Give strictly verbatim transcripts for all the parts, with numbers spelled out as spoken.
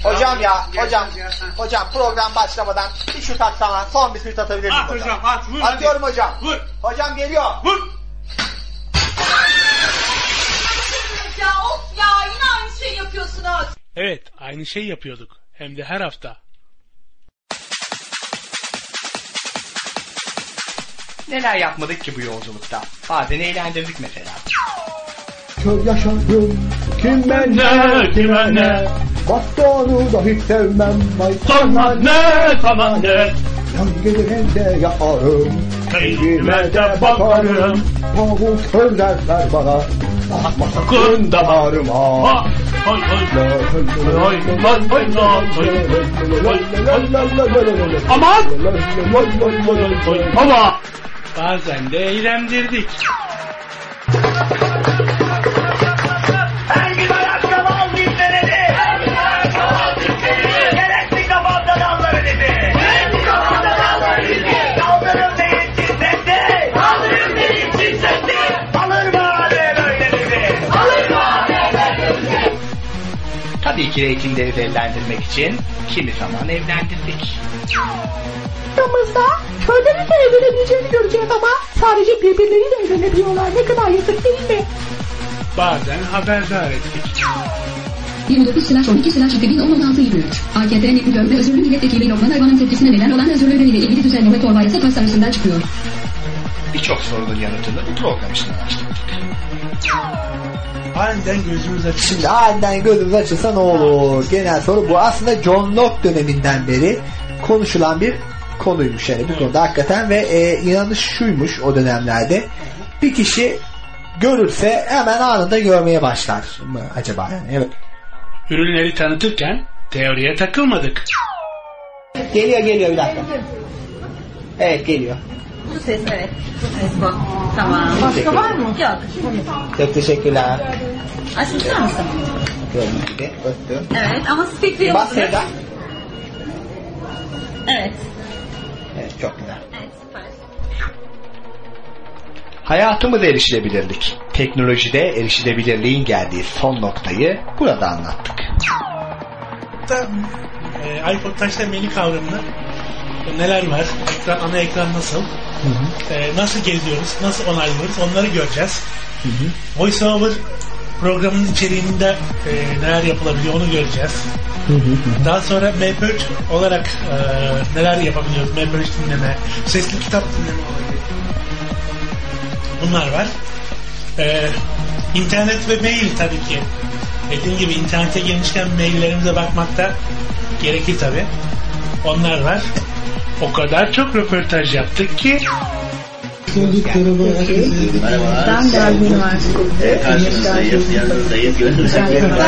Hocam ya, hocam, hocam program başlamadan bir şut atsana, son bir şut atabilir miyim hocam? hocam, at, vur. Atıyorum hadi. Hocam. Vur. Hocam geliyor. Vur. Ya of ya, yine aynı şey yapıyorsunuz. Evet, aynı şey yapıyorduk. Hem de her hafta. Neler yapmadık ki bu yolculukta? Bazen eğlendirdik mesela. Çok yaşadım kime ne kime ne, bastonu da hiç sevmem. Sana ne sana ne, yan gelirinde yaparım, keyfime de bakarım. Tavuk söylerler bana, bakma sakın damarıma. Ha, hay hay hay hay hay. Aman! Ama bazen de eğlendirdik. Her gün ayakkabı al dinlenedi. Her gün ayakkabı al dinlenedi. Gerekli kafamda dalları dedi. Gerekli kafamda dalları dedi. Kaldırım değil çizsetti. Kaldırım değil çizsetti. Alır mı hale böyle dedi. Alır mı hale böyle dedi. Tabii ki reytingleri de evlendirmek için kimi zaman evlendirdik. Aramızda köylerin de evlenebileceğini göreceğiz ama sadece birbirleriyle evlenebiliyorlar. Ne kadar yazık değil mi? Bazen haberdar ettik. yirmi dokuz slash on iki slash iki bin on altı yirmi üç A K P Netli Görme Özürlü Milletvekili Lokman Hayvan'ın tepkisine neden olan özürleriyle ilgili düzenleme torba yasa tasarısından çıkıyor. Birçok sorunun yanıtını bu program için araştırdık. Aniden gözümüz açıldı. Şimdi aniden gözümüz açılsa ne olur? Genel soru bu. Aslında John Locke döneminden beri konuşulan bir konuymuş yani bu konuda hakikaten ve e, inanış şuymuş o dönemlerde. Bir kişi görürse hemen anında görmeye başlar mı acaba? Yani, evet. Ürünleri tanıtırken teoriye takılmadık. Geliyor geliyor bir dakika. Evet geliyor. Bu ses evet. Bu ses bu. Tamam. Başka var mı? Yok. Çok teşekkürler. Açmışlar mısın? Gördüğünüz gibi öptüm. Evet ama speaker'ı Bas Sevda. Evet. Evet çok güzel. Evet süper. Hayatımız erişilebilirlik. Teknolojide erişilebilirliğin geldiği son noktayı burada anlattık. E, iPod Touch'ta menü kavramını e, neler var? Ekran, ana ekran nasıl? Hı hı. E, nasıl geziyoruz? Nasıl onaylıyoruz? Onları göreceğiz. Hı hı. VoiceOver programının içeriğinde e, neler yapılabiliyor onu göreceğiz. Hı hı hı. Daha sonra M P üç olarak e, neler yapabiliyoruz? M P üç dinleme, sesli kitap dinleme olabilir. Bunlar var. E, internet ve mail tabii ki. Dediğim gibi internete girmişken maillerimize bakmak da gerekir tabii. Onlar var. O kadar çok röportaj yaptık ki Ben Gazi Üniversitesi'nde Karşınızdayız, yanınızdayız, gönlünüzdeyim.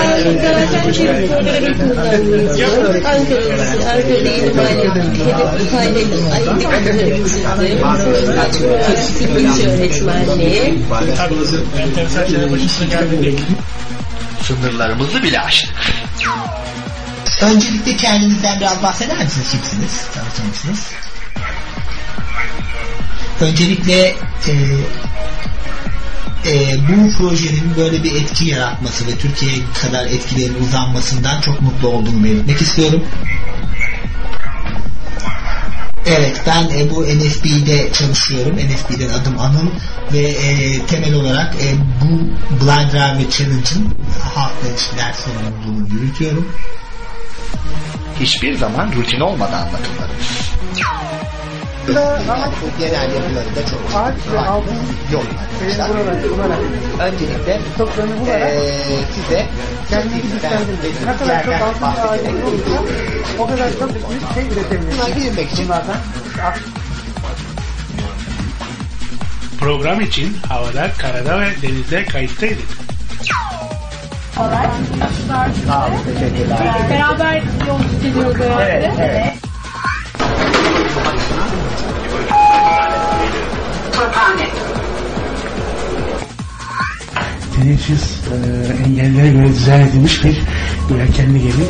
Ankara'da itibariyle hedef paylaşım öğretmenliği. tabii enteresan şeyler başımıza geldi. Sınırlarımızı bile aştık. Öncelikle kendinizden biraz bahseder misiniz? Kimsiniz? Tanıtır mısınız? Öncelikle e, e, bu projenin böyle bir etki yaratması ve Türkiye'ye kadar etkilerin uzanmasından çok mutlu olduğumu belirtmek istiyorum. Evet, ben e, bu N F B'de çalışıyorum. N F B'den adım Anıl ve e, temel olarak e, bu Blind Driver Challenge'ın halkla ilişkiler sorumluluğunu yürütüyorum. Hiçbir zaman rutin olmadan anlatımlarımız. Genel yapılarında çok var yok arkadaşlar. Öncelikle ee, size kendinizden ne kadar çok altında o kadar çok büyük şey üretebiliriz. Bunlar bilmek için Program için havada, karada ve denizde kayıttaydık. Sağ olun, teşekkürler. Beraber yolculuk ediyoruz herhalde. Evet, evet. Teneşüs e, engellere göre dizayn edilmiş bir yelkenli gemi.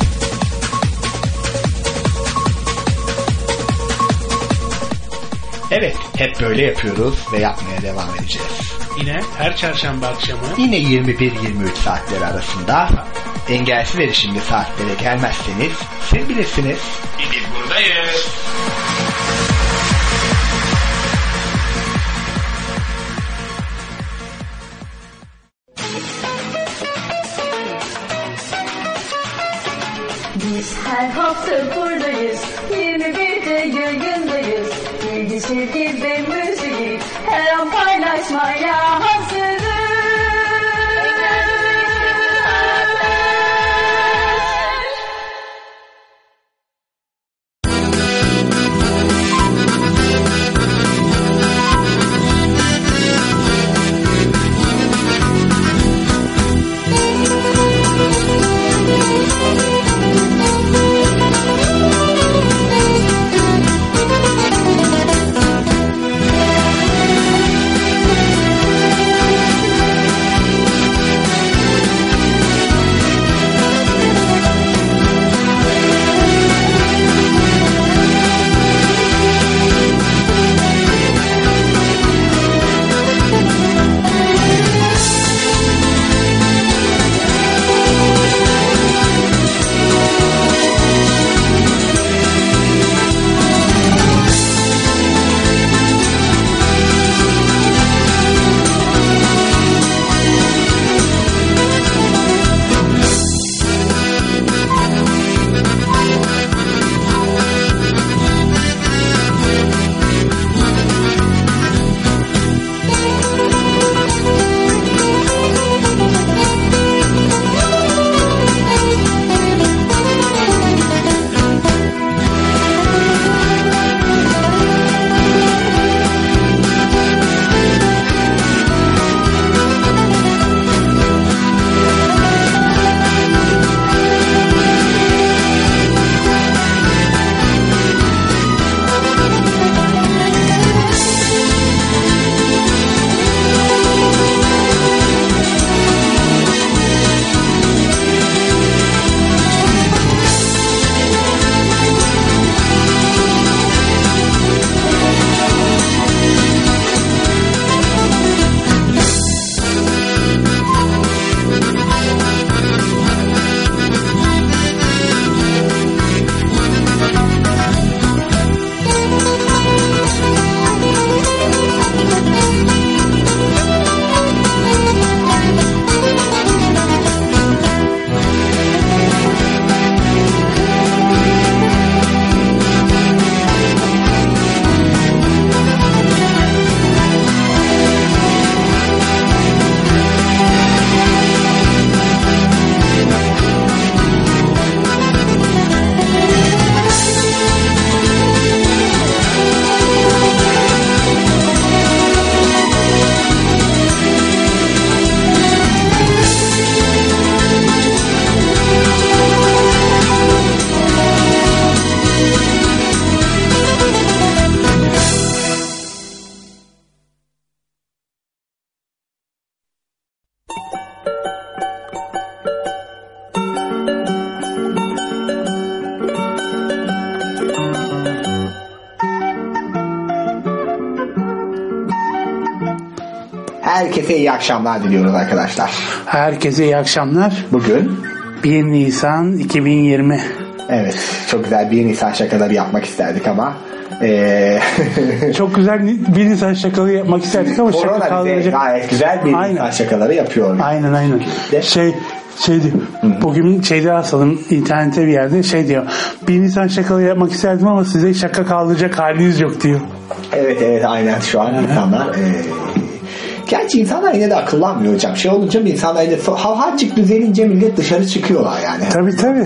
Evet, hep böyle yapıyoruz ve yapmaya devam edeceğiz. Yine her çarşamba akşamı Yine yirmi bir yirmi üç saatleri arasında engelsiz erişimli saatlere gelmezseniz siz bilirsiniz. Biz buradayız. Biz her hafta buradayız, yirmi birde yayındayız. Bilgi, sevgi ve müziği her an paylaşmaya hazırız. Herkese iyi akşamlar diliyoruz arkadaşlar. Herkese iyi akşamlar. Bugün bir Nisan iki bin yirmi. Evet, çok güzel bir Nisan şakaları yapmak isterdik ama ee... çok güzel bir Nisan şakaları yapmak isterdik ama Korona şaka kaldıracak. Gayet güzel bir aynen. Nisan şakaları yapıyor. Aynen aynen. De? Şey şey diyor. Hı. Bugün şeyde rastladım internette bir yerde şey diyor. Bir Nisan şakaları yapmak isterdim ama size şaka kaldıracak haliniz yok diyor. Evet evet aynen şu an insanlar ee... Gerçi insanlar yine de akıllanmıyor hocam. Şey olunca bir insanlar yine havacık düzelince millet dışarı çıkıyorlar yani. Tabii tabii.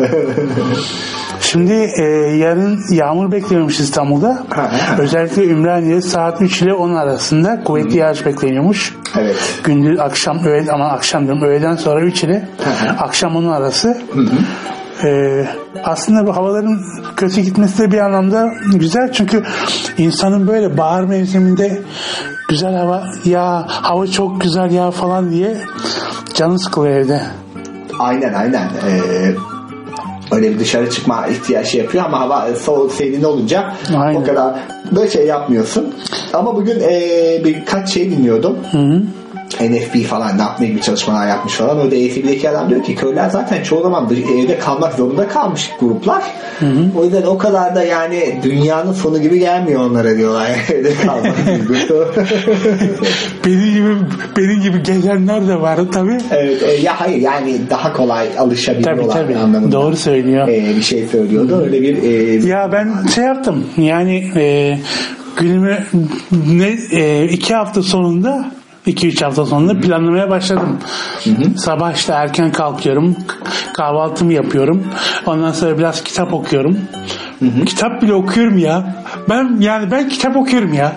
Şimdi e, yarın yağmur bekliyormuş İstanbul'da. Özellikle Ümraniye saat üç ile on arasında kuvvetli yağış bekleniyormuş. Evet. Gündüz akşam öğle ama akşam diyorum öğleden sonra üç ile akşam on arası. Hı hı. Ee, aslında bu havaların kötü gitmesi de bir anlamda güzel çünkü insanın böyle bahar mevsiminde güzel hava ya hava çok güzel ya falan diye canı sıkılıyor evde. Aynen aynen. Ee, öyle bir dışarı çıkma ihtiyacı yapıyor ama hava soğuk serin olunca aynen. O kadar da şey yapmıyorsun. Ama bugün ee, birkaç şey dinliyordum. Hı hı. N F B falan ne yapma gibi çalışmalar yapmış falan. Orada N F B'deki adam diyor ki köyler zaten çoğu zaman evde kalmak zorunda kalmış gruplar. Hı hı. O yüzden o kadar da yani dünyanın sonu gibi gelmiyor onlara diyorlar. Evde kalmak gibi. benim gibi benim gibi gezenler de var tabii. Evet, e, ya hayır yani daha kolay alışabiliyorlar tabii, tabii. anlamında. Doğru söylüyor. E, bir şey söylüyordu. Hı. Öyle bir e, ya ben şey yaptım. Yani e, günümü ne e, iki hafta sonunda iki üç hafta sonunda planlamaya başladım. Hı hı. Sabah işte erken kalkıyorum. Kahvaltımı yapıyorum. Ondan sonra biraz kitap okuyorum. Hı hı. Kitap bile okuyorum ya. Ben yani ben kitap okuyorum ya.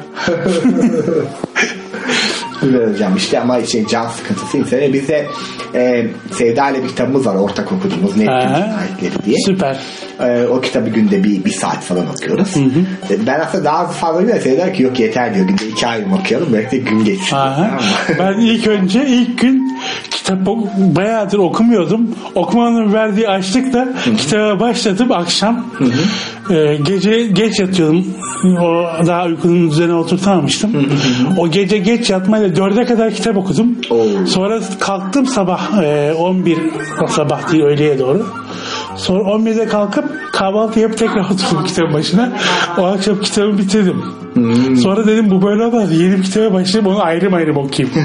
Evet hocam işte ama şey can sıkıntısı insana bize e, Sevda ile bir kitabımız var ortak okuduğumuz Neptün Cinayetleri diye. Süper. E, o kitabı günde bir, bir saat falan okuyoruz. Hı hı. E, ben aslında daha fazla bile Sevda ki yok yeter diyor günde iki ay okuyalım belki de gün geçiyor. Ben ilk önce ilk gün kitap bayağıdır okumuyordum. Okumanın verdiği açlıkla Hı-hı. kitaba başladım akşam. E, gece geç yatıyordum. O daha uykunun üzerine oturtamamıştım. Hı-hı. O gece geç yatmayla dörde kadar kitap okudum. Oo. Sonra kalktım sabah e, on bir sabah değil öğleye doğru. Sonra on birde kalkıp kahvaltı yapıp tekrar oturdum kitabın başına. O akşam kitabı bitirdim. Hmm. Sonra dedim bu böyle olmaz. Yeni bir kitaba başlayayım onu ayrı ayrı okuyayım.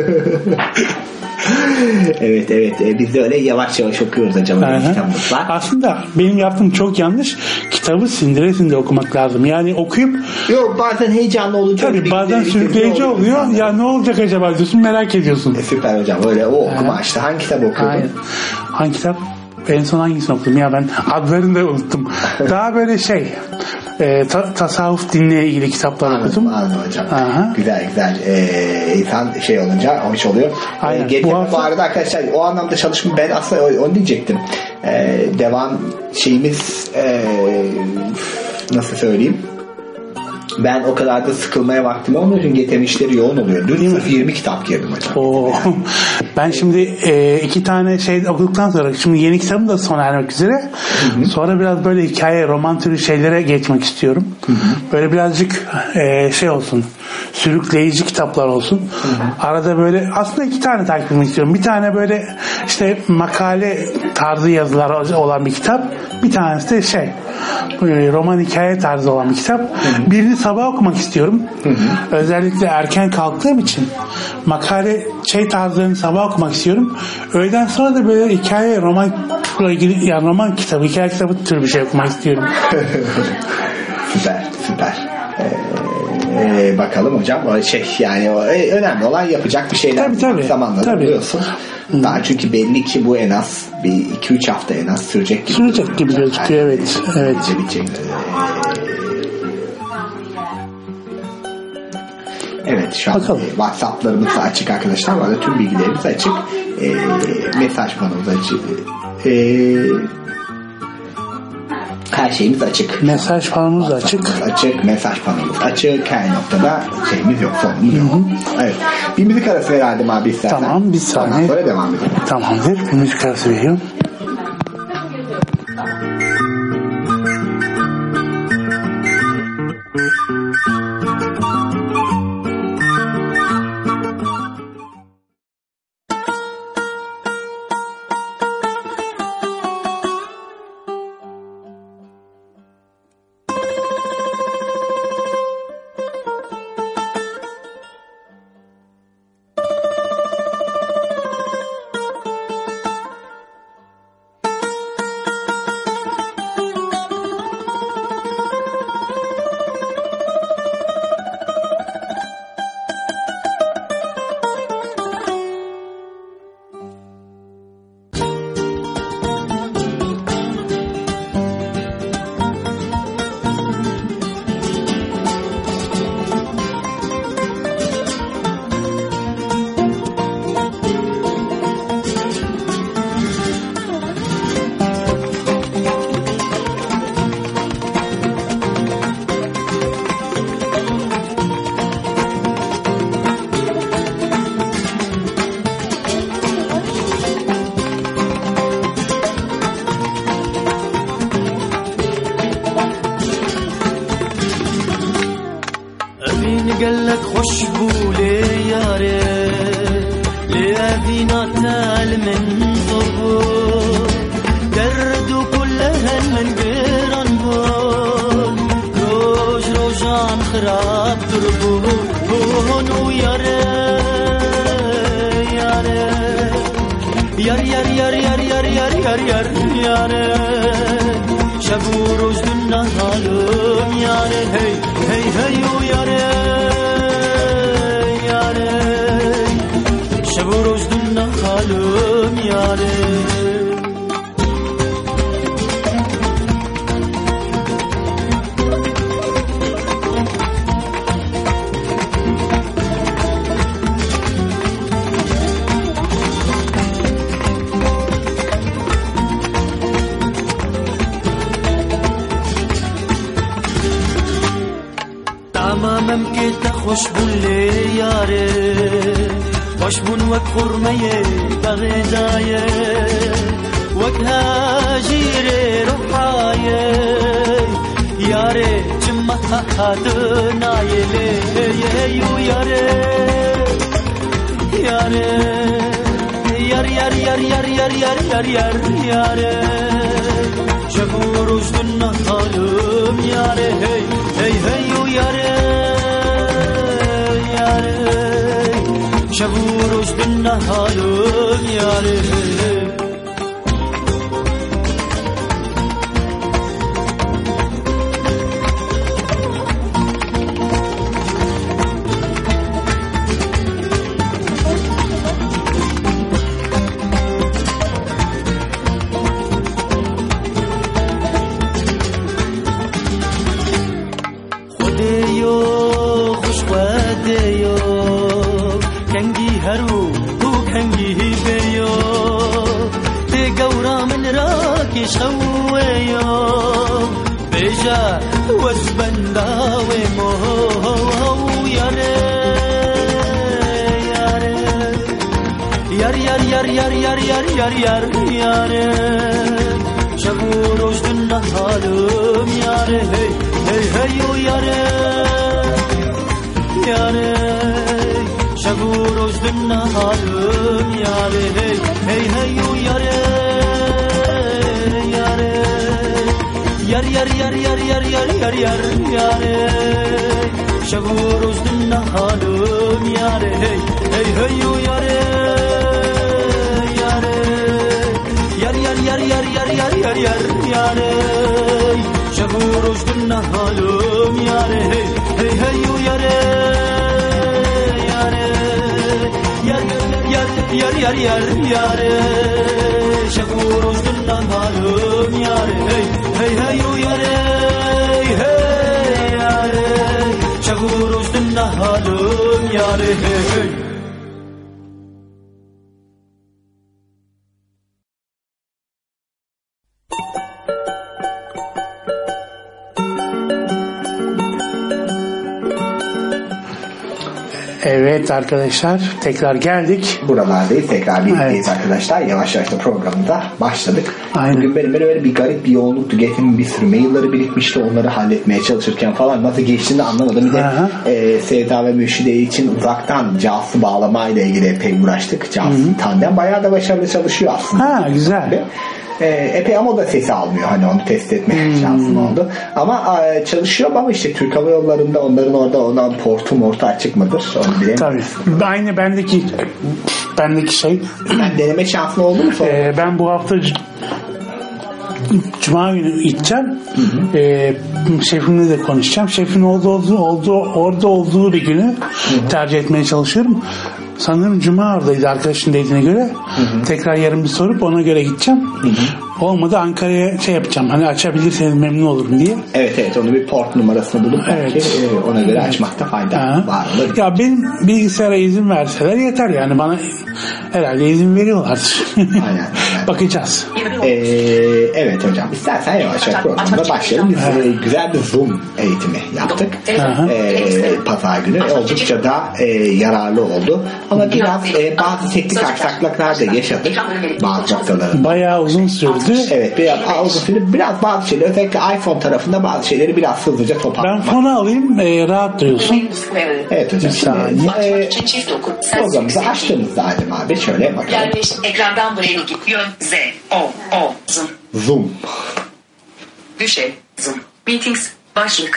evet evet e, biz de öyle yavaş yavaş okuyoruz acaba kitabımız var. Aslında benim yaptığım çok yanlış. Kitabı sindire sindire okumak lazım. Yani okuyup yok bazen heyecanlı olacak. Tabii bazen sürükleyici oluyor. oluyor. Ya ne olacak acaba diyorsun merak ediyorsun. E, süper hocam öyle o okuma işte. Hangi kitap okuyordun? Hangi kitap? En son hangisini okudum ya ben adlarını da unuttum. Daha böyle şey e, ta, tasavvuf dinle ilgili kitaplar anladım, okudum. Anladım hocam. Aha. Güzel güzel. Ee, insan şey olunca hoş oluyor. Aynen. Ee, bu, hafta... bu arada arkadaşlar o anlamda çalışma ben aslında onu diyecektim. Ee, devam şeyimiz e, nasıl söyleyeyim? Ben o kadar da sıkılmaya vaktim olmuyor çünkü getirme işleri yoğun oluyor. Dün sırf yirmi kitap girdim hocam. Oo. Ben şimdi e, iki tane şey okuduktan sonra şimdi yeni kitabım da sona ermek üzere. Hı hı. Sonra biraz böyle hikaye, roman türü şeylere geçmek istiyorum. Hı hı. Böyle birazcık e, şey olsun. Sürükleyici kitaplar olsun. Hı hı. Arada böyle aslında iki tane takip etmek istiyorum. Bir tane böyle işte makale tarzı yazılar olan bir kitap. Bir tanesi de şey roman hikaye tarzı olan bir kitap. Hı hı. Birini sabah okumak istiyorum. Hı hı. Özellikle erken kalktığım için makale şey tarzlarını sabah okumak istiyorum. Öğleden sonra da böyle hikaye romanla ilgili yani roman kitabı, hikaye kitabı türü bir şey okumak istiyorum. Süper, süper. Ee, bakalım hocam o şey yani o, e, önemli olan yapacak bir şeyler tabii, tabii, zamanla tabii. buluyorsun. Hı. Daha çünkü belli ki bu en az bir iki üç hafta en az sürecek gibi. Sürecek gibi gözüküyor yani, evet. Evet. Bitecek. Evet şu an e, WhatsApp'larımız açık arkadaşlar. Bu arada tüm bilgilerimiz açık. E, mesaj panelimiz açık. E, her şeyimiz açık. Mesaj panelimiz açık. Açık. Mesaj panelimiz açık. Her noktada şeyimiz yok. Sorunumuz yok. Evet. Bir müzik arası verelim abi istersen. Tamam bir saniye. Ondan sonra devam edelim. Tamamdır. Bir müzik arası veriyorum. قال لك خوش بولي يا ريت ızdıraptır bu bunu yare yare yar yar yar yar yar yar yar yar yare şebu rozdun halım yare hey hey hey o yare yare şebu rozdun halım yare تمامم که خوش بوله یاره خوش بون وک خرمه بغدایه وک هاجیر روحایه یاره چمه هاتنایه یو یاره یاره یار یار یار یار یار یار یار یار یاره شبو روزدن حالم یاره hey hey hey یو یاره یاره شبو روزدن حالم یاره yar yar yar yar yar yare şebu rozdun halım yare hey hey hey o yare yare şebu rozdun halım yare hey hey hey o yare yare yar yar yar yar yar yar yar yar yare şebu rozdun halım yare hey hey hey o yare yar yar yar yar yar yar yar yar yare şebu rozdun halım yare hey hey hey o yare yare yar yar yar yar yar yare şebu rozdun halım yare hey hey hey o yare hey yare şebu rozdun halım yare hey hey. Evet arkadaşlar, tekrar geldik. Buralardayız, tekrar birlikteyiz, evet. Arkadaşlar. Yavaş yavaş da programımıza başladık. Aynen. Bugün benim böyle bir garip bir yoğunluktu. Geçen bir sürü mailleri birikmişti. Onları halletmeye çalışırken falan nasıl geçtiğini anlamadım. Bir de e, Sevda ve Mürşide için uzaktan Cavs'ı bağlamayla ilgili epey uğraştık. Cavs'ın tandem bayağı da başarılı çalışıyor aslında. Ha, güzel. E, epey ama o da sesi almıyor. Hani onu test etme hmm. şansım oldu. Ama e, çalışıyor ama işte Türk Hava Yolları'nda onların orada ondan portu mortu açık mıdır? Onu bilemiyorum. Tabii. Aynı bendeki bendeki şey. Ben deneme şansın oldu mu sonra? E, ben bu hafta Cuma günü gideceğim. Hı hı. E, şefimle de konuşacağım. Şefin orada olduğu, olduğu, orada olduğu bir günü hı hı. tercih etmeye çalışıyorum. Sanırım Cuma oradaydı arkadaşın dediğine göre. Hı hı. Tekrar yarın bir sorup ona göre gideceğim. Hı hı. Olmadı Ankara'ya şey yapacağım. Hani açabilirseniz memnun olurum diye. Evet evet, onu bir port numarasını bulup evet. belki ona göre açmakta fayda ha. var olur. Ya benim bilgisayara izin verseler yeter yani, bana herhalde izin veriyorlardır. Aynen. aynen. Bakacağız. Ee, evet hocam, istersen yavaş yavaş programda başlayalım. Biz evet. güzel bir Zoom eğitimi yaptık. Ee, Pazar günü oldukça da e, yararlı oldu. Ama biraz e, bazı teknik aksaklıklar da yaşadık bazı noktalarında. Bayağı uzun sürdü. Evet, biraz uzun sürdü. Biraz bazı şeyler, özellikle iPhone tarafında bazı şeyleri biraz hızlıca toparlamak. Ben fonu alayım, e, rahat duyulsun. Evet hocam. Şimdi e, programımızı açtığımızda Adem abi şöyle bakalım. Yerleştir. Ekrandan buraya git. Yön Z. O. O. Zoom. Zoom. Düşe. Zoom. Meetings. Başlık.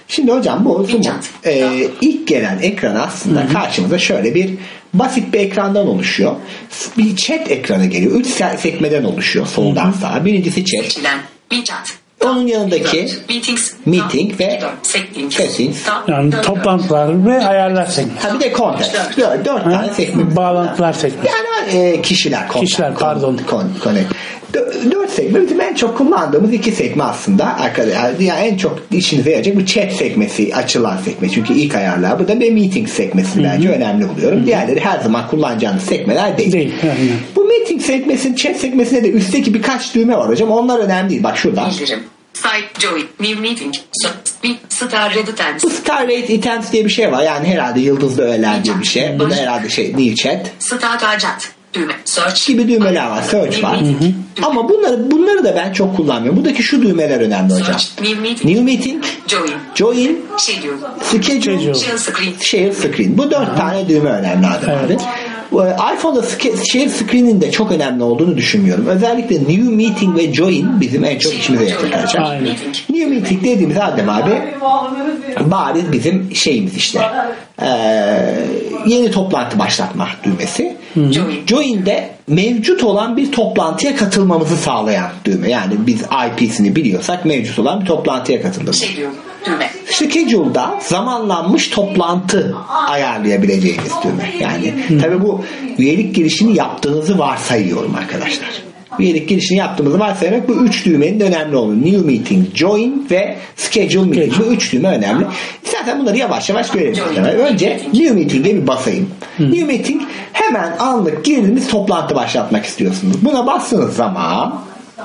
Şimdi hocam bu Zoom e, ilk gelen ekran aslında Hı-hı. karşımıza şöyle bir basit bir ekrandan oluşuyor. Bir chat ekranı geliyor. Üç sekmeden oluşuyor soldan Hı-hı. sağa. Birincisi chat. Onun yanındaki meeting ve settings. Yani toplantılar ve ayarlar sekmesi. Ha bir de contact. Dört, dört tane sekme. Bağlantılar sekmesi. Yani e, kişiler. Contact, kişiler pardon. Con, con, dört sekme bizim en çok kullandığımız iki sekme aslında arkadaşlar. Yani en çok işinize yarayacak bu chat sekmesi, açılan sekme. Çünkü ilk ayarlar bu da bir meeting sekmesi bence Hı-hı. önemli buluyorum. Hı-hı. Diğerleri her zaman kullanacağınız sekmeler değil. Değil. Yani. Bu meeting sekmesinin chat sekmesinde de üstteki birkaç düğme var hocam. Onlar önemli değil. Bak şurada. Site join, new meeting, star rated items. Bu star rated items diye bir şey var. Yani herhalde yıldızlı öğeler diye bir şey. Bu da herhalde şey new chat. Start acat. Düğme. Search. Gibi düğmeler var. Search var. Hı hı. Ama bunları bunları da ben çok kullanmıyorum. Buradaki şu düğmeler önemli hocam. Search, new meeting. New meeting. Join. Join. Schedule. Schedule. Share screen. Share screen. Bu dört Aha. tane düğme önemli adam evet. abi. iPhone'da share screen'in de çok önemli olduğunu düşünmüyorum. Özellikle new meeting ve join bizim en çok işimize yarayacak. New meeting dediğimiz Adem abi bariz bizim şeyimiz işte. Ee, yeni toplantı başlatma düğmesi. Join. Join de mevcut olan bir toplantıya katılmamızı sağlayan düğme. Yani biz I P'sini biliyorsak mevcut olan bir toplantıya katılmamız. Düğme. Schedule'da zamanlanmış toplantı ayarlayabileceğimiz düğme. Yani Hı. tabii bu üyelik girişini yaptığınızı varsayıyorum arkadaşlar. Üyelik girişini yaptığımızı varsayarak bu üç düğmenin de önemli olduğunu. New Meeting, Join ve Schedule Meeting. Bu üç düğme önemli. İstersen bunları yavaş yavaş görelim. Önce New Meeting'e bir basayım. Hı. New Meeting hemen anlık girdiğiniz toplantı başlatmak istiyorsunuz. Buna bastığınız zaman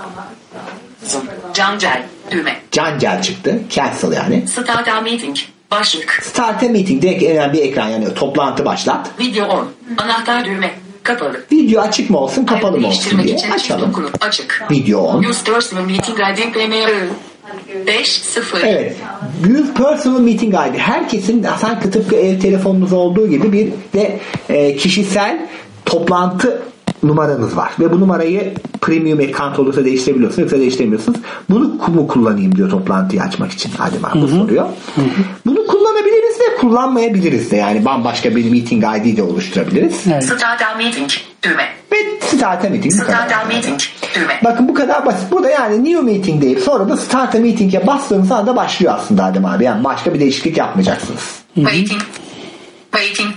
Cancel düğme. Cancel çıktı. Cancel yani. Start a meeting. Başlık. Start a meeting. Direkt önemli bir ekran yani toplantı başlat. Video on. Anahtar düğme. Kapalı. Video açık mı olsun kapalı mı olsun diye açalım. Açık. Video on. Use personal meeting I D P M R beş sıfır. Evet. Use personal meeting I D. Herkesin sanki tıpkı ev telefonunuz olduğu gibi bir de e, kişisel toplantı numaranız var. Ve bu numarayı premium account olursa değiştirebiliyorsunuz. Yoksa değiştiremiyorsunuz. Bunu mu kullanayım diyor toplantıyı açmak için. Adem abi bu soruyor. Hı hı. Bunu kullanabiliriz de kullanmayabiliriz de. Yani bambaşka bir meeting I D de oluşturabiliriz. Evet. Start a meeting düğme. Ve start a meeting. Start a meeting düğme. Bakın bu kadar basit. Burada yani new meeting deyip sonra da start a meeting'e bastığınız anda başlıyor aslında Adem abi. Yani başka bir değişiklik yapmayacaksınız. Waiting. Waiting.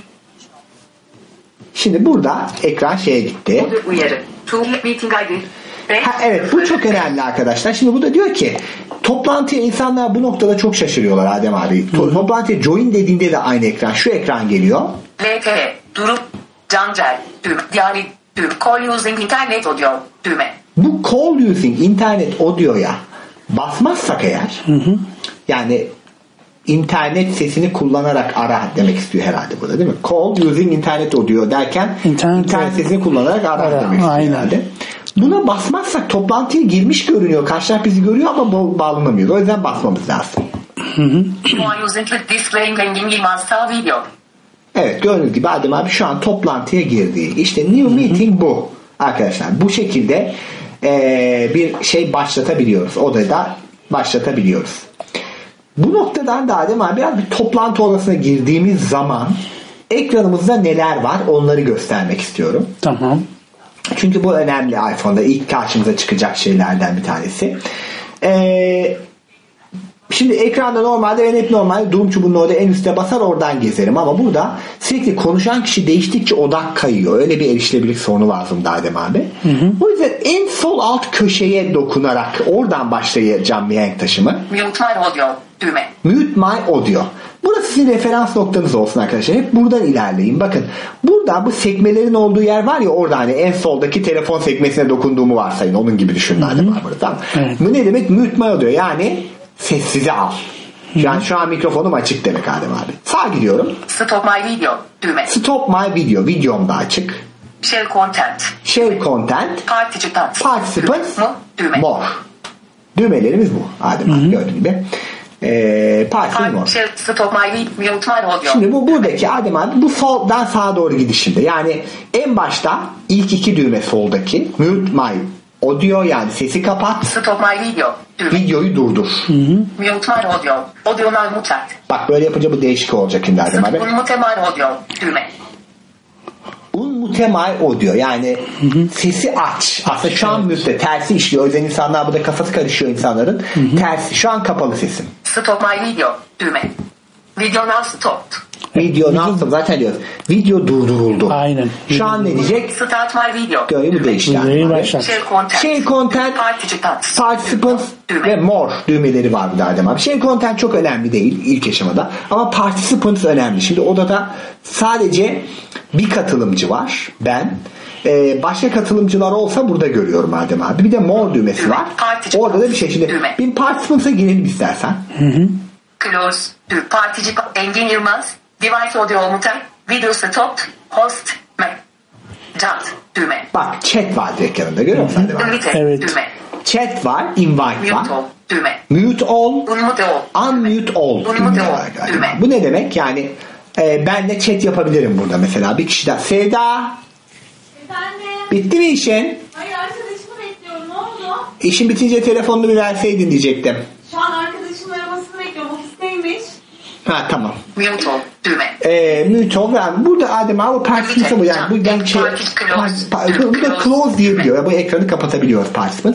Şimdi burada ekran şeye gitti. Uyarı. To meeting I D. Ha, evet bu çok önemli arkadaşlar. Şimdi bu da diyor ki toplantıya insanlar bu noktada çok şaşırıyorlar Adem abi. To- toplantıya join dediğinde de aynı ekran. Şu ekran geliyor. L T E durup cancel düğme. Yani düğme. Call using internet audio düğme. Bu call using internet audio'ya basmazsak eğer hı hı. yani internet sesini kullanarak ara demek istiyor herhalde burada değil mi? Call using internet audio derken internet, internet sesini kullanarak ara, ara demek istiyor aynen. herhalde. Buna basmazsak toplantıya girmiş görünüyor. Karşı taraf bizi görüyor ama ba- bağlanamıyor. O yüzden basmamız lazım. Hı hı. Evet gördüğünüz gibi Adem abi şu an toplantıya girdi. İşte new hı hı. meeting bu. Arkadaşlar bu şekilde ee, bir şey başlatabiliyoruz. Odada başlatabiliyoruz. Bu noktadan da Adem abi biraz bir toplantı odasına girdiğimiz zaman ekranımızda neler var onları göstermek istiyorum. Tamam. Çünkü bu önemli iPhone'da ilk karşımıza çıkacak şeylerden bir tanesi. Ee, şimdi ekranda normalde ben hep normalde durum çubuğunun orada en üstte basar oradan gezerim ama burada sürekli konuşan kişi değiştikçe odak kayıyor. Öyle bir erişilebilirlik sorunu lazım Adem abi. Hı hı. O yüzden en sol alt köşeye dokunarak oradan başlayacağım mihenk taşımı. Mute my audio düğme. Mute my audio. Burası sizin referans noktanız olsun arkadaşlar. Hep buradan ilerleyin. Bakın burada bu sekmelerin olduğu yer var ya orada hani en soldaki telefon sekmesine dokunduğumu varsayın. Onun gibi düşünün Adem abi burada. Tamam. Evet. Bu ne demek? Mute my audio. Yani sessize al. Yani şu an mikrofonum açık demek Adem abi. Sağ gidiyorum. Stop my video düğme. Stop my video. Videom da açık. Share content. Share content. Participants. Participants. Düğme. More. Düğmelerimiz bu Adem abi gördüğün gibi. Eee Participants. Stop my video. Mute my audio. Şimdi bu buradaki Adem abi bu soldan sağa doğru gidişinde. Yani en başta ilk iki düğme soldaki mute my Audio yani sesi kapat. Stop my video. Düğme. Videoyu durdur. Mute my audio. Audio now mute. Bak böyle yapınca bu değişik olacak şimdi Adem abi. Unmute my audio. Düğme. Unmute my audio yani hı hı. sesi aç. Aslında şu an müzde tersi işliyor. O yüzden insanlar burada kafası karışıyor insanların. Hı hı. Tersi. Şu an kapalı sesim. Stop my video. Düğme. Video now stopped. Video now stopped. Zaten diyoruz. Video durduruldu. Aynen. Şu an ne diyecek? Start my video. Görevi bu değişti. Share content. Share content. Participants. Participants. Ve more düğmeleri var burada Adem abi. Share content çok önemli değil ilk aşamada. Ama participants önemli. Şimdi odada sadece bir katılımcı var. Ben. Ee, başka katılımcılar olsa burada görüyorum Adem abi. Bir de more düğmesi var. Orada da bir şey. Şimdi bir participants'a girelim istersen. Hı hı. Close. Participant. Engin Yılmaz. Device audio muter. Video stop. Host. Mac. Chat. Düğme. Bak chat var direkt yanında. Görüyor musun Adem abi? Evet. Düğme. Chat var. Invite var. Mute all. Düğme. Mute all. Unmute all. Unmute all. Unmute all. Düğme. Bu ne demek? Yani e, ben de chat yapabilirim burada mesela. Bir kişiden. Sevda. Efendim? Bitti mi işin? Hayır, arkadaşımı bekliyorum. Ne oldu? İşin bitince telefonunu bir verseydin diyecektim. Şu an arkadaşımın aramasını bekliyorum. Ofisteymiş. Ha tamam. Mute all. Düğme. Eee mute all. Yani burada Adem abi participant bu yani bu yani şey burada close diyebiliyor. Bu ekranı kapatabiliyoruz participant.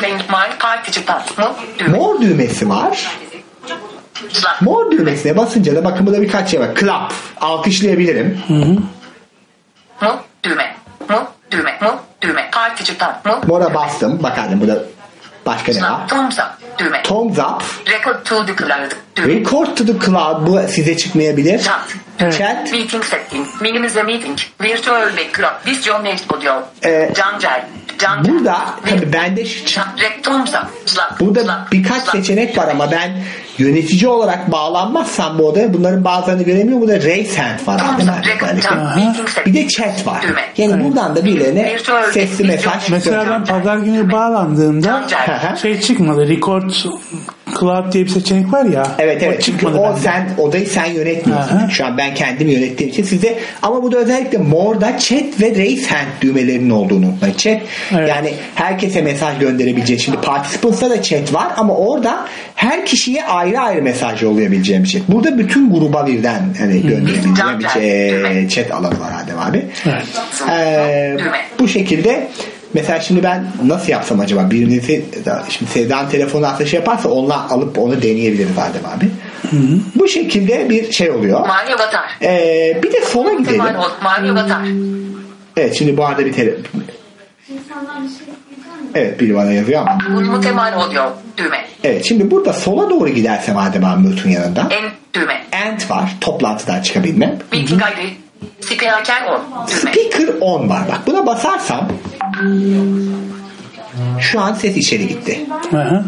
More düğmesi var. More düğmesine basınca da bakın burada birkaç şey var. Clap. Alkışlayabilirim. Hı hı. Mu düğme. Mu düğme. Mu düğme. Participant. Mu. More'a bastım. Bak Adem burada başka ne var? Thumbs up. Düğme. Thumbs up. Record to the cloud. Düğme. Record to the cloud. Bu size çıkmayabilir. Chat. Evet. Chat. Meeting setting. Minimize meeting. Virtual background. This your next audio. Ee, Cancel. Cancel. Burada tabii bende şu Thumbs up. Slap. burada birkaç seçenek var ama ben yönetici olarak bağlanmazsam bu odaya bunların bazılarını göremiyorum. Burada raise hand var. Bir de chat var. Yani evet. Buradan da birilerine sesli mesaj. Mesela ben pazar günü bağlandığımda şey çıkmadı. Record Cloud diye bir seçenek var ya. Evet evet. Çünkü o bende. Sen odayı sen yönetmiyorsun. Aha. Şu an ben kendim yönettiğim için size ama burada özellikle more'da chat ve raise hand düğmelerinin olduğunu unutmayın. Chat evet. Yani herkese mesaj gönderebileceği. Şimdi participants'ta da chat var ama orada her kişiye ayrı ayrı mesaj yollayabileceğim bir chat. Burada bütün gruba birden hani gönderebileceğim bir chat alanı var Adem abi. Evet. Ee, bu şekilde mesela şimdi ben nasıl yapsam acaba? Birinizi şimdi Sevda'nın telefonu ateş yaparsa onunla alıp onu deneyebiliriz Adem abi. Hı hı. Bu şekilde bir şey oluyor. Mario Batar. Ee, bir de sola gidelim. Mario Batar. Evet şimdi bu arada bir telefon. Evet biri bana yazıyor ama. Unmute my audio. Düğme. Evet şimdi burada sola doğru gidersem Adem abi mute'un yanında. End düğme. End var. Toplantıdan çıkabilmem. Meeting I D. Speaker on. Düğme. Speaker on var. Bak buna basarsam şu an ses içeri gitti. Hı hı.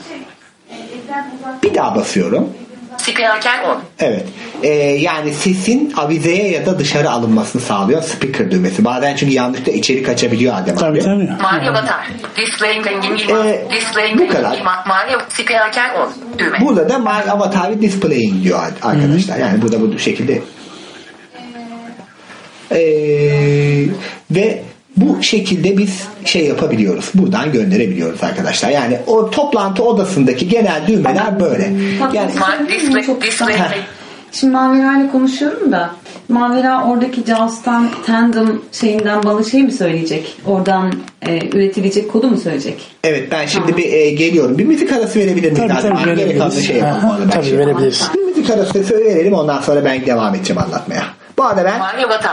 Bir daha basıyorum. Speaker on. Evet. Ee, yani sesin avizeye ya da dışarı alınmasını sağlıyor speaker düğmesi. Bazen çünkü yanlışlıkla içeri kaçabiliyor Adem tabii, abi. Tabii Mario Batar. Displaying Engin Yılmaz. Ee, Displaying bu kadar. Mario Speaker on. Düğme. Burada da My Avatar Displaying diyor arkadaşlar. Yani burada bu şekilde ee, ve bu şekilde biz şey yapabiliyoruz. Buradan gönderebiliyoruz arkadaşlar. Yani o toplantı odasındaki genel düğmeler böyle. Yani şimdi Mavera ile konuşuyorum da Mavera oradaki Jaws'tan Tandem şeyinden bana şey mi söyleyecek? Oradan e, üretilecek kodu mu söyleyecek? Evet ben şimdi tamam. bir e, geliyorum. Bir müzik arası verebilir miyiz? Tabii tabii verebiliriz. Şey Aha, tabii şey verebiliriz. Bir müzik arası verelim ondan sonra ben devam edeceğim anlatmaya. Bu arada ben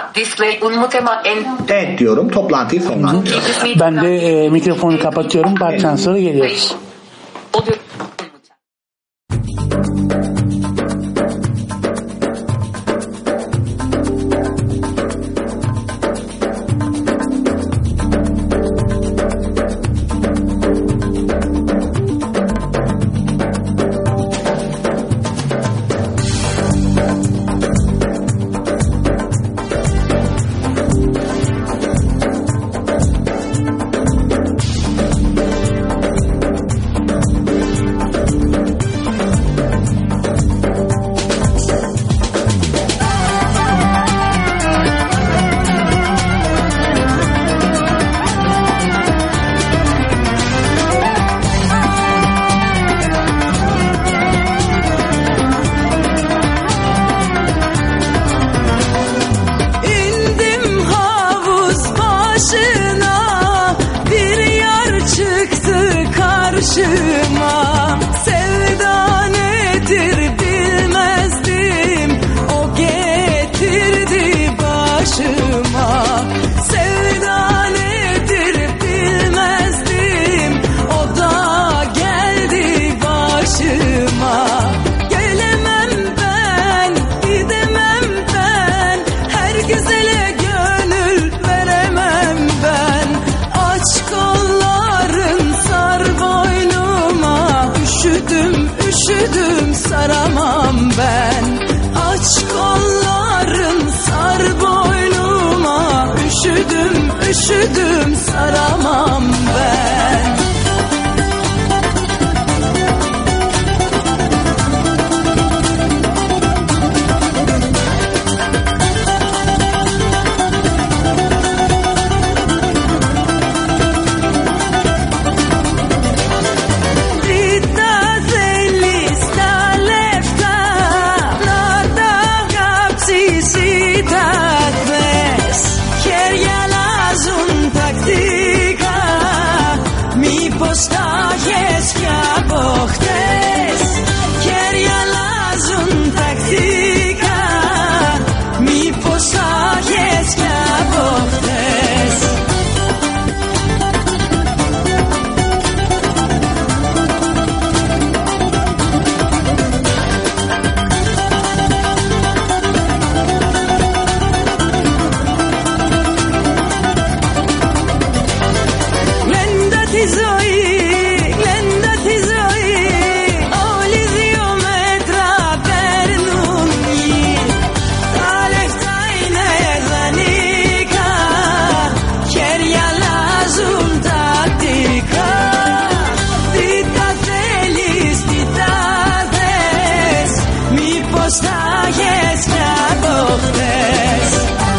end diyorum. Toplantıyı sonlandırıyorum. Ben de e, mikrofonu kapatıyorum. Baştan sonra geliyoruz. başıma. Sevda nedir bilmezdim, o getirdi başıma. Sevda nedir bilmezdim, o da geldi başıma. Gelemem ben, gidemem ben, her güzele gönül veremem ben. Aç kolların sar boynuma, üşüdüm üşüdüm saramam ben. Aç kolların sar boynuma, üşüdüm üşüdüm saramam ben. Στάχες κι από χτες, χέρια αλλάζουν τακτικά. Μήπως στάχες κι από χτες. Γλέντα τη ζωή, στάχες κι από χτες.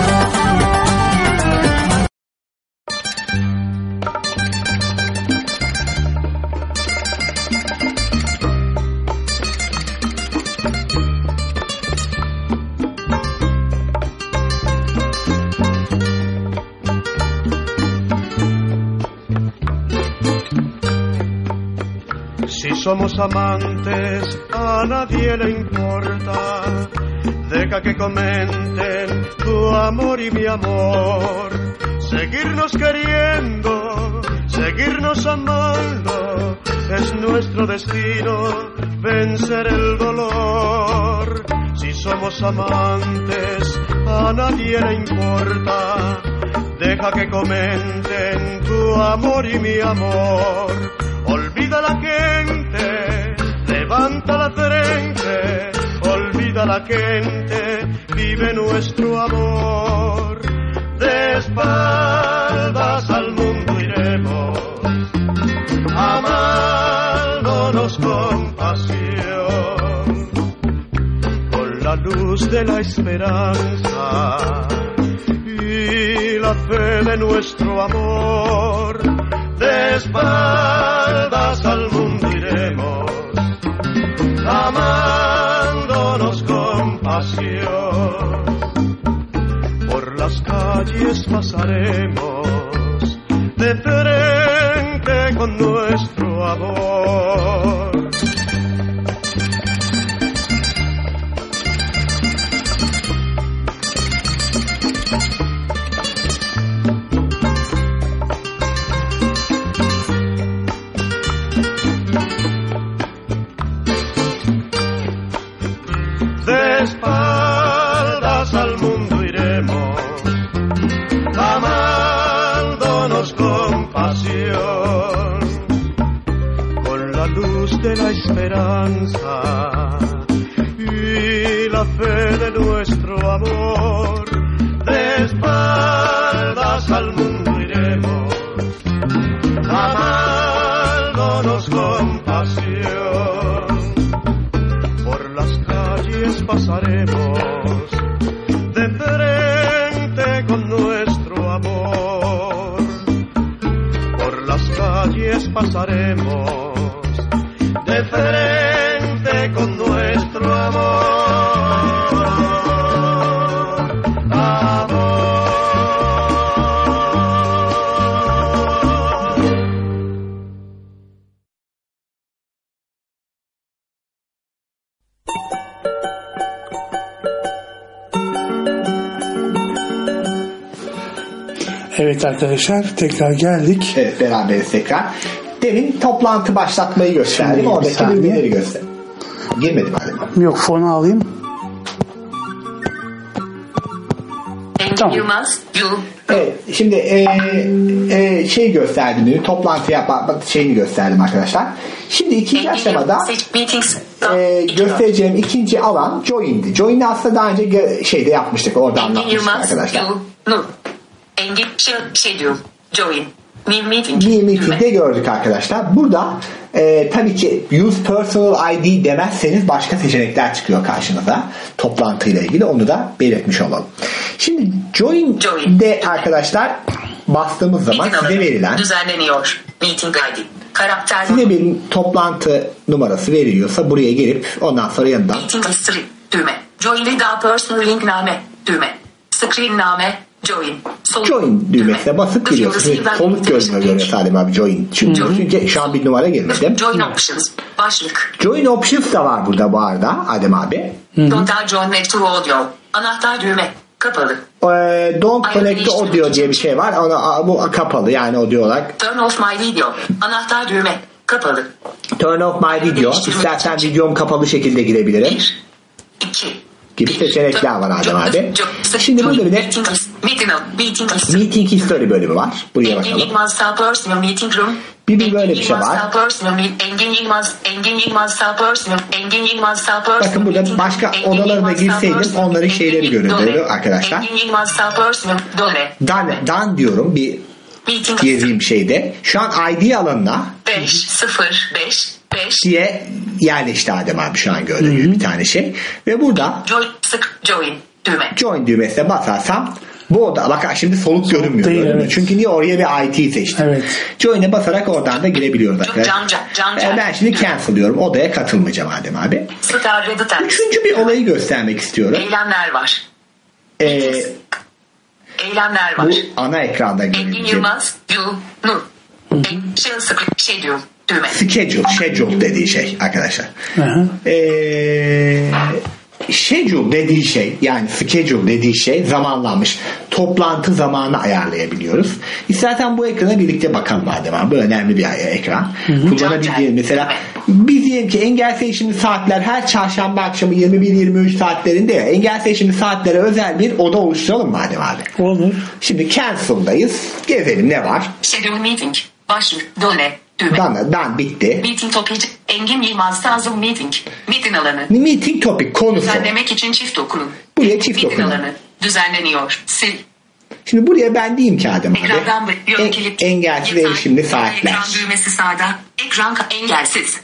Si somos amantes, a nadie le importa. Deja que comenten tu amor y mi amor. Seguirnos queriendo, seguirnos amando, es nuestro destino vencer el dolor. Si somos amantes, a nadie le importa. Deja que comenten tu amor y mi amor. Olvida la gente, levanta la frente, olvida la gente, vive nuestro amor. De espaldas al mundo iremos, amándonos con pasión, con la luz de la esperanza y la fe de nuestro amor. De espaldas al mundo iremos, amándonos con pasión. Por las calles pasaremos, de frente con nuestro amor. De espaldas al mundo iremos, amándonos con pasión, con la luz de la esperanza y la fe de nuestro amor. De espaldas al mundo iremos, amándonos con pasión. Por las calles pasaremos, de frente con nuestro amor. Por las calles pasaremos, de frente con nuestro amor. Evet arkadaşlar tekrar geldik. Evet beraberiz tekrar. Demin toplantı başlatmayı gösterdim. Şimdi Oradaki saniye. bilgileri gösterdim. Girmedi mi Adem? Yok fonu alayım. Engin Yılmaz, Yıl. Evet, şimdi e, e, şey gösterdim, demin, toplantı yapmak şeyini gösterdim arkadaşlar. Şimdi ikinci aşamada e, göstereceğim ikinci alan join'di. Join'i aslında daha önce gö- şeyde yapmıştık, orada Engin anlatmıştık Yılmaz, arkadaşlar. Yıl, Nur. Engin Schedule, Join. New meeting. Bir meeting'de gördük arkadaşlar. Burada e, tabii ki use personal I D demezseniz başka seçenekler çıkıyor karşınıza. Toplantıyla ilgili, onu da belirtmiş olalım. Şimdi join'de arkadaşlar bastığımız zaman Meeting size alanı verilen düzenleniyor. Meeting I D. Karakter. size bir toplantı numarası veriliyorsa buraya gelip ondan sonra yanından Meeting history. Düğme. Join with a personal link name. Düğme. Screen name. Join. Sol. join düğmesine basıp giriyorsunuz. Somut görünüyor görüyor Salim abi join. Çünkü, çünkü şu an bir numara girmedim. Join options. Başlık. Join options da var burada bu arada Adem abi. Don't join to audio. Anahtar düğme. Kapalı. E, don't connect to audio diye bir şey var. Ona, bu kapalı yani audio olarak. Turn off my video. Anahtar düğme. Kapalı. Turn off my video. İstersen videom kapalı şekilde girebilirim. iki. Gibi seçenekler var Adem abi. Şimdi burada bir de meeting history bölümü var. Buraya bakalım. Bir bir böyle bir şey var. Bakın burada başka odalarına girseydim onların şeyleri göründü arkadaşlar. Dan, dan diyorum bir girdiğim şeyde. Şu an I D alanına beş sıfır beş beş diye yerleşti Adem abi şu an gördüğüm gibi bir tane şey. Ve burada join, sık, join düğme. Join düğmesine basarsam bu oda, bak şimdi soluk görünmüyor. Değil, evet. Çünkü niye oraya bir I T seçtim. Evet. Join'e basarak oradan da girebiliyoruz arkadaşlar. Can, can, can, can. Ben şimdi cancel diyorum. Odaya katılmayacağım Adem abi. Star Reddit. Üçüncü bir olayı göstermek istiyorum. Eylemler var. Ee, Eylemler var. bu ana ekranda Engin görülecek. Yılmaz, Yıl, Nur. Şey, sık, schedule düğme. Schedule, schedule dediği şey arkadaşlar. Hı hı. Ee, schedule dediği şey, yani schedule dediği şey zamanlanmış. Toplantı zamanı ayarlayabiliyoruz. İstersen bu ekrana birlikte bakalım madem abi. Bu önemli bir ekran. Kullanabildiğimiz mesela biz diyelim ki engel seçimli saatler her çarşamba akşamı yirmi bir yirmi üç saatlerinde ya, engel seçimli saatlere özel bir oda oluşturalım madem abi. Olur. Şimdi cancel'dayız. Gezelim ne var? Schedule meeting. Başlık. Done. Düğme. Dan, dan bitti. Meeting topic. Engin Yılmaz Tazım meeting. Meeting alanı. Meeting topic konusu. Düzenlemek için çift dokunun. Buraya çift Meeting dokunun. alanı. Düzenleniyor. Sil. Şimdi buraya ben diyeyim ki Adem abi. Ekrandan En, engelsiz erişimli saatler. Ekran düğmesi sağda. Ekran engelsiz.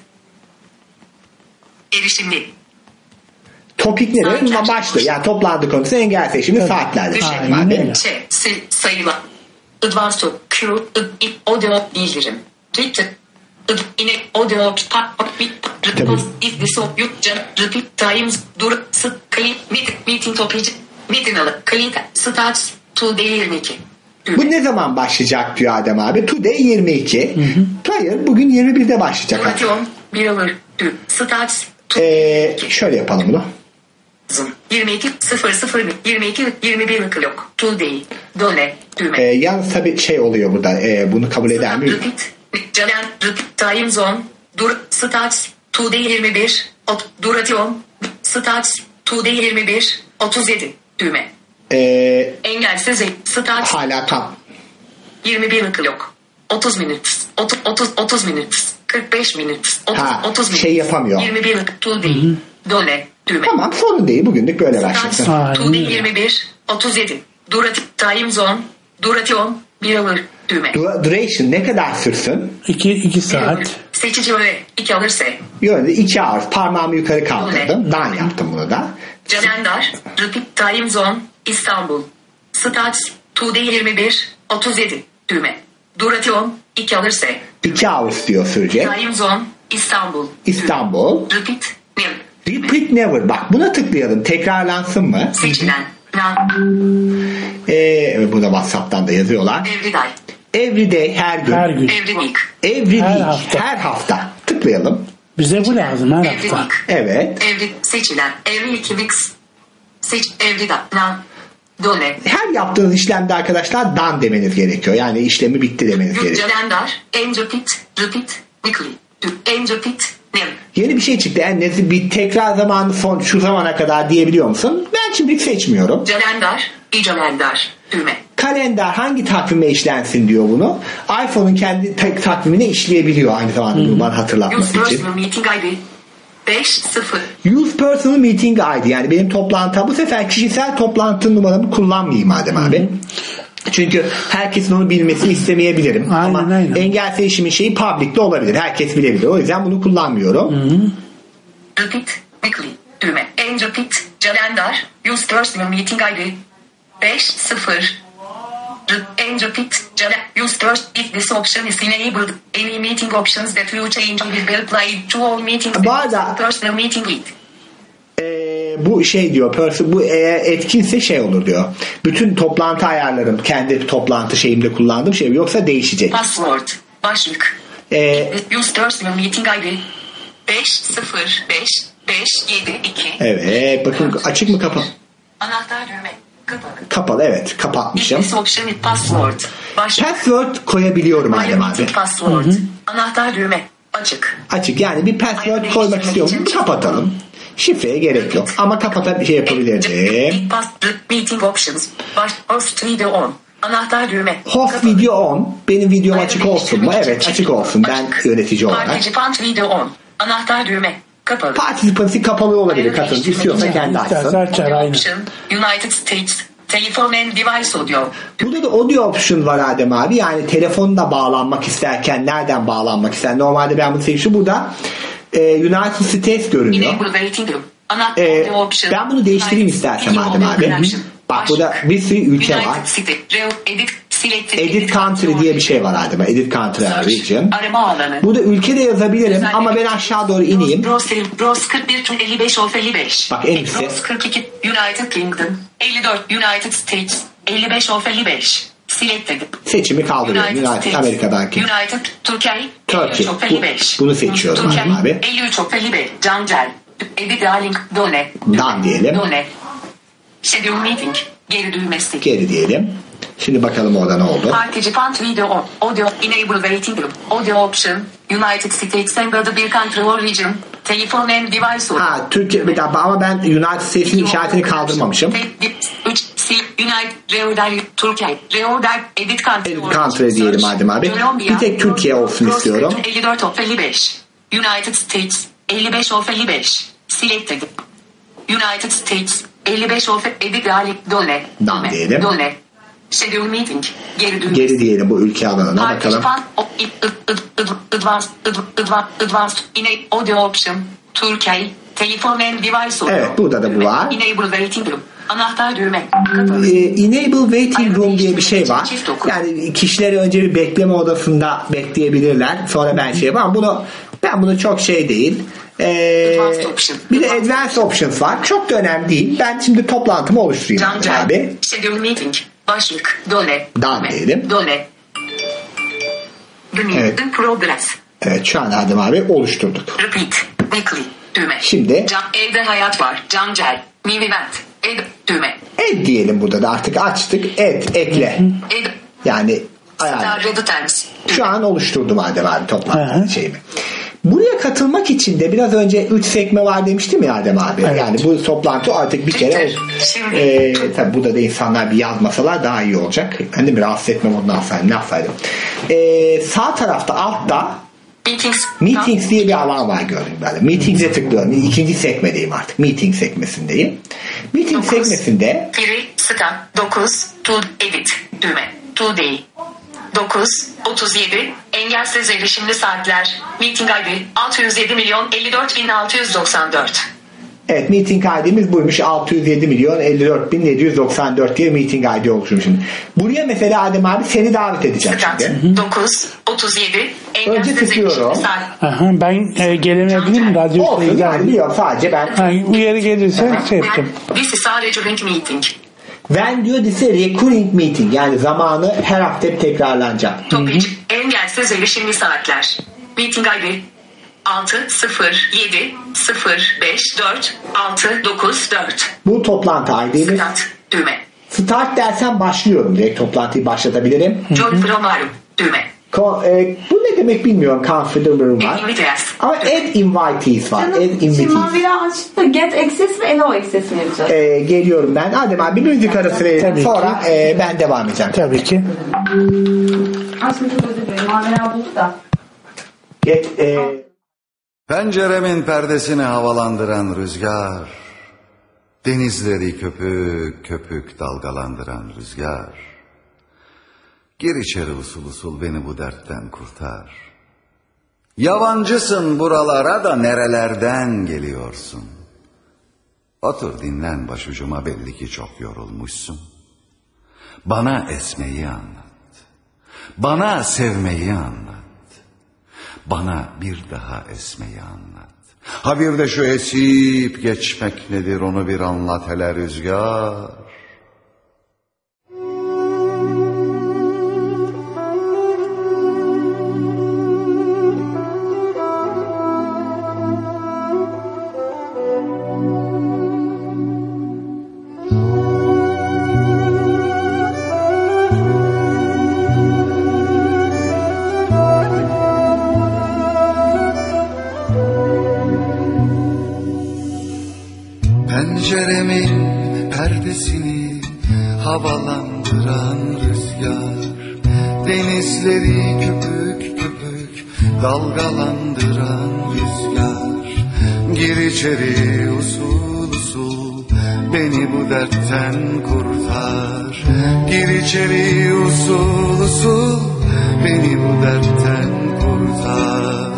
Erişimli. Topik ne demek? Bundan başlıyor. Yani toplantı konusu engelsiz erişimli saatler. Düşün. Abi. Şey, sil, sayılar. Advanced Q, I, audio, bildirim. Twitter. Yine audio, report, if the so, you, repeat times, dur, sık, kayıt, meeting, meeting topic, meeting alı, kayıt, start, today yirmi iki. Bu ne zaman başlayacak diyor Adem abi? Today yirmi iki. Hı hı. Hayır, bugün yirmi birde başlayacak. Duration, bir alır, dü, start, Ee, şöyle yapalım bunu. yirmi iki sıfır sıfır yirmi iki yirmi bir clock today done düğme. Ee, yalnız tabii şey oluyor burada. E, bunu kabul eder mi? Repeat. Calen repeat time zone dur start today yirmi bir ot, duration start today yirmi bir otuz yedi düğme. Ee, Engelsiz start hala tam. yirmi bir clock otuz minutes otuz otuz otuz minutes kırk beş minutes otuz Ha, otuz minutes şey yapamıyor. yirmi bir today done düğme. Tamam, sorun değil. Bugünlük böyle başlasın. Today yirmi bir otuz yedi Duration time zone duration bir alır düğme. Du- duration ne kadar sürsün? iki iki saat. Seçici öyle iki alırsa. Yönde iki hours. Parmağımı yukarı kaldırdım. Dan yaptım bunu da. Calendar repeat time zone İstanbul. Start today yirmi bir otuz yedi düğme. Duration iki alırsa. iki hours diyor sürecek. Time zone İstanbul. İstanbul. Repeat never. Repeat never. Bak buna tıklayalım. Tekrarlansın mı? Seçilen. Ee, bu da WhatsApp'tan da yazıyorlar. Everyday. Everyday her gün. Her gün. Every week. Every Her week. hafta. Her hafta. Tıklayalım. Bize bu lazım her Every hafta. week. Evet. Every seçilen. Every iki weeks. Seç every day. Now. Done. Her yaptığınız işlemde arkadaşlar done demeniz gerekiyor. Yani işlemi bitti demeniz gerekiyor. Calendar. And repeat. Repeat. Weekly. And repeat. Name. Yeni bir şey çıktı. En bir tekrar zamanı son şu zamana kadar diyebiliyor musun? Ben şimdi seçmiyorum. Calendar. İcalendar. Düğme. Kalender hangi takvime işlensin diyor bunu. iPhone'un kendi tek takvimine işleyebiliyor aynı zamanda bunu bana hatırlatması Use için. personal meeting I D. beş sıfır. Use personal meeting I D yani benim toplantı bu sefer kişisel toplantı numaramı kullanmayayım madem abi. Çünkü herkesin onu bilmesini istemeyebilirim. Aynen, ama aynen. Engel işimin şeyi public'te olabilir. Herkes bilebilir. O yüzden bunu kullanmıyorum. Hı-hı. Repeat weekly düğme. And repeat calendar. Use personal meeting I D. beş sıfır. And repeat use first if this option is enabled. Any meeting options that you change will be applied to all meetings. Bu arada personal meeting with. Ee, bu şey diyor person, bu eğer etkinse şey olur diyor. Bütün toplantı ayarlarım kendi toplantı şeyimde kullandığım şey yoksa değişecek. Password başlık. Ee, use personal meeting I D beş sıfır beş beş yedi iki. Evet bakın açık mı kapalı? Anahtar düğme. Kapalı. Kapalı evet kapatmışım. Password. Password koyabiliyorum madem abi. Password. Hı hı. Anahtar düğme. Açık. Açık yani bir password koymak istiyorum. Kapatalım. Şifreye gerek yok. Ama kapata bir şey yapabilirim. Meeting options. Host video on. Anahtar düğme. Host video on. Benim videom açık olsun mu? Evet açık olsun. Ben yönetici olarak. Participant video on. Anahtar düğme. Kapalı. Participancy kapalı olabilir. Katılımcı istiyorsa kendi açsın. United States. Telephone and device audio. Burada da audio option var Adem abi. Yani telefonla bağlanmak isterken nereden bağlanmak ister? Normalde ben bunu seçtim. Burada e, United States görünüyor. E, ben bunu değiştireyim istersem Adem abi. Bak burada bir sürü ülke var. Edit Country diye bir şey var Adem. Edit Country region. Burada ülke de yazabilirim ama ben aşağı doğru ineyim. Bros kırk bir elli beş of elli beş. Bak en üstte. Bros kırk iki United Kingdom. elli dört United States. elli beş of elli beş. Selected. Seçimi kaldırıyorum. United, United Amerika'daki. United Türkiye. Türkiye. Bu, bunu seçiyorum Türkiye, abi. elli üç of elli beş. Cancel. Edit Darling. Done. Dan diyelim. Done. Schedule meeting. Geri düğmesi. Geri diyelim. Şimdi bakalım orada ne oldu. Participant video on. Audio enable waiting room. Audio option. United States and other bir country or region. Telephone and device audio. Ha Türkiye bir dakika ama ben United States'in işaretini kaldırmamışım. üç United Reorder Türkiye. Reorder edit country. Edit country diyelim Adem abi. Bir tek Türkiye olsun istiyorum. elli dört of elli beş. United States. elli beş of elli beş. Selected. United States. elli beş of edit Darling. Done. Dan diyelim. Done. Schedule meeting. Geri düğmesi. Geri diyelim bu ülke alanına bakalım. Advanced, advanced, audio option. Türkiye. Telephone and device audio. Evet burada da bu var. Enable waiting room. Anahtar düğme. Ee, enable waiting room diye bir şey var. Yani kişileri önce bir bekleme odasında bekleyebilirler. Sonra ben şey yapamam. Bunu ben bunu çok şey değil. Ee, bir de advanced options var. Çok da önemli değil. Ben şimdi toplantımı oluşturayım abi. Schedule meeting. Başlık. Done. Dan diyelim. Done. Evet. Progress. Evet şu an Adem abi oluşturduk. Repeat. Weekly. Düğme. Şimdi. Can, evde hayat var. Cancel. New event. Ed. Düğme. Ed diyelim burada da artık açtık. Ed. Ekle. Ed. Yani ayar. Şu an oluşturdum Adem abi toplantı şeyimi. Buraya katılmak için de biraz önce üç sekme var demiştim ya Adem abi. Evet. Yani bu toplantı artık bir kere e, tabi burada da insanlar bir yazmasalar daha iyi olacak. Ben de bir rahatsız etme moduna alsaydım. Ne yapsaydım? E, sağ tarafta altta Meetings. Meetings diye bir alan var gördüm böyle. Meetings'e tıklıyorum. İkinci sekmedeyim artık. Meeting sekmesindeyim. Meeting dokuz, sekmesinde Free, scan, dokuz, to edit, düğme, today. dokuz otuz yedi engelsiz erişimli saatler. Meeting I D altı yüz yedi milyon elli dört bin altı yüz doksan dört. Evet meeting I D'miz buymuş. altı yüz yedi milyon elli dört bin yedi yüz doksan dört diye meeting I D oluşmuş şimdi. Buraya mesela Adem abi seni davet edeceğim şimdi. dokuz otuz yedi önce tıklıyorum. Aha, ben e, gelemeyebilirim. Radyo olsun yani biliyorum sadece ben. Ha, uyarı gelirse şey yaptım. This is a recurring meeting. When diyor this is recurring meeting yani zamanı her hafta tekrarlanacak. Topic engelsiz erişimli saatler. Meeting I D altı sıfır yedi sıfır beş dört altı dokuz dört. Bu toplantı I D'miz. Start düğme. start dersen başlıyorum. Direkt toplantıyı başlatabilirim. John Romarum. Düğme. Ko, e, bu ne demek bilmiyorum. Confidable var. Ama add invitees var. Add invitees. Şimdi Mavera açtı. Get access ve allow access mi yapacağız? E, geliyorum ben. Adem abi bir müzik arası verelim. Sonra e, ben devam edeceğim. Tabii ki. Aslında çok özür dilerim. Mavera buldu da. Get, e... Penceremin perdesini havalandıran rüzgar, denizleri köpük köpük dalgalandıran rüzgar. Gir içeri usul usul beni bu dertten kurtar. Yabancısın buralara da nerelerden geliyorsun? Otur dinlen başucuma, belli ki çok yorulmuşsun. Bana esmeyi anlat. Bana sevmeyi anlat. Bana bir daha esmeyi anlat. Ha bir de şu esip geçmek nedir, onu bir anlat hele rüzgar. Penceremin perdesini havalandıran rüzgar, denizleri köpük köpük dalgalandıran rüzgar. Gir içeri usul usul beni bu dertten kurtar. Gir içeri usul usul beni bu dertten kurtar.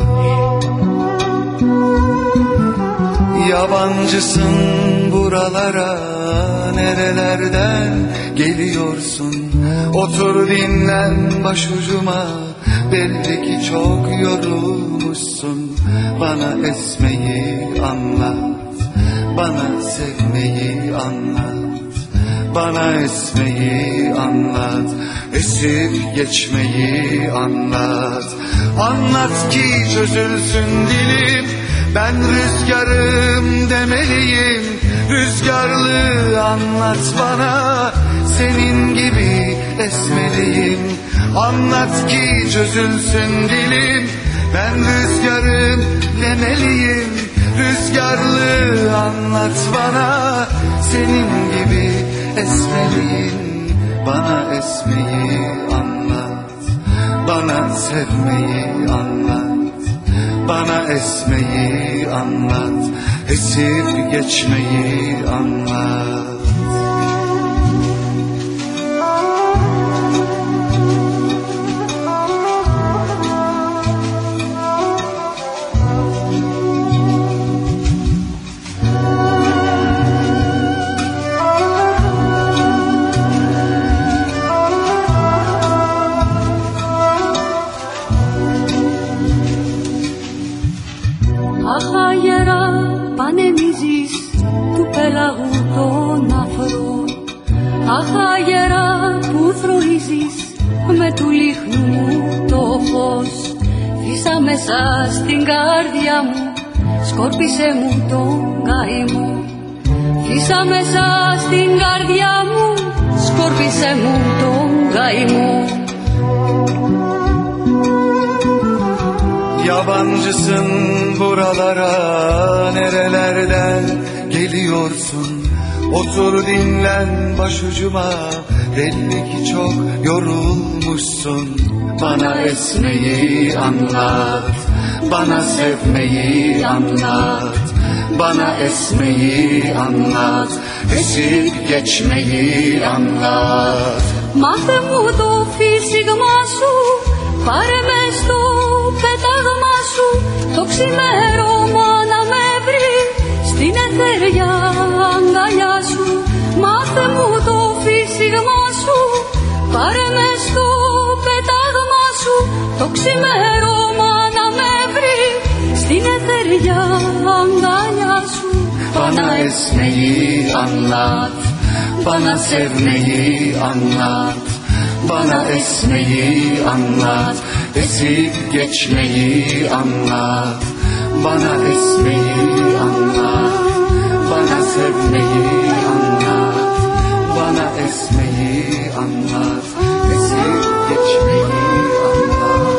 Yabancısın buralara, nerelerden geliyorsun? Otur dinlen başucuma, belli ki çok yorulmuşsun. Bana esmeyi anlat, bana sevmeyi anlat. Bana esmeyi anlat, esip geçmeyi anlat. Anlat ki çözülsün dilim, ben rüzgarım demeliyim. Rüzgarlı anlat bana, senin gibi esmeliyim. Anlat ki çözülsün dilim, ben rüzgarım demeliyim. Rüzgarlı anlat bana, senin gibi esmeliyim. Bana esmeyi anlat, bana sevmeyi anlat. Bana esmeyi anlat, esip geçmeyi anlat. πέλαγου τον αφρό. Αχ, αγερά που θροίζεις με του λίχνου μου το φως. Φύσα μέσα στην καρδιά μου, σκόρπισε μου τον καημό. Φύσα μέσα στην καρδιά μου, σκόρπισε μου τον καημό. Yabancısın buralara, nerelerden geliyorsun? Otur dinlen başucuma, belli ki çok yorulmuşsun. Bana esmeyi anlat, bana sevmeyi anlat. Bana esmeyi anlat, esip geçmeyi anlat. Μάθε μου το φύσιγμα σου, πάρε με στο πέταγμα σου, το ξημέρωμα να με βρει στην αιθέρια αγκαλιά σου. Μάθε μου το φύσιγμα σου, πάρε με στο πέταγμα σου, το ξημέρωμα να με βρει στην αιθέρια αγκαλιά σου. Bana esmeyi anlat, bana sevmeyi anlat. Bana esmeyi anlat, esip geçmeyi anlat. Bana esmeyi anlat, bana sevmeyi anlat. Bana esmeyi anlat, esip geçmeyi anlat.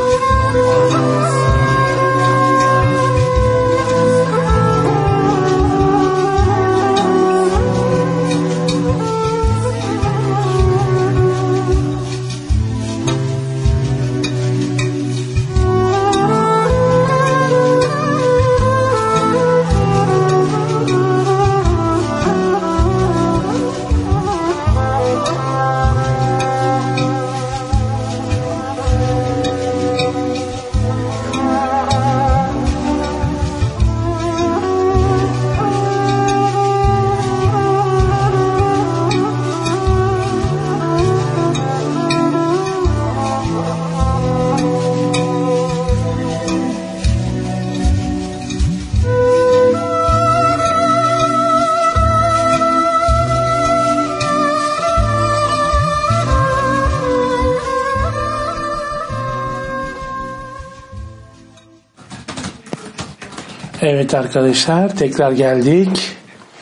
Evet arkadaşlar, tekrar geldik.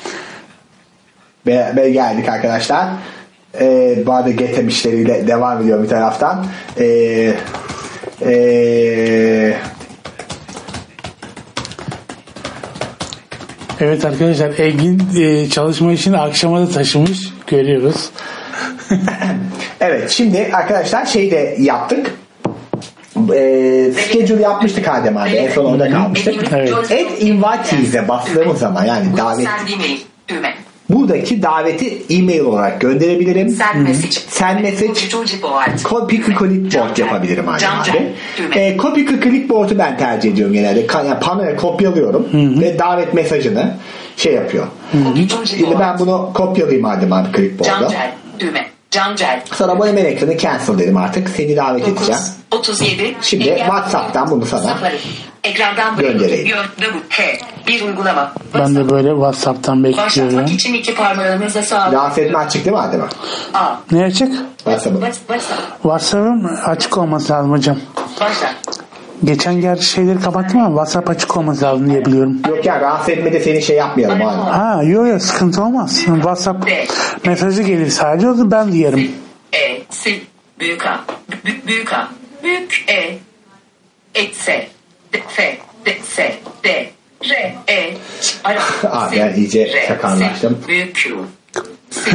Ve, ve geldik arkadaşlar. Ee, bu arada Getem işleriyle devam ediyor bir taraftan. Ee, ee... Evet arkadaşlar, Engin e, çalışma işini akşama da taşımış, görüyoruz. Evet, şimdi arkadaşlar şey de yaptık. E, schedule yapmıştık Adem abi. En son orada kalmıştık. Evet. Add invitees'e bastığımız zaman, yani davet, buradaki daveti e-mail olarak gönderebilirim. Send message. Send message. Copy clipboard yapabilirim Adem abi. E, copy clipboard'u ben tercih ediyorum genelde. Yani panoya kopyalıyorum Hı-hı. ve davet mesajını şey yapıyor. Şimdi ben bunu kopyalayayım Adem abi clipboard'a. Cancel. Sonra bu hemen ekranı cancel dedim artık. Seni davet dokuz, edeceğim. otuz yedi. Şimdi WhatsApp'tan bunu sana ekrandan göndereyim. Bir uygulama. Ben de böyle WhatsApp'tan bekliyorum. Başlatmak için iki parmağınıza sağ. Rahatsız etme açık değil mi Adem? Ne açık? WhatsApp'ım. WhatsApp'ım açık olması lazım hocam. Başla. Geçen gerçi şeyleri kapattım ama WhatsApp açık olması lazım diye biliyorum. Yok ya, rahatsız etmede seni şey yapmayalım abi. Ha yok yok, sıkıntı olmaz. WhatsApp de. Mesajı gelir sadece, o da ben diyerim. E, sil, büyük A, büyük, büyük A, büyük E, et, S, D, F, D, S, D, R, E, ara, Aa, ben iyice şakanlaştım. Büyük Q, sil,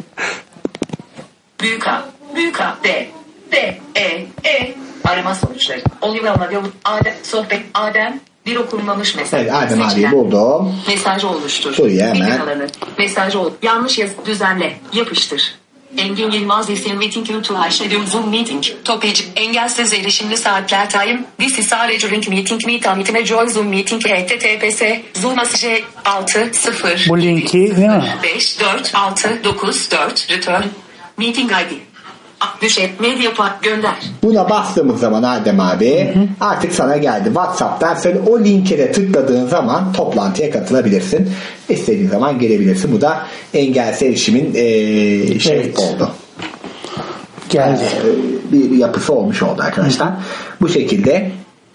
büyük A, büyük A, D, D, E, E, arama sonuçları. Oliver yolu Adem, sohbet Adem, bir okunmamış mesaj. Evet, Adem abi buldum. Mesaj oluştur. Şuraya hemen. Mesaj ol. Yanlış yaz. Düzenle. Yapıştır. Engin Yılmaz is in meeting you to schedule Zoom meeting. Topic. Engelsiz erişimli saatler time. This is a during meeting meet anitime join Zoom meeting H T T P S Zoom C altı sıfır bu linki değil mi? beş dört altı dokuz dört return meeting I D. Düşe medya part gönder. Buna bastığımız zaman Adem abi hı hı. artık sana geldi. WhatsApp'tan sen o linke de tıkladığın zaman toplantıya katılabilirsin. İstediğin zaman gelebilirsin. Bu da engelsiz erişimin ee, şey evet. oldu. Geldi. Ee, bir, bir yapısı olmuş oldu arkadaşlar. Hı hı. Bu şekilde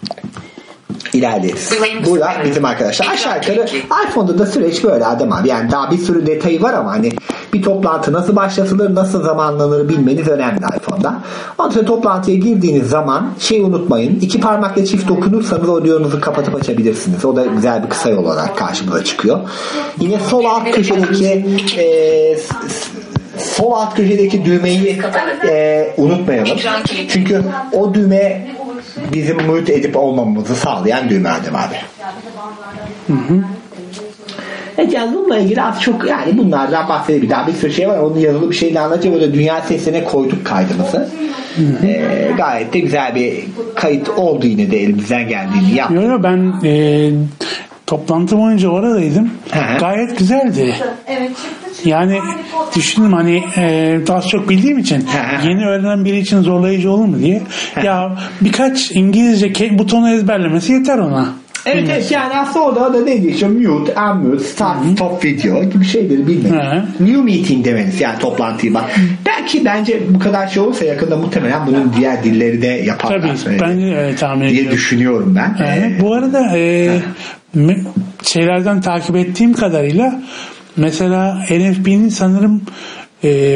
ilerleriz. Burada bizim arkadaşlar aşağı yukarı iPhone'da da süreç böyle Adem abi. Yani daha bir sürü detayı var ama hani bir toplantı nasıl başlatılır, nasıl zamanlanır bilmeniz önemli iPhone'da. Ondan sonra toplantıya girdiğiniz zaman şey unutmayın. İki parmakla çift dokunursanız audio'nuzu kapatıp açabilirsiniz. O da güzel bir kısa yol olarak karşımıza çıkıyor. Yine sol alt köşedeki e, sol alt köşedeki düğmeyi e, unutmayalım. Çünkü o düğme bizim mute edip olmamamızı sağlayan düğme Adem abi. Hı hı. Evet, yani bununla ilgili az çok yani bunlardan bahsedelim. Daha bir sürü şey var. Onu yazılı bir şeyle anlatacağım. Böyle dünya sesine koyduk kaydımızı. Ee, gayet de güzel bir kayıt oldu, yine de elimizden geldiğini yaptık. Yok yok, ben e, toplantı boyunca oradaydım. Hı-hı. Gayet güzeldi. Yani düşündüm hani e, daha çok bildiğim için Hı-hı. yeni öğrenen biri için zorlayıcı olur mu diye. Hı-hı. Ya birkaç İngilizce butonu ezberlemesi yeter ona. Evet, evet, yani aslında orada da ne diyor? Mute, unmute, start, Hı-hı. stop video gibi şeyleri bilmek. New meeting demeniz, yani toplantıyı bak. Belki bence bu kadar şey olursa yakında muhtemelen bunun diğer dilleri de yaparlar. Tabii, ben e, tahmin diye ediyorum. düşünüyorum ben. Ee, bu arada e, me, şeylerden takip ettiğim kadarıyla mesela N F B'nin sanırım e,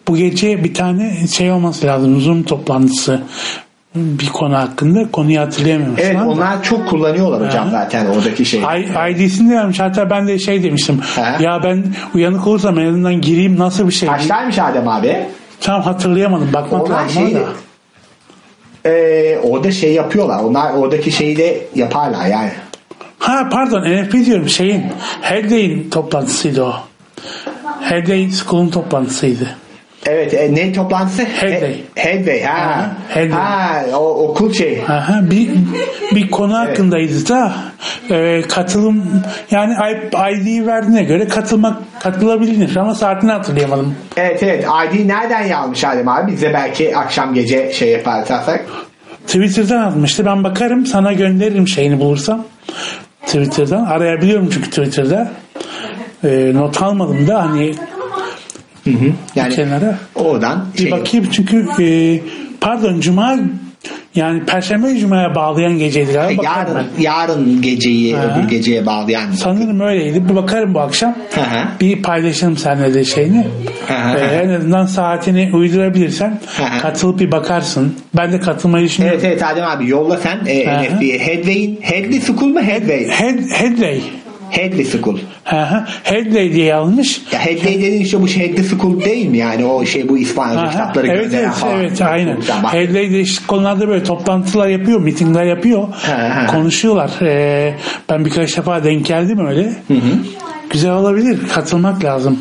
bu gece bir tane şey olması lazım. Zoom toplantısı. Bir konu hakkında. Konuyu hatırlayamıyorum. Evet, onlar çok kullanıyorlar hocam ha. zaten oradaki şey. I D'sini de vermiş. Hatta ben de şey demiştim. Ha. Ya ben uyanık olursam en azından gireyim, nasıl bir şey. Kaçtaymış Adem abi? Tam hatırlayamadım. Bakmak onlar lazım. Şey ee, orada şey yapıyorlar. Onlar oradaki şeyi de yaparlar yani. Ha pardon, N F P diyorum, şeyin Headway'in toplantısıydı o. Headway School'un toplantısıydı. Evet, e, ne toplantısı? Headway. Headway, ha. Ha, Headway. Ha, o okul şey. Ha, bir bir konu hakkındaydı evet. da e, katılım, yani I D'yi verdiğine göre katılmak katılabilir ama saatini hatırlayamadım. Evet evet, I D'yi nereden yazmış Adem abi? Bize belki akşam gece şey yaparsak. Twitter'dan atmıştı. Ben bakarım, sana gönderirim şeyini bulursam. Twitter'dan arayabiliyorum çünkü Twitter'da. E, not almadım da hani. Hı hı. Yani kenara. Oradan bir şey bakayım çünkü e, pardon cuma, yani Perşembe Cuma'ya bağlayan geceydi galiba. Yarın, yarın geceyi Aha. öbür geceye bağlayan. Sanırım öyleydi. Bir bakarım bu akşam. Aha. Bir paylaşırım seninle de şeyini. Ee, en azından saatini uydurabilirsen Aha. katılıp bir bakarsın. Ben de katılmayı düşünüyorum. Evet evet Adem abi yolla sen e, N F B'ye. Headway'in Headley School mu Headway? Head, Headway. Headley School. Aha, Headley diye yazmış. Ya Headley dediğin işte bu Headley School değil mi yani, o şey bu İspanyolca Aha, kitapları evet, gönderen evet, falan. Evet aynen. Headley de işte konularda böyle toplantılar yapıyor, mitingler yapıyor. Aha. Konuşuyorlar. Ee, ben birkaç defa denk geldim öyle. Hı hı. Güzel olabilir. Katılmak lazım.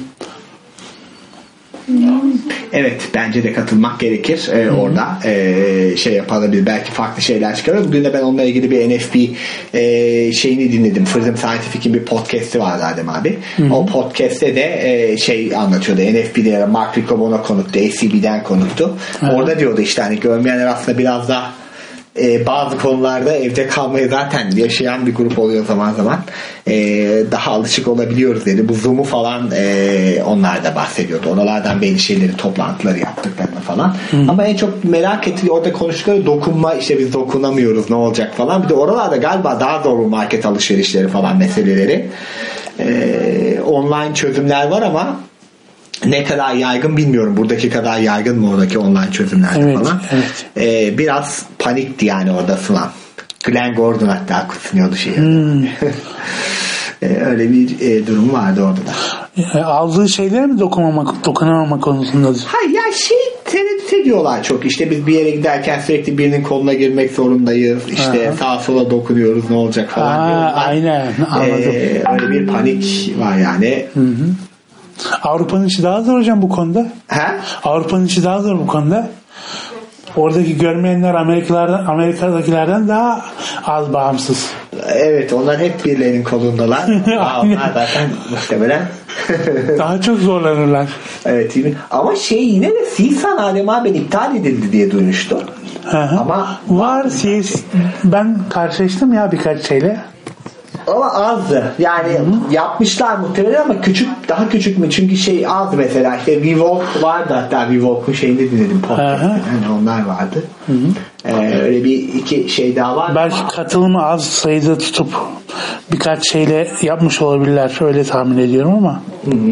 Evet, bence de katılmak gerekir. Ee, orada ee, şey yapabilir. Belki farklı şeyler çıkarır. Bugün de ben onunla ilgili bir N F B ee, şeyini dinledim. Prism Scientific'in bir podcast'i vardı Adem abi. Hı-hı. O podcast'te de ee, şey anlatıyordu. N F B'de Mark Riccobono konuktu. A C B'den konuktu. Hı-hı. Orada diyordu işte hani görmeyenler aslında biraz daha Ee, bazı konularda evde kalmayı zaten yaşayan bir grup oluyor zaman zaman. Ee, daha alışık olabiliyoruz dedi. Bu Zoom'u falan e, onlar da bahsediyordu. Oralardan belli şeyleri, toplantıları yaptıklarını falan. Hı. Ama en çok merak ettiği orada konuştukları dokunma, işte biz dokunamıyoruz ne olacak falan. Bir de oralarda galiba daha zor market alışverişleri falan meseleleri. Ee, online çözümler var ama ne kadar yaygın bilmiyorum. Buradaki kadar yaygın mı oradaki online çözümlerde evet, falan. Evet. Ee, biraz panikti yani orada falan. Glenn Gordon hatta kutsunuyordu şeyi. Hmm. ee, öyle bir e, durum vardı orada da. E, aldığı şeylere mi dokunmamak, dokunamamak konusundadır? Hayır ya şey tereddüt ediyorlar çok. İşte biz bir yere giderken sürekli birinin koluna girmek zorundayız. İşte Aha. sağa sola dokunuyoruz ne olacak falan. Aa, aynen anladım. Ee, öyle bir panik var yani. Hı hı. Avrupa'nın işi daha zor hocam bu konuda. He? Avrupa'nın işi daha zor bu konuda. Oradaki görmeyenler Amerikalardan, Amerika'dakilerden daha az bağımsız. Evet, onlar hep birilerinin kolundalar. Onlar zaten muhtemelen daha çok zorlanırlar. Evet, ama şey yine de Silsan Adem abi iptal edildi diye duymuştu. Ama var C S, ben karşılaştım ya birkaç şeyle. Ama azdı. Yani Hı-hı. yapmışlar muhtemelen ama küçük, daha küçük mü? Çünkü şey az mesela. İşte WeWalk vardı, hatta WeWalk'un şeyini dinledim podcast'te. Yani onlar vardı. Ee, öyle bir iki şey daha var. Belki katılımı az sayıda tutup birkaç şeyle yapmış olabilirler. Öyle tahmin ediyorum ama. Hı-hı.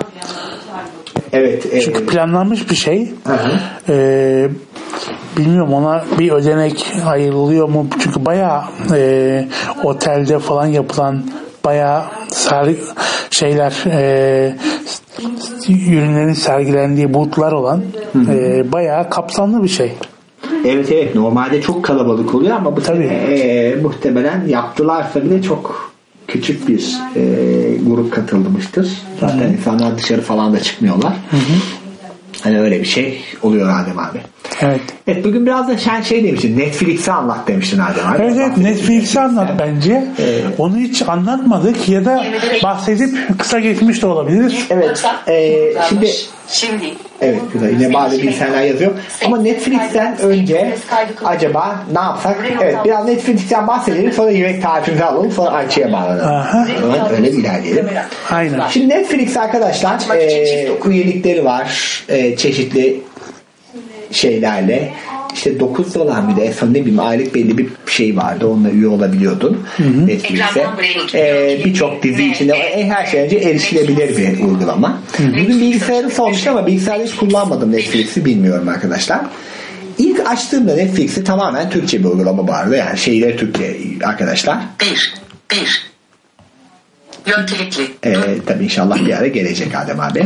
Evet. E- Çünkü planlanmış bir şey. Ee, bilmiyorum ona bir ödenek ayrılıyor mu? Çünkü bayağı e, otelde falan yapılan bayağı ser, şeyler e, ürünlerin sergilendiği bootlar olan e, bayağı kapsamlı bir şey. Evet evet, normalde çok kalabalık oluyor ama bu tabii e, muhtemelen yaptılarsa bile çok küçük bir e, grup katılmıştır. Zaten Hı-hı. insanlar dışarı falan da çıkmıyorlar. Hı-hı. Hani öyle bir şey oluyor Adem abi. Evet. Evet, bugün biraz da sen şey demiştin, Netflix'i anlat demiştin Adem abi. Evet evet, Netflix'i anlat bence. Evet. Onu hiç anlatmadık ya da bahsedip kısa geçmiş de olabilir. Evet. E, şimdi Şimdi. Evet, güzel. Yine bazı bilgisayarlar yazıyor. Ama Netflix'ten önce acaba ne yapsak? Evet, biraz Netflix'ten bahsedelim. Sonra yemek tarifimizi alalım. Sonra Ayça'ya bağlanalım. Evet, öyle bir ilerleyelim. Aynen. Şimdi Netflix arkadaşlar e, üyelikleri var. E, çeşitli şeylerle. işte dokuz dolar mıydı? En son ne bileyim aylık belli bir şey vardı. Onunla üye olabiliyordun Netflix'e. Ee, Birçok dizi içinde e, her şey önce erişilebilir bir uygulama. Bugün bilgisayarı sormuştu ama bilgisayarda hiç kullanmadım Netflix'i, bilmiyorum arkadaşlar. İlk açtığımda Netflix'i tamamen Türkçe bir uygulama vardı. Yani şeyleri Türkçe arkadaşlar. Bir. Bir. Yöntelikli. Ee, tabii inşallah bir ara gelecek Adem abi.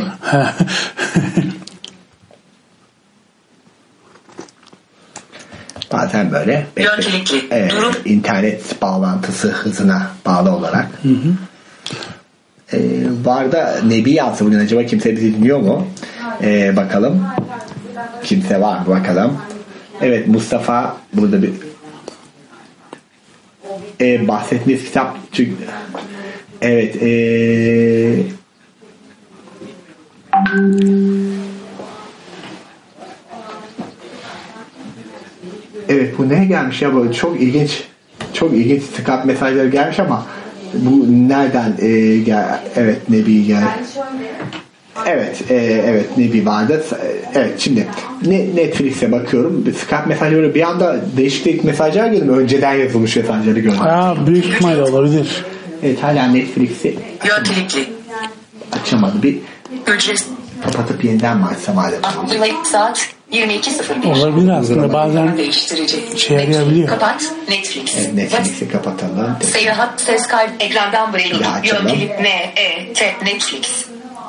Bazen böyle e, internet bağlantısı hızına bağlı olarak. Hı hı. E, var da Nebi yazdı bugün, acaba kimse bizi dinliyor mu? E, bakalım. Kimse var mı bakalım. Evet, Mustafa burada bir e, bahsettiğiniz kitap çünkü evet eee evet bu neye gelmiş ya, bu çok ilginç, çok ilginç Skype mesajları gelmiş ama bu nereden e, gel evet Nebi gel evet e, evet Nebi vardı. Evet, şimdi Netflix'e bakıyorum, Skype mesajları bir anda değişik değişik mesajlar geliyor, önceden yazılmış mesajları gördüm. Aa, büyük ihtimalle olabilir. Evet, hala Netflix'i yöntelikli açamadı, bir ücret kapatıp yeniden mi açsam hala? Saat yirmi iki sıfır bir. Olabilir aslında, bazen şey arayabiliyor. Kapat Netflix. Evet, Netflix'i kapatalım. Seyahat ses kaydı ekrandan Braille. Yöntelik N E T Netflix.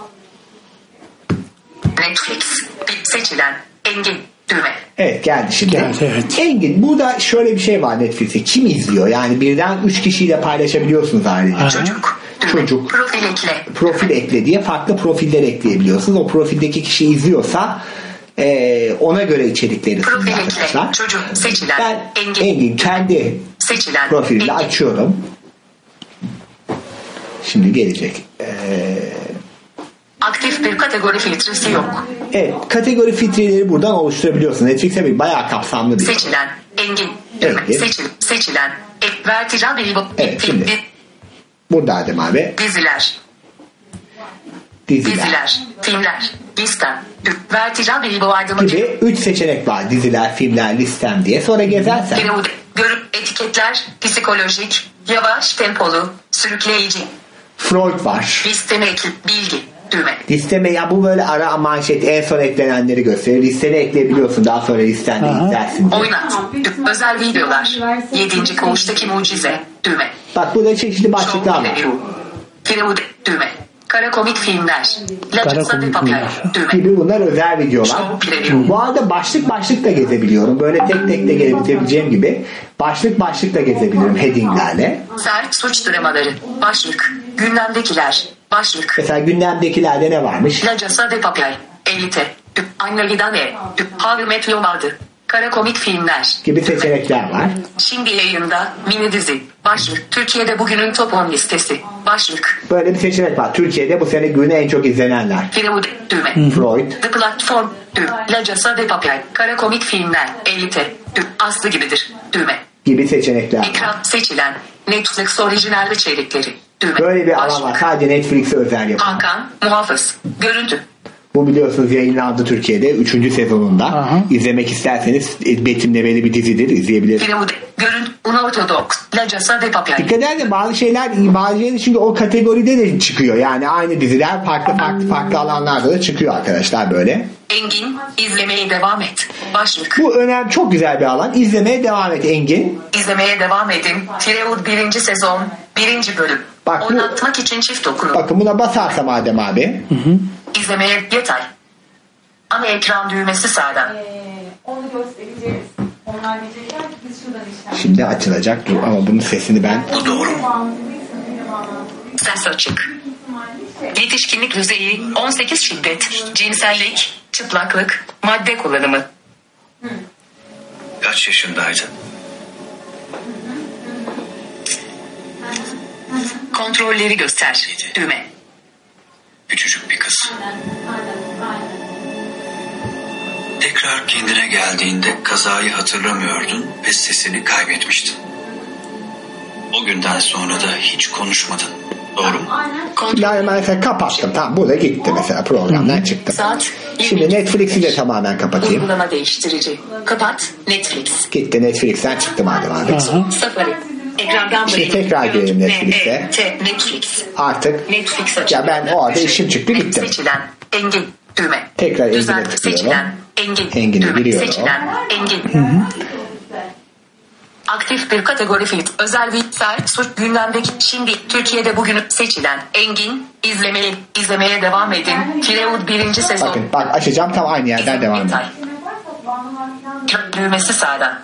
Netflix seçilen Engin düğme. Evet, geldi şimdi. Geldi, evet. Engin, burada şöyle bir şey var Netflix'te. Kim izliyor? Yani birden üç kişiyle paylaşabiliyorsunuz ayrıca. Çocuk. Çocuk. Profil ekle. Profil ekle diye farklı profiller ekleyebiliyorsunuz. O profildeki kişi izliyorsa e, ona göre içerikleri sunuyor arkadaşlar. Çocuk seçilen ben Engin, Engin kendi seçilen profilini Engin. açıyorum. Şimdi gelecek. Eee Aktif bir kategori filtresi yok. Evet, kategori filtreleri buradan oluşturabiliyorsun. Netflix'e bir bayağı kapsamlı bir. Seçilen Engin. Evet. Seçil, seçilen vertical bir evet, şimdi burada Adem abi. Diziler. Diziler. Diziler. Filmler. Listem. Vertical bir boğardımacı. Gibi üç seçenek var. Diziler, filmler, listem diye. Sonra gezersen. Görüp etiketler. Psikolojik. Yavaş tempolu. Sürükleyici. Freud var. Listeme ekli. Bilgi. Düğme. Listeme, ya bu böyle ara manşet en son eklenenleri gösterir. Listene ekleyebiliyorsun. Daha sonra listende izlersin. Oynat. Özel videolar. Yedinci koğuştaki mucize. Düğme. Bak burada çeşitli başlıklar var. Filmde. Düğme. Kara komik filmler. Lacısa ve papel. Düğme. Gibi bunlar özel videolar. Bu arada başlık başlık da gezebiliyorum. Böyle tek tek de gelebileceğim gibi. Başlık başlık da gezebilirim headinglerle. Sert suç dramaları. Başlık. Gündemdekiler. Başlık. Mesela gündemdekilerde ne varmış? La Casa de Papel. Elite. Anna Gidane. How I Met Your Mother. Kara komik filmler. Gibi seçenekler var. Şimdi yayında mini dizi. Başlık. Türkiye'de bugünün top on listesi. Başlık. Böyle bir seçenek var. Türkiye'de bu sene günü en çok izlenenler. Film düğme. Freud. The Platform. Düğme. La Casa de Papel. Kara komik filmler. Elite. Düğme. Aslı gibidir. Düğme. Gibi seçenekler var. Ekran seçilen. Netflix orijinal içerikleri. Düğme. Böyle bir alan var. Sadece Netflix'e özel yapıyor. Hakan Muhafız. Görüntü. Bu biliyorsunuz yayınlandı Türkiye'de üçüncü sezonunda. Aha. İzlemek isterseniz betimlemeli bir dizidir. İzleyebilirsiniz. Film görüntü. Unortodoks. La Casa de Papel. Dikkat edin, bazı şeyler bazı şeyler çünkü o kategoride de çıkıyor. Yani aynı diziler farklı farklı farklı alanlarda da çıkıyor arkadaşlar böyle. Engin izlemeye devam et. Başlık. Bu önemli, çok güzel bir alan. İzlemeye devam et Engin. İzlemeye devam edin. Firewood birinci sezon birinci bölüm. Bak, oynatmak bu, için çift dokunun. Bakın buna basarsam Adem abi. Hı hı. İzlemeye yetay. Ana ekran düğmesi sağdan. Ee, onu göstereceğiz. Onlar diyecekler ki biz şuradan işlem. Şimdi açılacak dur ama bunun sesini ben. Bu doğru. Ses açık. Yetişkinlik düzeyi on sekiz şiddet, cinsellik, çıplaklık, madde kullanımı. Hı. Kaç yaşındaydı? Kontrolleri göster. Düğme. Küçücük bir kız. Tekrar kendine geldiğinde kazayı hatırlamıyordun ve sesini kaybetmiştin. O günden sonra da hiç konuşmadın. Doğru mu? Şimdi ben mesela kapattım. Tamam, burada gitti mesela, programdan çıktım. Saat Şimdi Netflix'i de tamamen kapatayım. Uygulama değiştirici. Kapat. Netflix. Gitti, Netflix'ten çıktım Adem abi. Safari. Ekrandan Şimdi tekrar girelim Netflix'e. Netflix. Artık Netflix ya ben o arada işim çıktı, gittim. Seçilen. Engin. Düğme. Tekrar Engin'e Düzen. tıklıyorum. Seçilen. Engin. Engin'e Düğme. giriyorum. Seçilen. Engin. Aktif bir kategori filtre. Özel bilgisayar suç gündemdeki şimdi Türkiye'de bugün seçilen Engin izlemeye izlemeye devam edin. Firewood birinci sezon. Bakın bak, açacağım, tam aynı yerden devam edin. Düğmesi sağdan.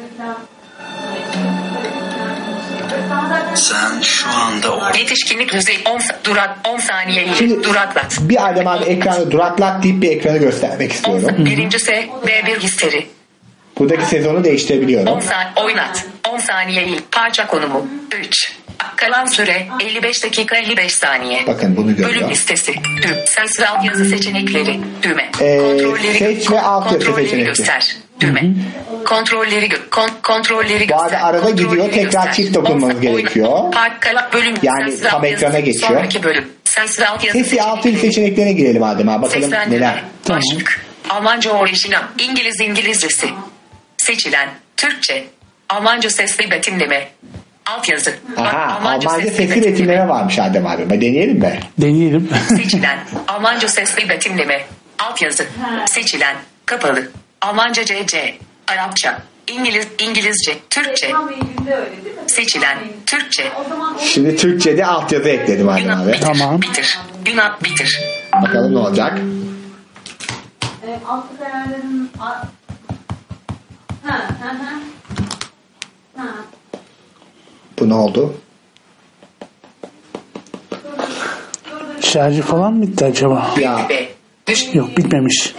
Sen şu anda orada. Yetişkinlik düzeyi on durak on saniye Şimdi duraklat. bir Adem abi ekranı duraklat deyip bir ekranı göstermek istiyorum. Birincisi B bir histeri. Buradaki sezonu değiştirebiliyorum. on saniye oynat. on saniye parça konumu üç. Kalan süre elli beş dakika elli beş saniye. Bakın bunu görüyor. Bölüm listesi. Düğüm. Ses ve altyazı seçenekleri. Düğme. Ee, Kontrolleri, seç ve altyazı kontrolleri seçenekleri. göster. Düğme. Kontrolleri gö kon kontrolleri Bu arada göster. arada gidiyor, Kontrolleri tekrar göster. çift dokunmanız gerekiyor. Part kalan bölüm. Yani Ses ve tam altyazı. ekrana geçiyor. Sonraki bölüm. Ses ve altyazı Sesi altyazı seçeneklerine girelim Adem abi. Bakalım Seslendirme. neler. Başlık. Almanca orijinal. İngiliz İngilizcesi. Seçilen. Türkçe. Almanca sesli betimleme. Altyazı. Aha, Almanca sesli betimleme varmış Adem abi. Ben deneyelim mi? Deneyelim. Seçilen. Almanca sesli betimleme. Altyazı. Seçilen. Kapalı. Almanca C C. Arapça. İngiliz İngilizce. Türkçe. Seçilen. Türkçe. Şimdi Türkçe'de altyazı ekledim Adem Yunan abi. bitir. Tamam. Bitir. Yunan bitir. Bakalım ne olacak. Altı kararların... Ha, ha, ha. Ha. Bu ne oldu? Şarjı falan mı bitti acaba? Ya. Yok, bitmemiş.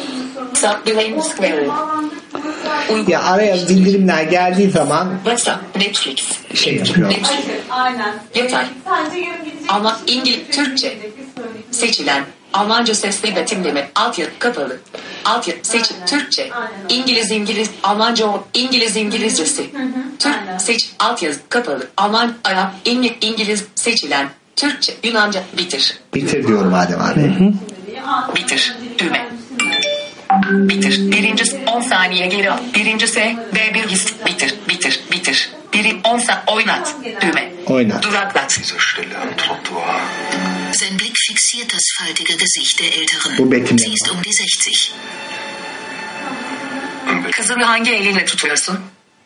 Ya araya bildirimler geldiği zaman WhatsApp, Netflix. şey yapıyor. Aynen. Yeter. Sadece yarım gidecek. Ama İngiliz Türkçe. Seçilen. Almanca sesli betimleme. Altyazı kapalı. Altyazı seç Türkçe. İngiliz İngiliz Almanca o İngiliz İngilizcesi. Türk seç altyazı kapalı. Alman Arap İngiliz İngiliz seçilen. Türkçe Yunanca bitir. Bitir diyorum Adem abi. Bitir. Düğme. Bitir. Birincisi on saniye geri al. Birincisi B bir his. Bitir. Bitir. Bitir. Biri on saniye oynat. Düğme. Oynat. Duraklat. Sein Blick fixiert das faltige Gesicht der Älteren. Bu betimleme. Sie ist um die sechzig. Kızını hangi elinle tutuyorsun?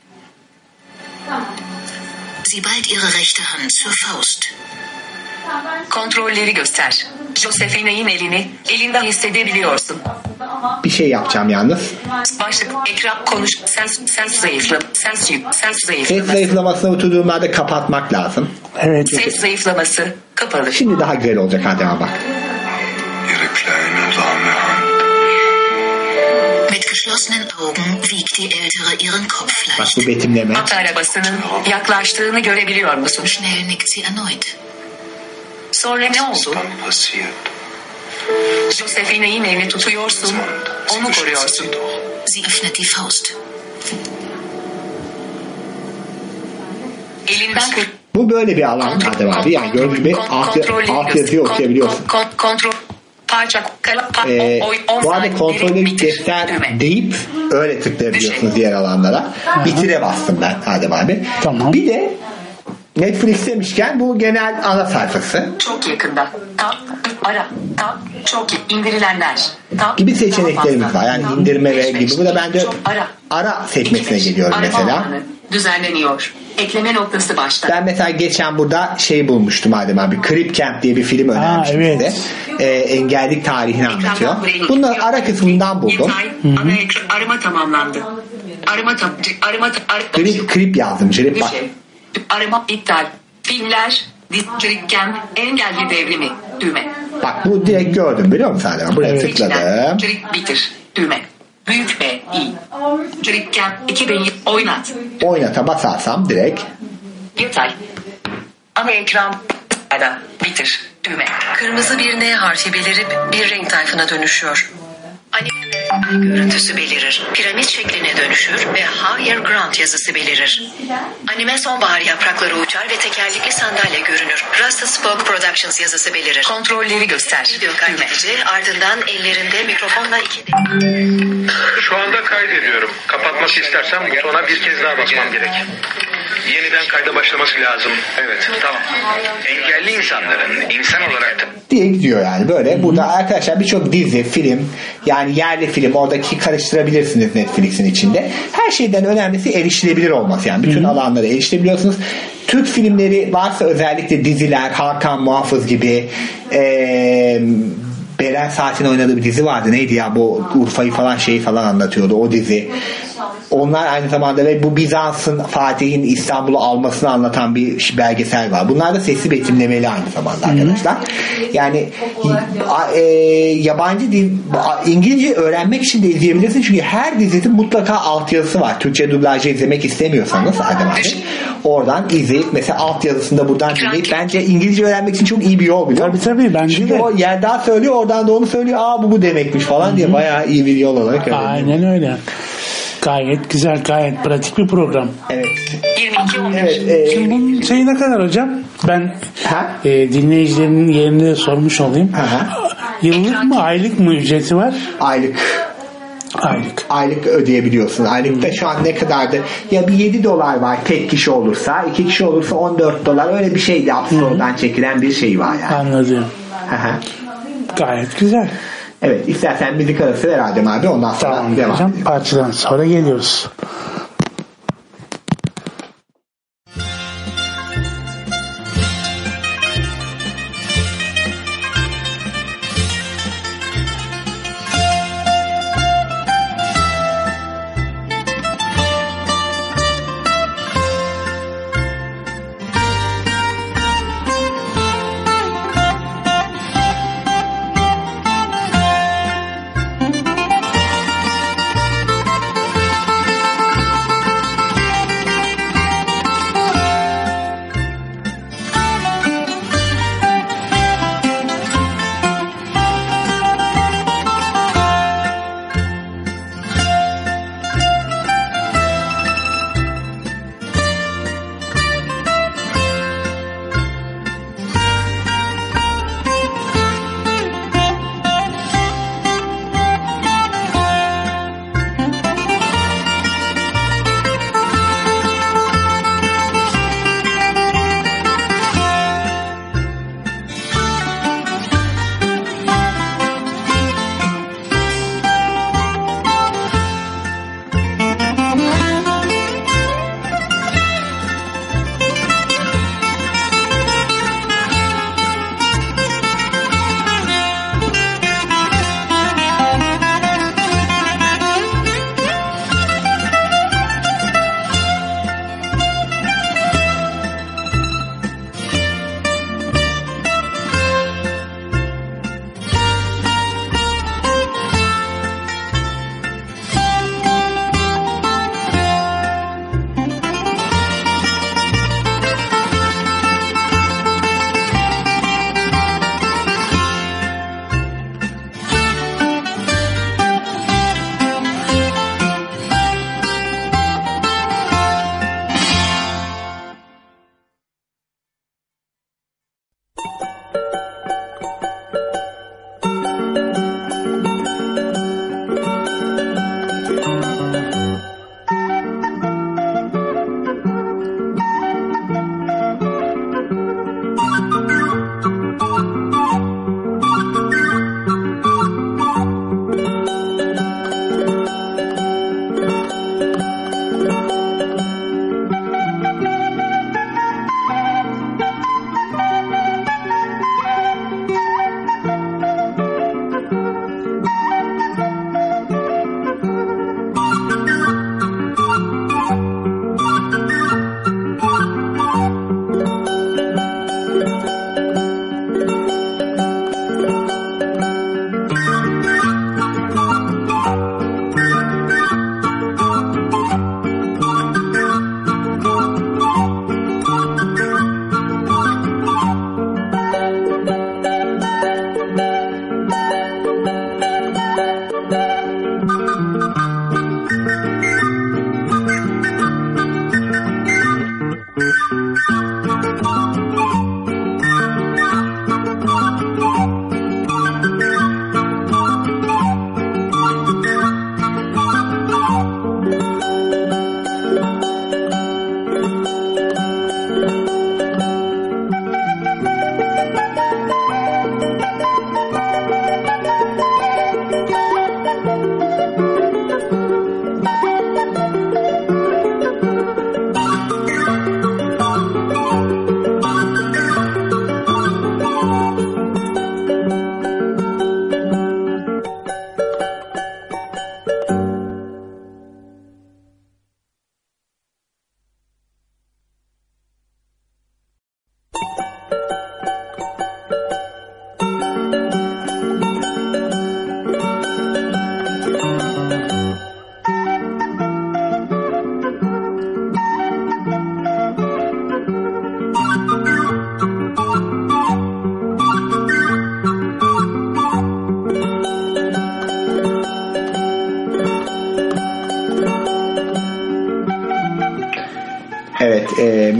Sie ballt ihre rechte Hand zur Faust. Kontrolleri göster. Josephine'in elini elinde hissedebiliyorsun. Bir şey yapacağım yalnız. Başlık, ekran, konuş, sens, sens zayıfla, sens yük, sens Ses zayıflaması. zayıflamasına oturduğumda kapatmak lazım. Evet. Ses zayıflaması, kapalı. Şimdi daha güzel olacak Adem abi bak. Mit geschlossenen Augen wiegt die Ältere ihren Kopf Bak leicht. bu betimleme. At arabasının yaklaştığını görebiliyor musun? Schnell nickt sie erneut. Sonra ne oldu? Josephine'in elini tutuyorsun, onu koruyorsun. Sie öffnet die Faust. Elinden kır. Bu böyle bir alan Adem abi. Yani gördüğünüz gibi alt, alt yazıyı okuyabiliyorsun. Kon, kontrol, parça, kala, pa, Ee, oy, on bu arada saniye, kontrolleri bitir, göster düğme. deyip öyle tıklayabiliyorsunuz diğer alanlara. Bitire bastım ben Adem abi. Tamam. Bir de Netflix demişken bu genel ana sayfası Çok yakında. Tap, ara, tap, çok iyi. İndirilenler. Tap, gibi seçeneklerimiz var. Yani indirme ve gibi. Bu da ben de ara. ara sekmesine geliyorum Arama mesela. alanı düzenleniyor. Ekleme noktası başta. Ben mesela geçen burada şey bulmuştum Adem abi. Crip Camp diye bir film önermiştim evet. size. Ee, engellik tarihini anlatıyor. Bunları ara kısmından buldum. Yatay, ana ekran, arama tamamlandı. Arama tam, arama tam, arama Crip, crip yazdım. Crip bak. Arama iptal. Filmler, Distrikken, engelli devrimi, düğme. Bak bu direkt gördüm biliyor musun Adem? Buraya Evet. tıkladım. Trip bitir, düğme. Büyük B, I. Trikken, iki bin oynat. Oynata basarsam direkt. Yatay. Ana ekran, ara, bitir, düğme. Kırmızı bir N harfi belirip bir renk tayfına dönüşüyor. Ani, görüntüsü belirir. Piramit şekline dönüşür ve Higher Ground yazısı belirir. Anime sonbahar yaprakları uçar ve tekerlekli sandalye görünür. Rasta Spoke Productions yazısı belirir. Kontrolleri göster. Video kaydedici ardından ellerinde mikrofonla iki... Şu anda kaydediyorum. Kapatması istersen butona bir kez daha basmam gerek. Yeniden kayda başlaması lazım. Evet, tamam. Engelli insanların insan olarak da... diye gidiyor yani böyle. Burada arkadaşlar birçok dizi, film, yani yerli film oradaki karıştırabilirsiniz Netflix'in içinde. Her şeyden önemlisi erişilebilir olması. Yani bütün alanlara erişilebiliyorsunuz. Türk filmleri varsa özellikle diziler, Hakan Muhafız gibi eee Beren Saat'in oynadığı bir dizi vardı. Neydi ya bu Urfa'yı falan şeyi falan anlatıyordu o dizi. Onlar aynı zamanda ve bu Bizans'ın Fatih'in İstanbul'u almasını anlatan bir belgesel var. Bunlar da sesli betimlemeli aynı zamanda arkadaşlar. Yani e, yabancı dil, İngilizce öğrenmek için de izleyebilirsin. Çünkü her dizinin mutlaka altyazısı var. Türkçe dublajı izlemek istemiyorsanız Adem abi oradan izleyip mesela altyazısında buradan dinleyip bence İngilizce öğrenmek için çok iyi bir yol biliyor. Tabii tabii bence Çünkü de. o yerden söylüyor oradan da onu söylüyor. Aa bu bu demekmiş falan diye bayağı iyi bir yol olarak öğreniyor. Aynen öyle. Gayet güzel, gayet pratik bir program. Evet. yirmi iki on beş. Evet. E, Şimdi bunun şeyi ne kadar hocam? Ben e, dinleyicilerin yerine sormuş olayım. Ha. Yıllık mı, aylık mı ücreti var? Aylık. Aylık. Aylık ödeyebiliyorsun. Aylıkta şu an ne kadardı? Ya bir yedi dolar var tek kişi olursa. iki kişi olursa on dört dolar. Öyle bir şeydi. App Store'dan çekilen bir şey var yani. Anladım. Gayet güzel. Evet. İstersen müzik arası ver Adem abi. Ondan sonra tamam, devam hocam, edelim. parçadan sonra geliyoruz.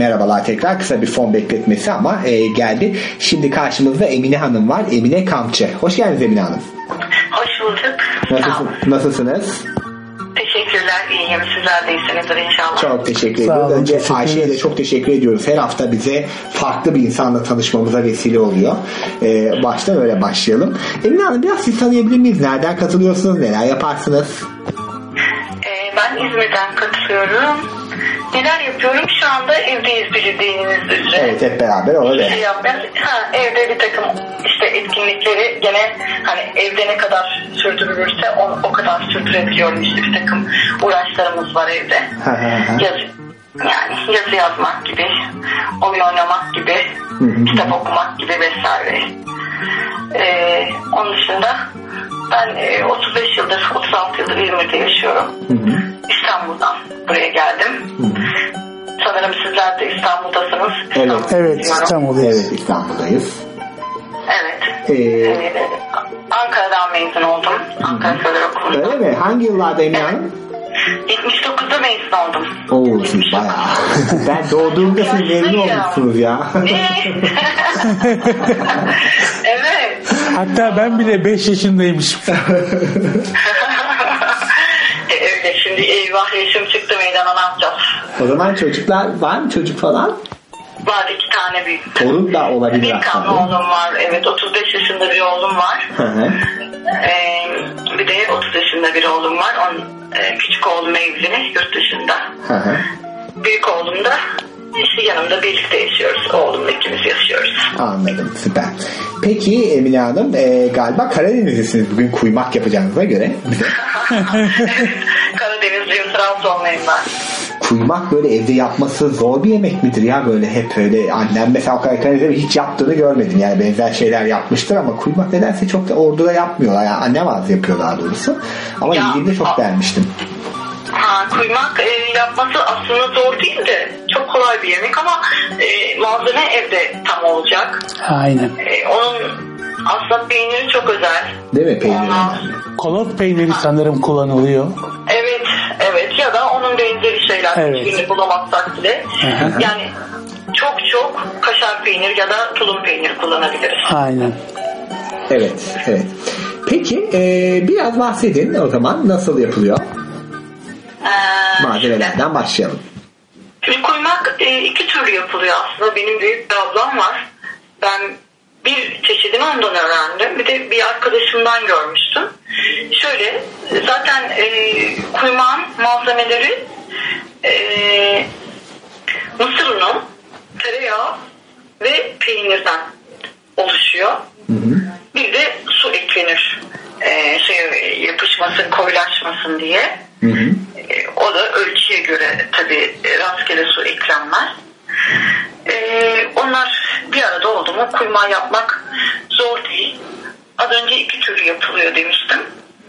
merhabalar tekrar. Kısa bir fon bekletmesi ama e, geldi. Şimdi karşımızda Emine Hanım var. Emine Kamçı. Hoş geldiniz Emine Hanım. Hoş bulduk. Nasılsın, nasılsınız? Teşekkürler. İyiyim. Sizler de iyisinizdir inşallah. Çok teşekkür ediyoruz. Önce Ayşe'ye de çok teşekkür ediyoruz. Her hafta bize farklı bir insanla tanışmamıza vesile oluyor. Ee, baştan öyle başlayalım. Emine Hanım biraz siz tanıyabilir miyiz? Nereden katılıyorsunuz? Neler yaparsınız? Ee, ben İzmir'den katılıyorum. Neler yapıyorum? Şu anda evdeyiz bildiğiniz üzere. Evet, hep beraber orada. Şey yapmıyoruz. Ha, evde bir takım işte etkinlikleri gene hani evde ne kadar sürdürülürse o, o kadar sürdürebiliyorum. İşte bir takım uğraşlarımız var evde. Yaz, yani yazı yazmak gibi, oyun oynamak gibi, kitap okumak gibi vesaire. Ee, onun dışında ben e, otuz beş yıldır, otuz altı yıldır İzmir'de yaşıyorum. Hı hı. İstanbul'dan buraya geldim. Hı hı. Sanırım sizler de İstanbul'dasınız. Evet, İstanbul'da evet İstanbul'dayız. Evet, İstanbul'dayız. Evet. Ee, ee, Ankara'dan mezun oldum. Ankara Söder Okulu'nda. Öyle mi? Hangi yıllarda Emine Hanım? yetmiş dokuzda mezun oldum. Oo, siz bayağı. Ben doğduğumda siz mezun olmuşsunuz ya. Evet. Hatta ben bile beş yaşındaymışım. Öyle şimdi eyvah yaşım çıktı meydana, ne yapacağız? O zaman çocuklar var mı, çocuk falan? Var, iki tane büyük. Torun da olabilir bir aslında. Bir tane oğlum var. Evet, otuz beş yaşında bir oğlum var. Hı hı. Ee, bir de otuz yaşında bir oğlum var. Onun, e, küçük oğlum evli, yurt dışında. Hı hı. Büyük oğlum da işte yanımda birlikte yaşıyoruz. Oğlumla ikimiz yaşıyoruz. Anladım, süper. Peki Emine Hanım, e, galiba Karadenizlisiniz bugün kuymak yapacağınıza göre. Karadenizliyim, Trabzonluyum ben. Kuymak böyle evde yapması zor bir yemek midir ya, böyle hep öyle annem mesela o Karadeniz'de hiç yaptığını görmedim, yani benzer şeyler yapmıştır ama kuymak nedense çok da orduda yapmıyorlar, yani annem az yapıyor daha doğrusu ama ya, yediğimde çok beğenmiştim. Ha, kuymak e, yapması aslında zor değil de çok kolay bir yemek ama e, malzeme evde tam olacak. Aynen. E, onun aslında peyniri çok özel. Değil mi peyniri? Ondan... Kolot peyniri sanırım kullanılıyor. Evet, evet ya da onun benzeri şeyler. Evet. Hiçbirini bulamazsak bile. Hı-hı. Yani çok çok kaşar peynir ya da tulum peynir kullanabiliriz. Aynen. Evet, evet. Peki e, biraz bahsedin o zaman nasıl yapılıyor? Ee, Malzemelerden başlayalım. Şimdi kuymak e, iki türlü yapılıyor aslında. Benim büyük bir ablam var. Ben bir çeşidini ondan öğrendim. Bir de bir arkadaşımdan görmüştüm. Şöyle, zaten e, kuymağın malzemeleri e, mısır unu, tereyağı ve peynirden oluşuyor. Hı hı. Bir de su eklenir. E, şey yapışmasın, koyulaşmasın diye. Hı hı. E, o da ölçüye göre tabii rastgele su eklenmez. E, onlar bir arada oldu mu kuymağı yapmak zor değil. Az önce iki türlü yapılıyor demiştim.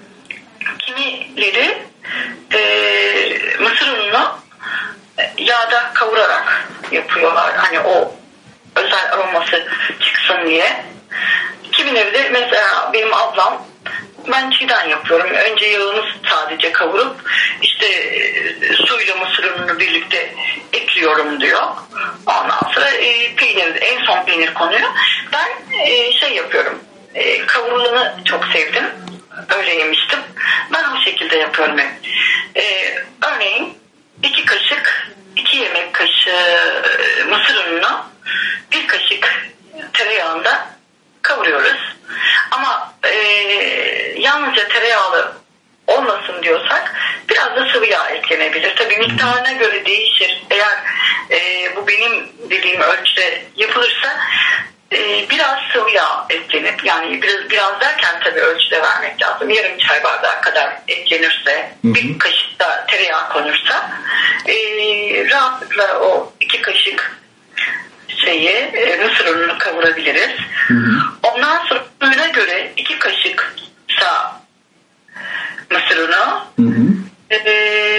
Kimileri e, mısır ununu yağda kavurarak yapıyorlar. Hani o özel aroması çıksın diye. Kimileri de mesela benim ablam, ben çiğden yapıyorum. Önce yağını sadece kavurup işte e, suyla mısır ununu birlikte ekliyorum diyor. Ondan sonra e, peynir, en son peynir konuyor. Ben e, şey yapıyorum. E, kavurulanı çok sevdim. Öyle yemiştim. Ben o şekilde yapıyorum hep. E, örneğin iki kaşık, iki yemek kaşığı mısır ununu, bir kaşık tereyağında kavuruyoruz. Ama e, yalnızca tereyağlı olmasın diyorsak biraz da sıvı yağ eklenebilir. Tabii miktarına göre değişir. Eğer e, bu benim dediğim ölçüde yapılırsa e, biraz sıvı yağ eklenip, yani biraz, biraz derken tabii ölçüde vermek lazım. Yarım çay bardağı kadar eklenirse, hı hı. bir kaşık da tereyağı konursa e, rahatlıkla o iki kaşık şeyi e, mısır ununu kavurabiliriz. Hı hı. Ondan sonra suyuna göre iki kaşıksa mısır unu, hı hı. E,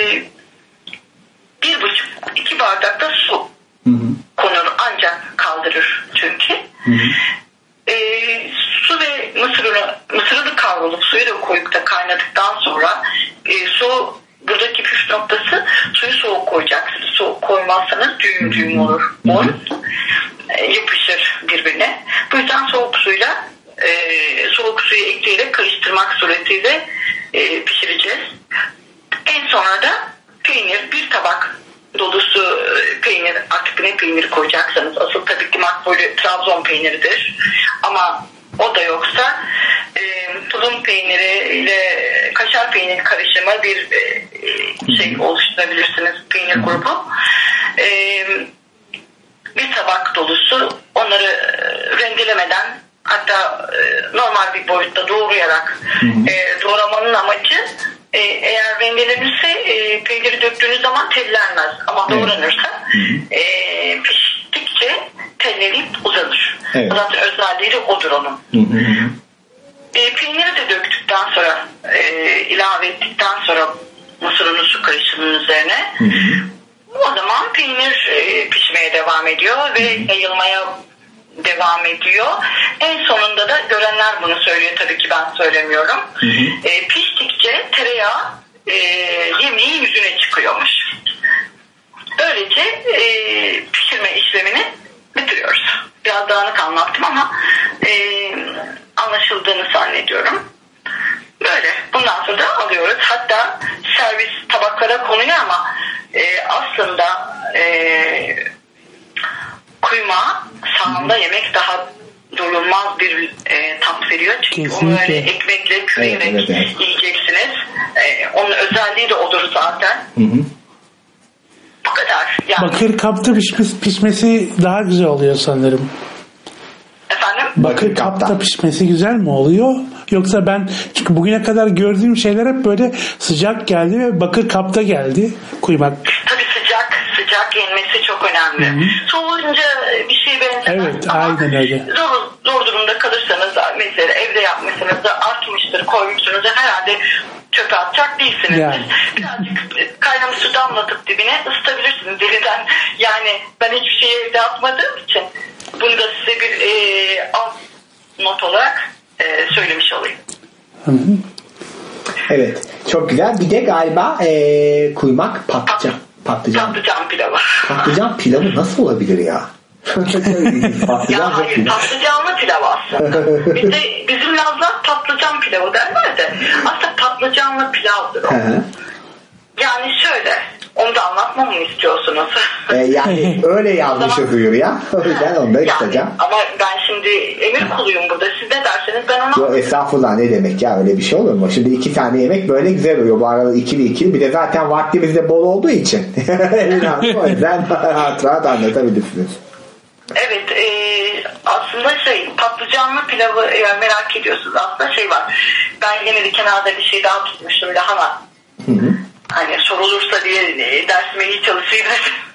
bir buçuk iki bardak da su hı hı. konur, ancak kaldırır çünkü. Hı hı. E, su ve mısır unu, mısır unu kavrulup suyu da koyup da kaynadıktan sonra e, su, buradaki püf noktası, suyu soğuk koyacaksınız. Soğuk koy, koymazsanız düğüm düğüm olur un. E, yapışır birbirine. Bu yüzden soğuk suyla e, soğuk suyu ekleyerek karıştırmak suretiyle e, pişireceğiz. En sonra da peynir, bir tabak dolusu peynir, artık ne peyniri koyacaksanız, asıl tabii ki makbulü Trabzon peyniridir. Ama o da yoksa e, tulum peyniri ile kaşar peyniri karışımı bir e, şey oluşturabilirsiniz, peynir grubu. E, bir tabak dolusu onları rendelemeden, hatta e, normal bir boyutta doğrayarak e, doğramanın amacı e, eğer rendelenirse e, peyniri döktüğünüz zaman tellenmez, ama doğranırsa e, piştikçe telleyip uzanır. Evet. Zaten özelliği de odur onun. Hı hı. E, peyniri de döktükten sonra e, ilave ettikten sonra mısır unu su karışımının üzerine, hı hı, o zaman peynir e, pişmeye devam ediyor ve yayılmaya devam ediyor. En sonunda da görenler bunu söylüyor, tabii ki ben söylemiyorum. Hı hı. E, piştikçe tereyağı e, yemeğin yüzüne çıkıyormuş. Böylece e, pişirme işlemini bitiriyoruz. Biraz dağınık anlattım ama e, anlaşıldığını zannediyorum. Böyle. Bundan sonra da alıyoruz. Hatta servis tabaklara konuyor ama e, aslında e, kuyma sahanda yemek daha doyulmaz bir e, tat veriyor. Çünkü kesinlikle onu öyle ekmekle küreyerek evet, evet, evet. yiyeceksiniz. E, onun özelliği de odur zaten. Hı hı. Bu kadar. Yani, bakır kapta pişmesi, pişmesi daha güzel oluyor sanırım. Efendim? Bakır kapta pişmesi güzel mi oluyor? Yoksa ben, çünkü bugüne kadar gördüğüm şeyler hep böyle sıcak geldi ve bakır kapta geldi kuymak. Tabii sıcak sıcak yenmesi çok önemli. Hı-hı. Soğuyunca bir şey benzemez. Evet, ama aynen öyle. Zor, zor durumda kalırsanız, mesela evde yapmışsınız da artmıştır, koymuşsunuz da herhalde çöpe atacak değilsiniz. Yani. Birazcık kaynamış su damlatıp dibine ısıtabilirsiniz deriden. Yani ben hiçbir şeyi evde atmadığım için bunu da size bir e, alt not olarak e, söylemiş olayım. Hı hı. Evet. Çok güzel. Bir de galiba e, kuymak patlıcan. Patlıcan. Patlıcan pilavı. Patlıcan pilavı nasıl olabilir ya? ya hayır, patlıcanlı pilav aslında. Bizde, bizim Lazlar patlıcan pilavı derler de aslında patlıcanlı pilavdır o. Yani şöyle, onu da anlatmamı istiyorsunuz. e, yani öyle yanlış okuyor ya. O yüzden onu da isteyeceğim. Yani, ama ben şimdi emir kuluyum burada. Siz ne derseniz ben ona... Yo, estağfurullah, ne demek ya, öyle bir şey olur mu? Şimdi iki tane yemek böyle güzel oluyor. Bu arada ikili ikili. Bir de zaten vaktimiz de bol olduğu için. O yüzden rahat rahat anlatabilirsiniz. Evet, e, aslında şey, patlıcanlı pilavı eğer merak ediyorsunuz, aslında şey var. Ben yine de kenarda bir şey daha tutmuştum, lahana. Hı hı. Hani sorulursa diye e, dersime iyi çalışayım.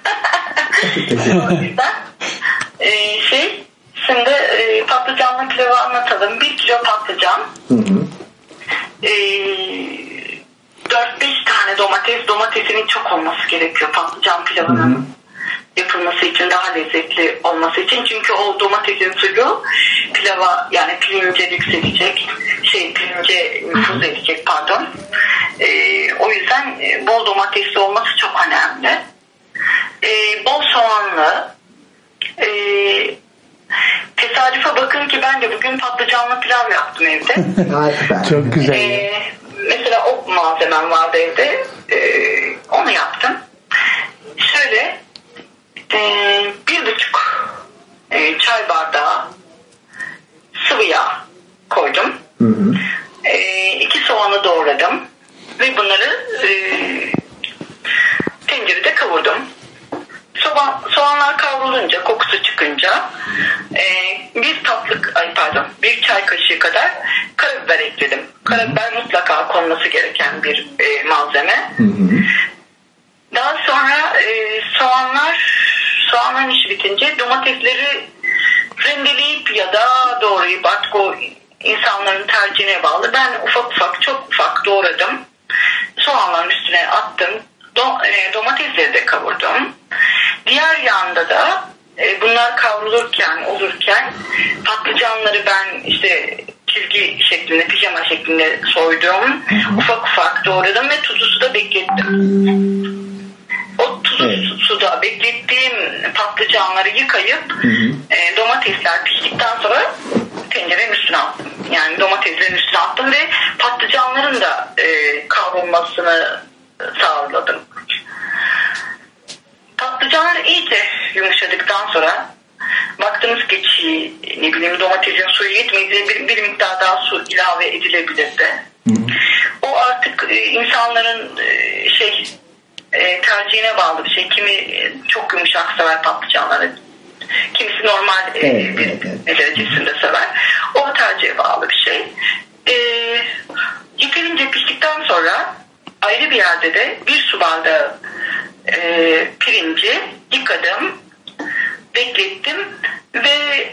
O yüzden e, şey, şimdi e, patlıcanlı pilavı anlatalım. Bir kilo patlıcan, hı hı. E, dört beş tane domates, domatesinin çok olması gerekiyor patlıcan pilavının. Hı hı. Yapılması için, daha lezzetli olması için, çünkü o domatesin suyu pilava, yani pirince yükselecek, şey pirince nüfuz edecek pardon. Ee, o yüzden bol domatesli olması çok önemli. Ee, bol soğanlı. Ee, tesadüfe bakın ki ben de bugün patlıcanlı pilav yaptım evde. Çok güzel. Ee, mesela o malzemem vardı evde. Ee, onu yaptım. Şöyle Ee, bir buçuk e, çay bardağı sıvı yağ koydum. Hı hı. E, iki soğanı doğradım ve bunları e, tencerede kavurdum. Soğan, soğanlar kavrulunca, kokusu çıkınca e, bir tatlı, ay pardon, bir çay kaşığı kadar karabiber ekledim. Karabiber mutlaka konması gereken bir e, malzeme. Hı hı. Daha sonra e, soğanlar soğanların işi bitince domatesleri rendeleyip ya da doğrayıp, artık o insanların tercihine bağlı. Ben ufak ufak, çok ufak doğradım. Soğanların üstüne attım. Do, e, domatesleri de kavurdum. Diğer yanda da e, bunlar kavrulurken, olurken patlıcanları ben işte çizgi şeklinde, pijama şeklinde soydum. Ufak ufak doğradım ve tuzlu suda beklettim. O tuzlu evet. suda suda beklettiğim patlıcanları yıkayıp e, domatesler piştikten sonra tencerenin üstüne attım. Yani domateslerin üstüne attım ve patlıcanların da e, kavrulmasını sağladım. Patlıcanlar iyice yumuşadıktan sonra baktınız ki çiğ, ne bileyim domatesin suyu yetmeyince bir, bir miktar daha su ilave edilebilirdi. O artık e, insanların e, şey e, tercihine bağlı bir şey. Kimi e, çok yumuşak sever patlıcanları. Kimisi normal e, evet, bir evet. derecesinde sever. O tercihe bağlı bir şey. E, yeterince piştikten sonra ayrı bir yerde de bir su bardağı e, pirinci yıkadım, beklettim ve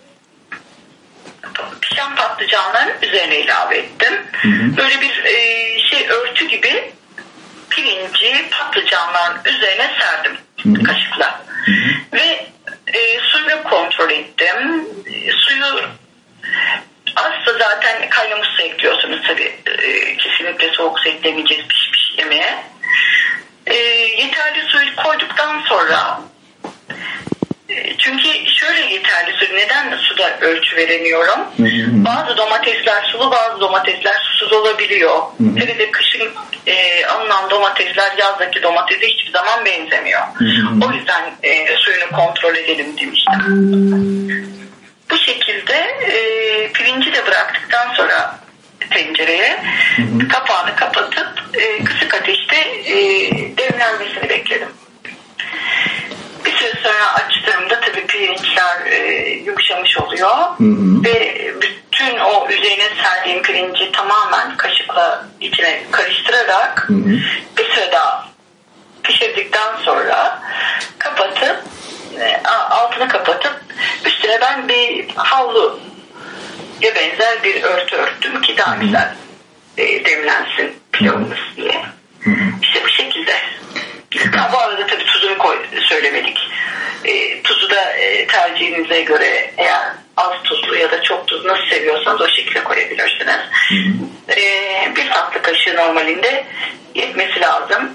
pişen patlıcanların üzerine ilave ettim. Hı hı. Böyle bir e, şey örtü gibi pirinci patlıcanların üzerine serdim hı hı. kaşıkla. Hı hı. Ve e, suyunu kontrol ettim. E, suyu asla zaten kaynamış su ekliyorsunuz tabii. E, kesinlikle soğuk su eklemeyeceğiz pişmiş yemeğe. E, yeterli suyu koyduktan sonra çünkü şöyle yeterli su, neden suda ölçü veremiyorum? Hı hı. Bazı domatesler sulu, bazı domatesler susuz olabiliyor. Hele de kışın e, alınan domatesler yazdaki domatese hiçbir zaman benzemiyor. Hı hı. O yüzden e, suyunu kontrol edelim demiştim. Bu şekilde e, pirinci de bıraktıktan sonra tencereye hı hı. kapağını kapatıp e, kısık ateşte e, demlenmesini bekledim. Bir süre sonra açtığımda tabii pirinçler e, yumuşamış oluyor. Hı hı. Ve bütün o üzerine serdiğim pirinci tamamen kaşıkla içine karıştırarak hı hı. bir süre daha pişirdikten sonra kapatıp e, altını kapatıp üstüne ben bir havlu ya benzer bir örtü örttüm ki daha güzel e, demlensin pilavımız diye. Hı hı. İşte bu şekilde. Ha, bu arada tabii tuzunu koy, söylemedik. E, tuzu da e, tercihinize göre eğer az tuzlu ya da çok tuzlu nasıl seviyorsanız o şekilde koyabilirsiniz. E, bir tatlı kaşığı normalinde yetmesi lazım.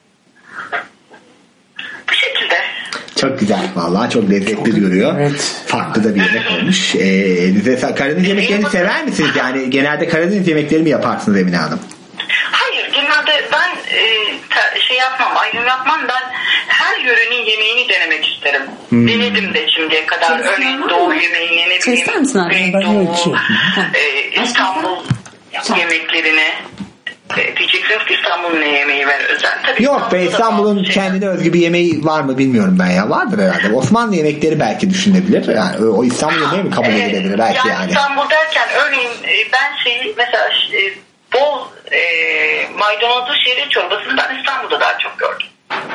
Bu şekilde. Çok güzel vallahi çok lezzetli duruyor. Evet. Farklı da bir yemek olmuş. Ee, Karadeniz yemeklerini sever misiniz? Yani genelde Karadeniz yemekleri mi yaparsınız Emine Hanım? Hayır, genelde ben e, ta, şey yapmam, ayrım yapmam. Ben her yörenin yemeğini denemek isterim. Hmm. Denedim de şimdiye kadar. Çeşitli Örneğin Doğu yemeğini, ne bileyim, Güneydoğu, e, İstanbul yemeklerini. E, diyeceksiniz ki İstanbul'un ne yemeği var özel? Tabii yok be, İstanbul'un kendine özgü bir yemeği var mı bilmiyorum ben ya. Vardır herhalde. Osmanlı yemekleri belki düşünebilir. Yani o İstanbul yemeği mi kabul edilebilir e, belki yani. Yani İstanbul derken örneğin ben şeyi mesela e, bol e, maydanozlu şehriye çorbasını ben İstanbul'da daha çok gördüm.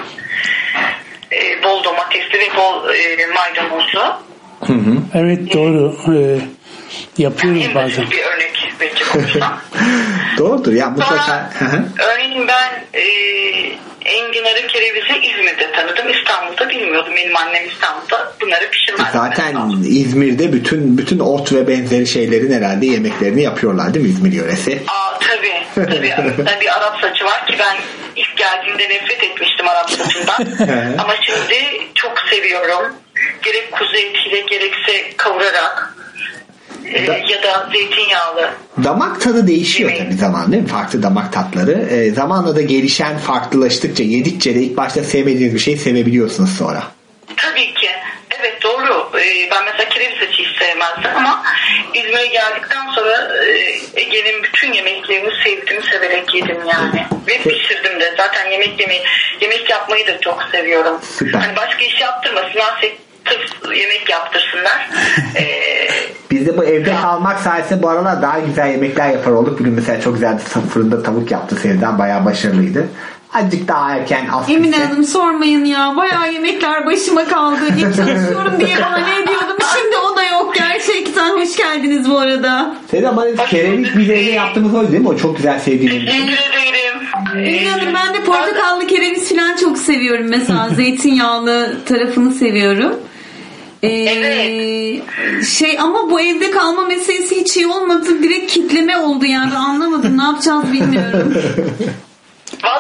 E, bol domatesli ve bol e, maydanozlu. Hı hı. Evet doğru. Ee, yapıyoruz yani bazen. Bir örnek verecek olursam. Doğrudur ya mutlaka. Örneğin ben e, enginarı, kerevizi İzmir'de tanıdım. İstanbul'da bilmiyordum. Benim annem İstanbul'da bunları pişirmez. Zaten İzmir'de bütün bütün ot ve benzeri şeylerin herhalde yemeklerini yapıyorlar değil mi İzmir yöresi? Aa tabii. Tabii. Tabii Arap saçı var ki ben ilk geldiğimde nefret etmiştim Arap saçından. Ama şimdi çok seviyorum. Gerek kuzu etiyle gerekse kavurarak da, ya da zeytinyağlı. Damak tadı değişiyor yemeği. Tabii zaman değil mi? Farklı damak tatları. E, zamanla da gelişen, farklılaştıkça, yedikçe de ilk başta sevmediğiniz bir şeyi sevebiliyorsunuz sonra. Tabii ki. Evet doğru. Ee, ben mesela kereviz hiç sevmezdim ama İzmir'e geldikten sonra e, Ege'nin bütün yemeklerini sevdim, severek yedim yani. Ve pişirdim de. Zaten yemek yemeyi, yemek yapmayı da çok seviyorum. Süper. Hani başka iş yaptırmasınlar, sırf yemek yaptırsınlar. ee, Biz de bu evde kalmak sayesinde bu aralar daha güzel yemekler yapar olduk. Bugün mesela çok güzel fırında tavuk yaptı Sevdan. Bayağı başarılıydı. Azıcık daha erken aslında. Emine Hanım sormayın ya. Bayağı yemekler başıma kaldı. Hep çalışıyorum diye bahane ediyordum. Şimdi o da yok gerçekten. Hoş geldiniz bu arada. Sevdan bana kereviz biz evde yaptığımız oydu değil mi? O çok güzel sevdiğim. Teşekkür ederim. Emine Hanım ben de portakallı kereviz falan çok seviyorum. Mesela zeytinyağlı tarafını seviyorum. Ee, evet. Şey ama bu evde kalma meselesi hiç iyi olmadı. Direkt kitleme oldu yani. Anlamadım. Ne yapacağız bilmiyorum. Valla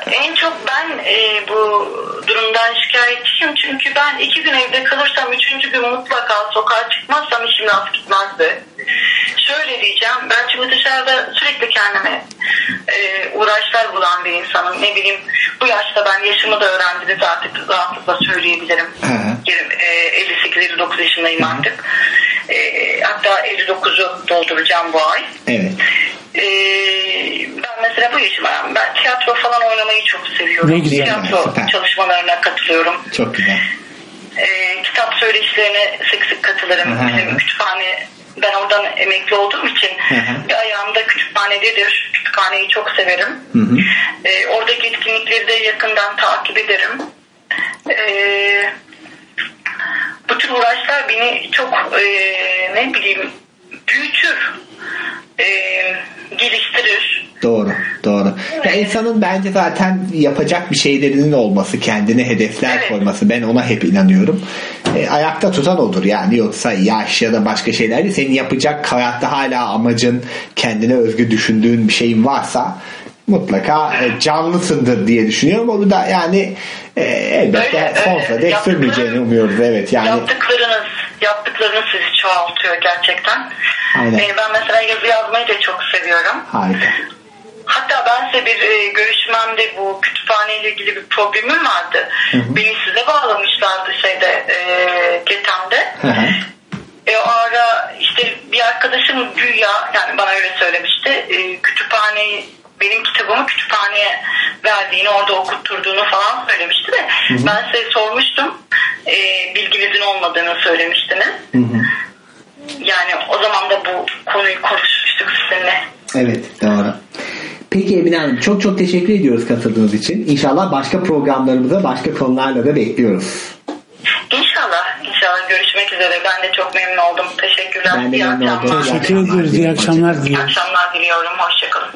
En çok ben e, bu durumdan şikayetçiyim. Çünkü ben iki gün evde kalırsam üçüncü gün mutlaka sokağa çıkmazsam işim rast gitmezdi. Şöyle diyeceğim. Ben çünkü dışarıda sürekli kendime e, uğraşlar bulan bir insanım. Ne bileyim bu yaşta ben yaşımı da öğrendiniz artık rahatlıkla söyleyebilirim. E, elli sekiz elli dokuz yaşındayım artık. E, hatta elli dokuzu dolduracağım bu ay. Evet. Ee, ben mesela bu yaşıma ben tiyatro falan oynamayı çok seviyorum. Ne güzel, tiyatro süper. çalışmalarına katılıyorum. Çok güzel. Ee, kitap söyleşilerine sık sık katılırım. Hı hı. Bizim kütüphane, ben oradan emekli olduğum için Hı hı. bir ayağımda kütüphanededir. Kütüphaneyi çok severim. Hı hı. Ee, oradaki etkinlikleri de yakından takip ederim. Ee, bu tür uğraşlar beni çok e, ne bileyim büyütür. E, geliştirir. Doğru, doğru. Ya insanın bence zaten yapacak bir şeylerinin olması, kendine hedefler evet. koyması. Ben ona hep inanıyorum. E, ayakta tutan odur yani. Yoksa yaş ya da başka şeyler değil. Senin yapacak hayatta hala amacın, kendine özgü düşündüğün bir şeyin varsa mutlaka e, canlısındır diye düşünüyorum. Onu da yani e, elbette öyle, sonsuza dek sürmeyeceğini umuyoruz. Evet yani. Yaptıklarınız, yaptıklarınız sizi çoğaltıyor gerçekten. Aynen. E, ben mesela yazı yazmayı da çok seviyorum. Harika. Hatta ben size bir e, görüşmemde bu kütüphaneyle ilgili bir problemim vardı. Hı hı. Beni size bağlamışlardı şeyde e, Getem'de. Hı hı. E, o ara işte bir arkadaşım güya yani bana öyle söylemişti. E, kütüphaneyi benim kitabımı kütüphaneye verdiğini, orada okutturduğunu falan söylemişti de hı hı. ben size sormuştum. E, bilginizin olmadığını söylemiştiniz. Hı hı. Yani o zaman da bu konuyu konuşmuştuk sizinle. Evet, doğru. Peki Emine Hanım, çok çok teşekkür ediyoruz katıldığınız için. İnşallah başka programlarımıza, başka konularla da bekliyoruz. İnşallah, inşallah görüşmek üzere. Ben de çok memnun oldum. Teşekkürler. Ben de memnun oldum. Teşekkür ediyoruz. İyi akşamlar diliyorum. İyi akşamlar diliyorum. Hoşçakalın.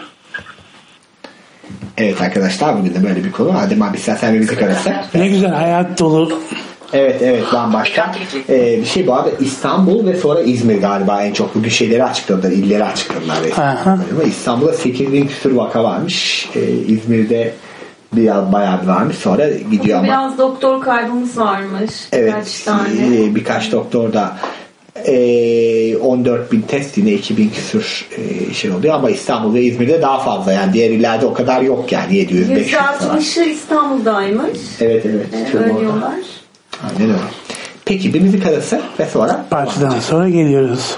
Evet arkadaşlar, bugün de böyle bir konu. Adem abi istersen bir müzik arası. Ne güzel, hayat dolu. Evet evet bambaşka. Ee, bir şey bu arada İstanbul ve sonra İzmir galiba en çok bugün şeyleri açıkladılar, illeri açıkladılar. Ama İstanbul'da sekiz bin küsur vaka varmış. Ee, İzmir'de biraz bayağı varmış. Sonra gidiyor ama. Biraz doktor kaybımız varmış. Evet. Birkaç tane. E, birkaç doktor da e, on dört bin test yine iki bin küsur e, şey oluyor ama İstanbul ve İzmir'de daha fazla yani diğer illerde o kadar yok yani yedi yüz beş yüz yüzde altmışı İstanbul'daymış. Evet evet. Ee, ölüyorlar. Aynen öyle. Peki bir müzik arası ve sonra parçadan sonra geliyoruz.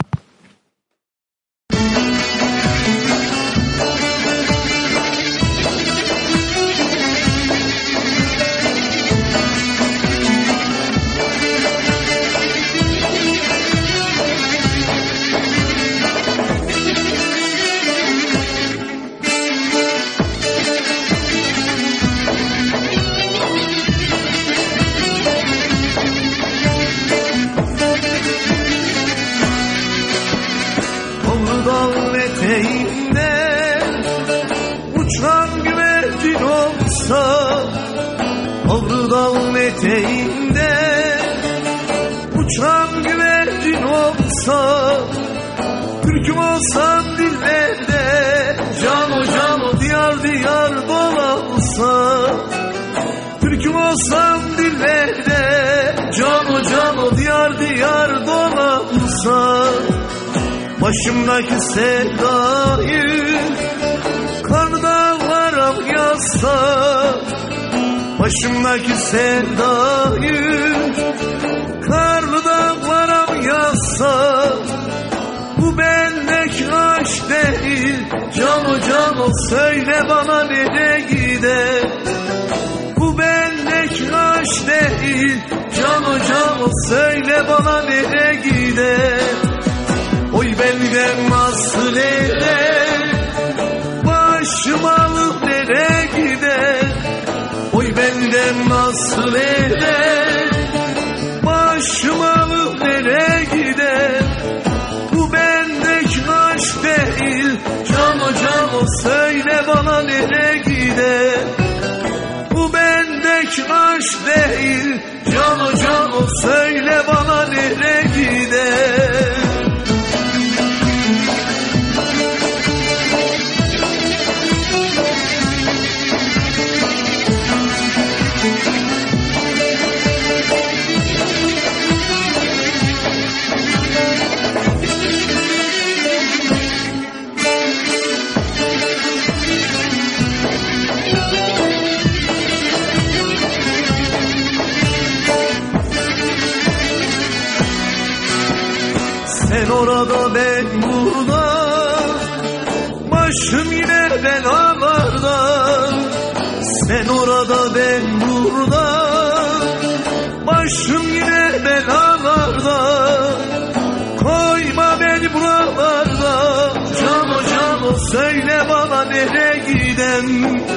eteğinde uçan güvercin olsa, türküm olsam dillerde, cano cano diyar diyar dolansa, türküm olsam dillerde, cano cano diyar diyar dolansa, başımdaki sevdayı karda varam yazsa, başımdaki sevdayı karlı dağlara yazsa, bu bendeki aşk değil, cano cano söyle bana nereye gider, bu bendeki aşk değil, cano cano söyle bana nereye gider, oy benden nasıl eder, başım alıp nereye gider, oy benden nasıl eder, başım alıp nereye gider, bu bendeki aşk değil, cano cano söyle bana nereye gider, bu bendeki aşk değil, cano cano söyle bana nereye gider. Sen orada ben burada, başım yine belalarda. Sen orada ben burada, başım yine belalarda. Koyma beni buralarda, cano cano söyle bana nereye giden.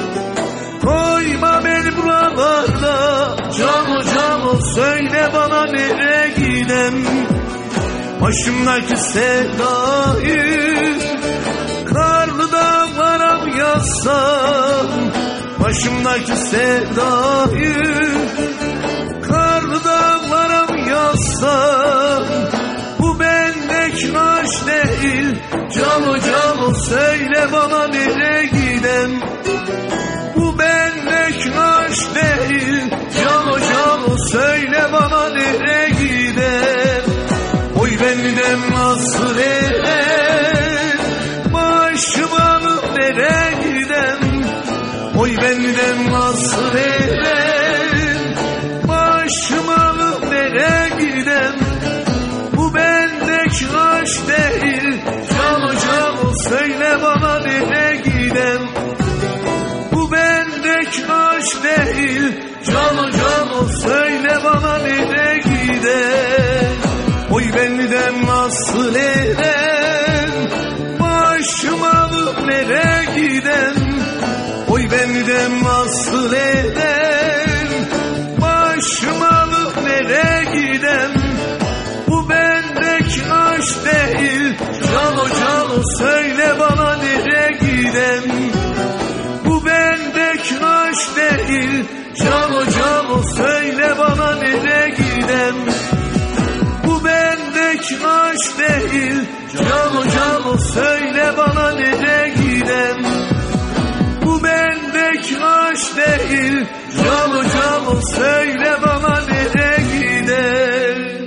Koyma beni buralarda, cano cano söyle bana nereye giden. Başımdaki sevdayı karlı dağlara mı yazsam? Başımdaki sevdayı karlı dağlara mı yazsam? Bu bendeki aşk değil, cano cano söyle bana nereye giden. Bu bendeki aşk değil, cano cano söyle bana nereye giden. Oy benden nasıl eder, başım alıp nereye giden. Oy benden nasıl eder, başım alıp nereye giden. Bu bendeki aşk değil, cano cano söyle bana nereye giden. Bu bendeki aşk değil, cano cano söyle bana nereye giden. Oy benden nasıl eder, başım alıp nereye giden. Oy benden nasıl eder, başım alıp nereye giden. Bu bendeki aşk değil, cano cano söyle bana nereye giden. Bu bendeki aşk değil, cano cano söyle bana nereye giden. Bu bendeki aşk değil, cano cano söyle bana nereye giden. Bu bendeki aşk değil, cano cano söyle bana nereye giden.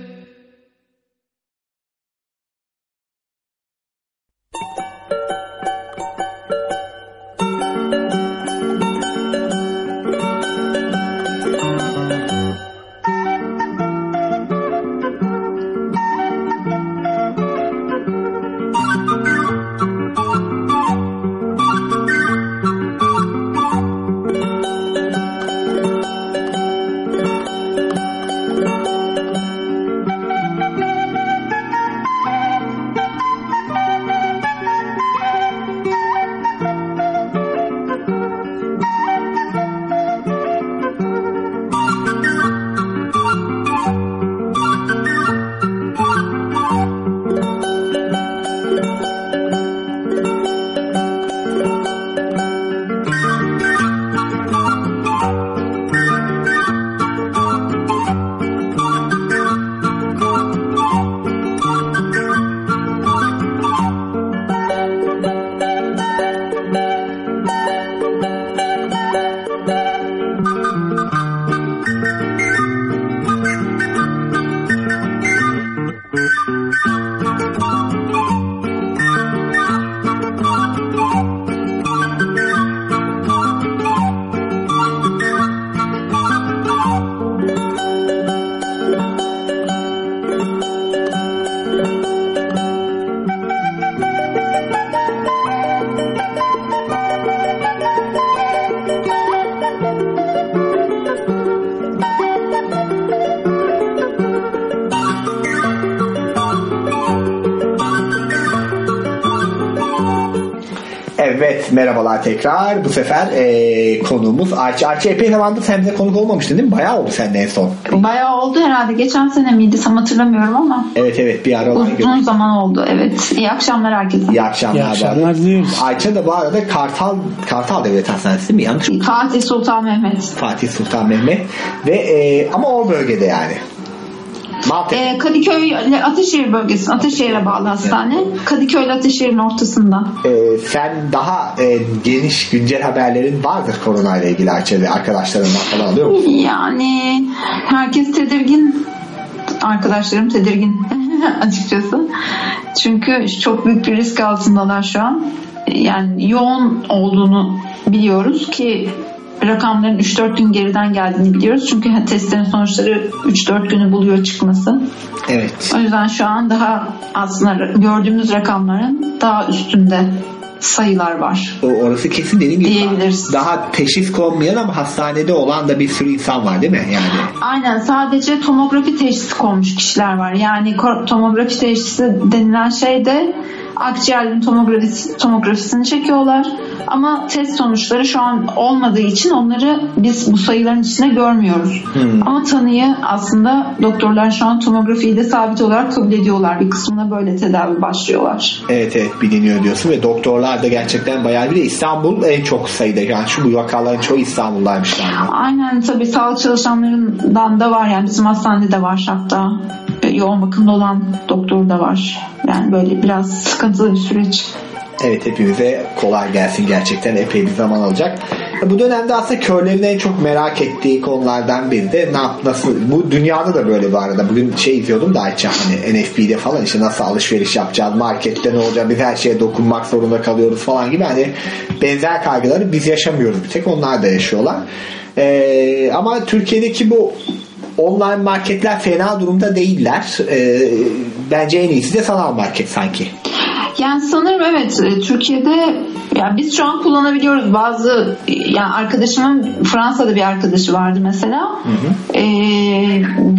Evet, merhabalar tekrar. Bu sefer e, konuğumuz Ayça. Ayça epey zamandır sen bize konuk olmamıştın değil mi? Bayağı oldu seninle en son. Bayağı oldu herhalde. Geçen sene miydi? Tam hatırlamıyorum ama. Evet evet, bir ara olan uzun gibi. Zaman oldu. Evet. İyi akşamlar herkese. İyi akşamlar. İyi akşamlar diliyoruz. Ayça da bu arada Kartal Kartal Devlet Hastanesi değil mi? Yanlış mı? Fatih Sultan Mehmet. Fatih Sultan Mehmet. Ve e, ama o bölgede yani. Ee, Kadıköy ile Ataşehir bölgesi, Ataşehir'e bağlı hastane. Kadıköy ile Ataşehir'in ortasında. Ee, sen daha e, geniş güncel haberlerin vardır korona ile ilgili Ayça'da, arkadaşlarından falan alıyor musun? Yani herkes tedirgin. Arkadaşlarım tedirgin açıkçası. Çünkü çok büyük bir risk altındalar şu an. Yani yoğun olduğunu biliyoruz ki rakamların üç dört gün geriden geldiğini biliyoruz. Çünkü testlerin sonuçları üç dört günü buluyor çıkması. Evet. O yüzden şu an daha aslında gördüğümüz rakamların daha üstünde sayılar var. O, orası kesin dediğim gibi. Diyebiliriz. Daha teşhis konmayan ama hastanede olan da bir sürü insan var değil mi? Yani. Aynen, sadece tomografi teşhisi konmuş kişiler var. Yani tomografi teşhisi denilen şey de akciğerin tomografisi, tomografisini çekiyorlar. Ama test sonuçları şu an olmadığı için onları biz bu sayıların içine görmüyoruz. Hmm. Ama tanıyı aslında doktorlar şu an tomografiyi de sabit olarak kabul ediyorlar. Bir kısmına böyle tedavi başlıyorlar. Evet evet biliniyor diyorsun ve doktorlar da gerçekten bayağı bir de İstanbul en çok sayıda. Yani şu bu vakaların çoğu İstanbul'daymış galiba. Aynen, tabii sağlık çalışanlarından da var. Yani bizim hastanede de var hatta. Yoğun bakımda olan doktor da var. Yani böyle biraz sıkıntılı bir süreç. Evet, hepimize kolay gelsin, gerçekten epey bir zaman alacak. Bu dönemde aslında körlerin en çok merak ettiği konulardan biri de ne yap, nasıl, bu dünyada da böyle bu arada. Bugün şey izliyordum da Ayça, hani N F B'de falan işte nasıl alışveriş yapacağız, markette ne olacak, biz her şeye dokunmak zorunda kalıyoruz falan gibi, hani benzer kaygıları biz yaşamıyoruz, bir tek onlar da yaşıyorlar. Ee, ama Türkiye'deki bu online marketler fena durumda değiller. Ee, bence en iyisi de sanal market sanki. Yani sanırım evet, Türkiye'de yani biz şu an kullanabiliyoruz. Bazı yani arkadaşımın Fransa'da bir arkadaşı vardı mesela. Hı hı. Ee,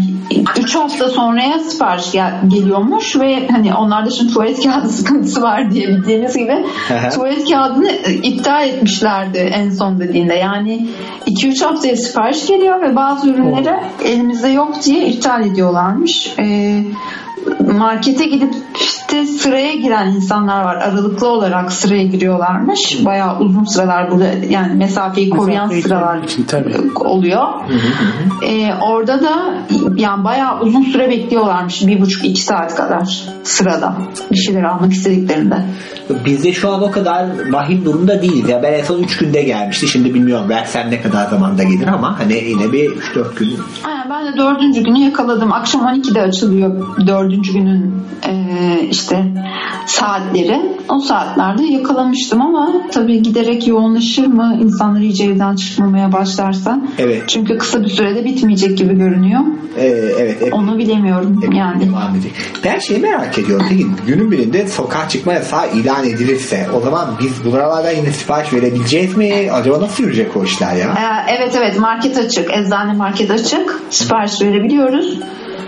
üç hafta sonraya sipariş gel- geliyormuş ve hani onlarda şimdi tuvalet kağıdı sıkıntısı var diye bildiğiniz gibi tuvalet kağıdını iptal etmişlerdi en son dediğinde. Yani iki üç haftaya sipariş geliyor ve bazı ürünleri oh. elimizde yok diye iptal ediyorlarmış. Ee, markete gidip işte sıraya giren insanlar var. Aralıklı olarak sıraya giriyorlarmış. Bayağı uzun sıralar burada, yani mesafeyi koruyan Mesafe sıralar için, oluyor. Hı hı hı. Ee, orada da yani bayağı uzun süre bekliyorlarmış. Bir buçuk iki saat kadar sırada bir şeyler almak istediklerinde. Bizde şu an o kadar vahim durumda değiliz. Ya ben en son üç günde gelmişti. Şimdi bilmiyorum versen ne kadar zamanda gelir ama hani yine bir üç dört gün. Aynen, ben de dördüncü günü yakaladım. Akşam on ikide açılıyor dördüncü günün e, işte saatleri. O saatlerde yakalamıştım ama tabii giderek yoğunlaşır mı? İnsanlar iyice evden çıkmamaya başlarsa. Evet. Çünkü kısa bir sürede bitmeyecek gibi görünüyor. Ee, evet, evet. Onu bilemiyorum evet, yani. Ben şey merak ediyorum. Peki günün birinde sokağa çıkma yasağı ilan edilirse o zaman biz buralardan yine sipariş verebileceğiz mi? Acaba nasıl yürüyecek o işler ya? Ee, evet evet, market açık. Eczane market açık. Sipariş verebiliyoruz.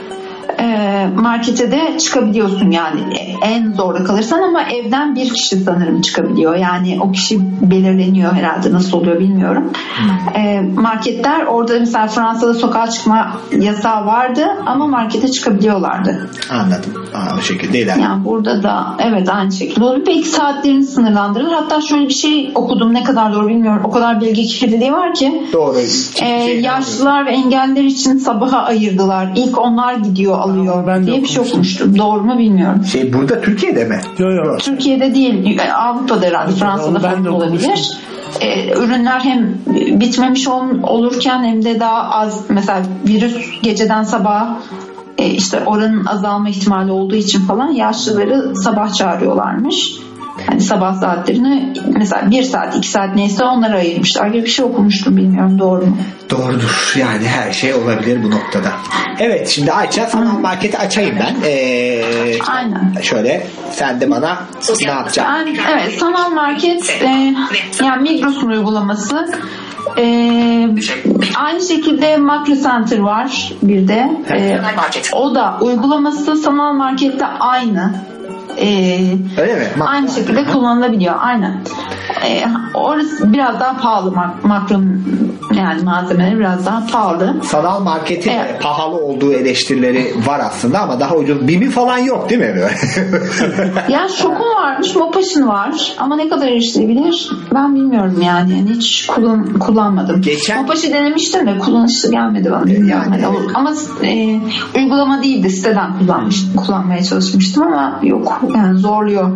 Markete de çıkabiliyorsun yani en zorda kalırsan, ama evden bir kişi sanırım çıkabiliyor. Yani o kişi belirleniyor herhalde, nasıl oluyor bilmiyorum. Hmm. Marketler orada mesela Fransa'da sokağa çıkma yasağı vardı ama markete çıkabiliyorlardı. Anladım. Aa, o şekilde ilerliyor. Yani burada da evet aynı şekilde oluyor. Belki saatlerini sınırlandırılır. Hatta şöyle bir şey okudum, ne kadar doğru bilmiyorum. O kadar bilgi kirliliği var ki. Doğru. E, yaşlılar ve engelliler için sabaha ayırdılar. İlk onlar gidiyor alıyor ben diye bir şey okumuştum. Doğru mu bilmiyorum. Şey burada Türkiye'de mi? Yok yok. Türkiye'de değil. Avrupa'da herhalde. Fransa'da falan olabilir. Ee, ürünler hem bitmemiş ol, olurken hem de daha az, mesela virüs geceden sabaha e, işte oranın azalma ihtimali olduğu için falan yaşlıları sabah çağırıyorlarmış. Hani sabah saatlerini mesela bir saat iki saat neyse onlara ayırmışlar gibi bir şey okumuştum, bilmiyorum doğru mu? Doğrudur, yani her şey olabilir bu noktada. Evet, şimdi Ayça sanal marketi açayım ben. Ee, Aynen. Şöyle sen de bana ne yapacaksın? Yani, evet, sanal market e, yani Migros'un uygulaması. Ee, aynı şekilde Makro Center var bir de. Ee, o da uygulaması sanal markette aynı. Ee, Öyle mi? Aynı şekilde kullanılabiliyor. Aynen. Ee, orası biraz daha pahalı, makron yani malzemeleri biraz daha pahalı. Sanal marketin evet. pahalı olduğu eleştirileri var aslında ama daha ucuz. Bimi falan yok değil mi böyle? Yani Şok'un varmış, Mopaş'ın var ama ne kadar erişilebilir ben bilmiyorum yani. yani hiç kullan, kullanmadım. Geçen... Mopaş'ı denemiştim de kullanışlı gelmedi bana. Yani, yani, evet. Ama e, uygulama değildi, siteden kullanmış, kullanmaya çalışmıştım ama yok yani zorluyor.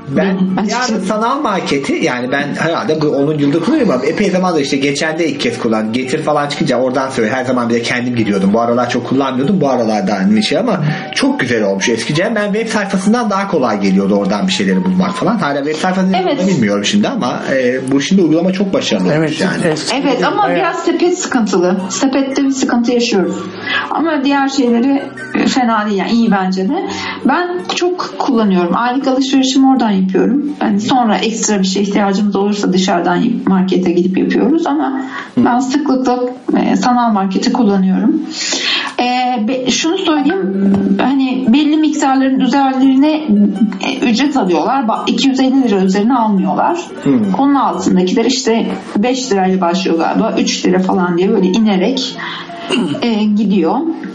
Ben yani sanal marketi yani ben herhalde onun yılda kullanıyorum ama epey zamandır işte geçen de ilk kez kullandım. Getir falan çıkınca oradan söyle her zaman bir de kendim gidiyordum. Bu aralar çok kullanmıyordum. Bu aralarda bir şey ama çok güzel olmuş eskiden. Ben web sayfasından daha kolay geliyordu oradan bir şeyleri bulmak falan. Hala web sayfasını evet. bilmiyorum şimdi ama e, bu şimdi uygulama çok başarılı evet, olmuş yani. Evet, evet ama bayağı... biraz sepet sıkıntılı. Sepette bir sıkıntı yaşıyoruz. Ama diğer şeyleri fena değil yani iyi bence de. Ben çok kullanıyorum. Aylık alışverişimi oradan yapıyorum. Yani sonra ekstra bir şey ihtiyacımız olursa dışarıdan markete gidip yapıyoruz ama Hı. ben sıklıkla e, sanal marketi kullanıyorum. E, be, şunu söyleyeyim hani belli miktarların üzerlerine e, ücret alıyorlar. iki yüz elli lira üzerine almıyorlar. Hı. Onun altındakiler işte beş lirayla başlıyor galiba. üç lira falan diye böyle inerek e, gidiyor.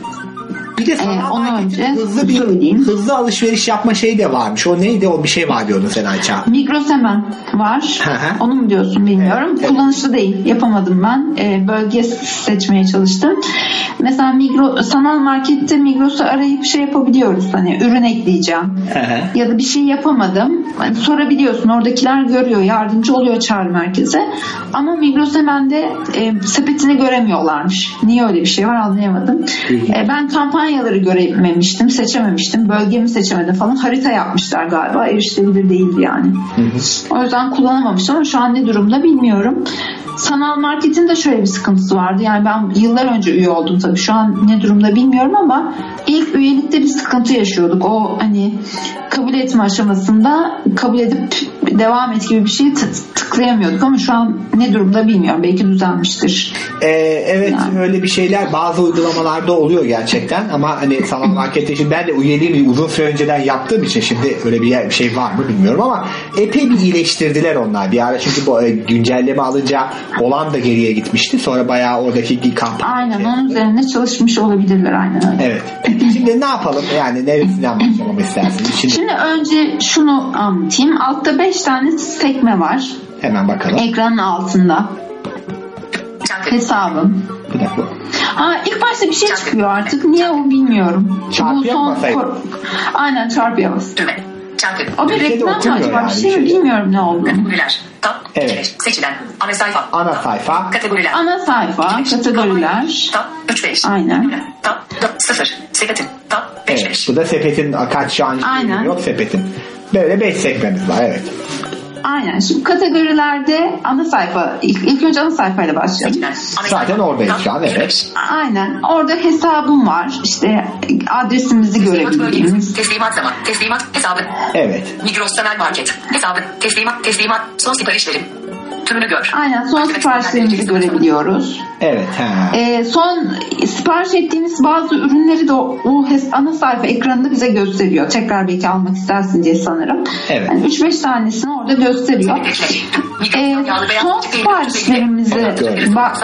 Bir de sanal ee, önce hızlı bir söyleyeyim. hızlı alışveriş yapma şeyi de varmış. O neydi? O bir şey var diyordun sen Ayça. Migros hemen var. Onu mu diyorsun bilmiyorum. Evet, kullanışlı evet. değil. Yapamadım ben. Ee, bölge seçmeye çalıştım. Mesela Migros, sanal markette Migros'u arayıp şey yapabiliyoruz. Hani ürün ekleyeceğim. Ya da bir şey yapamadım. Hani sorabiliyorsun. Oradakiler görüyor. Yardımcı oluyor çağrı merkeze. Ama Migros hemen de e, sepetini göremiyorlarmış. Niye öyle bir şey var anlayamadım. E, ben kampanya kampanyaları görememiştim, seçememiştim. Bölgemi seçemedim falan. Harita yapmışlar galiba. Erişilebilir değildi yani. Hı hı. O yüzden kullanamamıştım ama şu an ne durumda bilmiyorum. Sanal marketin de şöyle bir sıkıntısı vardı. Yani ben yıllar önce üye oldum tabii. Şu an ne durumda bilmiyorum ama ilk üyelikte bir sıkıntı yaşıyorduk. O hani kabul etme aşamasında kabul edip devam et gibi bir şeyi tıklayamıyorduk ama şu an ne durumda bilmiyorum. Belki düzelmiştir. Ee, evet yani. Öyle bir şeyler bazı uygulamalarda oluyor gerçekten ama hani sanal markette şimdi ben de üyeliğimi uzun süre önceden yaptığım için şimdi öyle bir, yer, bir şey var mı bilmiyorum ama epey bir iyileştirdiler onlar. Bir ara çünkü bu güncelleme alınca olan da geriye gitmişti. Sonra bayağı oradaki kampanya. Aynen onun üzerine çalışmış olabilirler aynen öyle. Evet. Şimdi ne yapalım? Yani neresinden başlamamı istersin? Şimdi... Şimdi önce şunu anlatayım. Altta beş tane sekme var. Hemen bakalım. Ekranın altında. Hesabım. Bir dakika. Ha, ilk başta bir şey çıkıyor artık. Niye o bilmiyorum. Çarpıya mı basayım? Aynen çarpıya bas. O bir bir reklam mı acaba? Yani, bir şey, şey bilmiyorum ne oldu. Evet. Seçilen ana sayfa. Ana sayfa. Kategoriler. Ana sayfa. Kategoriler. Tab üç beş. Aynen. Tab sıfır. Sepetin. Tab beş beş. Evet, bu da sepetin kaç şu an yok sepetin. Böyle beş sekmemiz var evet. Aynen. Şimdi kategorilerde ana sayfa, ilk, ilk önce ana sayfayla başlayalım. Zaten oradayız şu an evet. Aynen. Orada hesabım var. İşte adresimizi görebildiğimiz. Teslimat zaman. Teslimat hesabı. Evet. Migros Sanal Market hesabı. Teslimat, teslimat, son siparişlerim. Tümünü gör. Aynen. Son siparişlerimizi görebiliyoruz. Evet. Ee, son sipariş ettiğimiz bazı ürünleri de o, o ana sayfa ekranında bize gösteriyor. Tekrar belki almak istersin diye sanırım. Evet. Yani üç beş tanesini orada gösteriyor. Ee, son siparişlerimizi bak.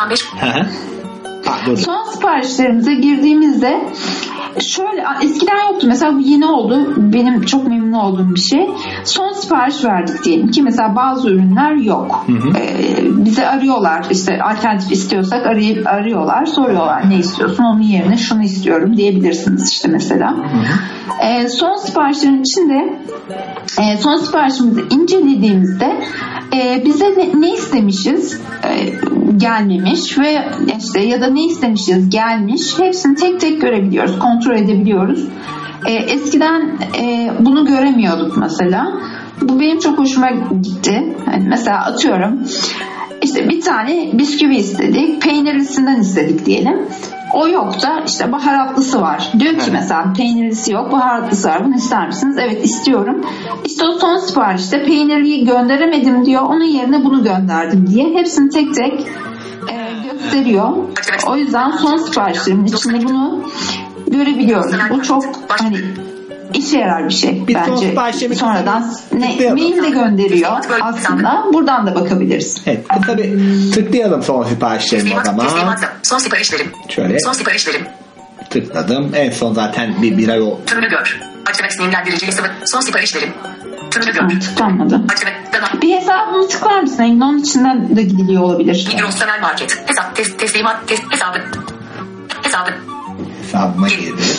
Son siparişlerimize girdiğimizde şöyle eskiden yoktu. Mesela bu yeni oldu. Benim çok memnun olduğum bir şey. Son sipariş verdik diyelim ki mesela bazı ürünler yok. Hı hı. Ee, bize arıyorlar. İşte alternatif istiyorsak arayıp arıyorlar. Soruyorlar ne istiyorsun? Onun yerine şunu istiyorum diyebilirsiniz işte mesela. Hı hı. Ee, son siparişlerin içinde e, son siparişimizi incelediğimizde e, bize ne, ne istemişiz e, gelmemiş ve işte ya da ne istemişiz gelmiş. Hepsini tek tek görebiliyoruz. Kontrol edebiliyoruz. E, eskiden e, bunu göremiyorduk mesela. Bu benim çok hoşuma gitti. Yani mesela atıyorum işte bir tane bisküvi istedik. Peynirlisinden istedik diyelim. O yok da işte baharatlısı var. Diyor ki mesela peynirlisi yok, baharatlısı var. Bunu ister misiniz? Evet istiyorum. İşte o son siparişte peynirliyi gönderemedim diyor. Onun yerine bunu gönderdim diye. Hepsini tek tek e, gösteriyor. O yüzden son siparişlerimin içinde bunu görebiliyoruz. Bu çok hani işe yarar bir şey bir bence. Sonradan ne, mail de gönderiyor aslında. Buradan da bakabiliriz. Evet. Tabii tıklayalım son siparişlerim o zaman. Son siparişlerim. Şöyle. Son siparişlerim. Tıkladım. En son zaten bir, bir ay o. Tümünü gör. Açmak sinirlendiricili sıvı. Son siparişlerim. Tümünü gör. Tıklanmadı. Bir hesabımı tıklar mısın? Yani onun içinden de gidiliyor olabilir. Migros Sanal Market. Hesap. Tes, teslimat. Tes, hesabı. Hesabı. Hesabıma girdi.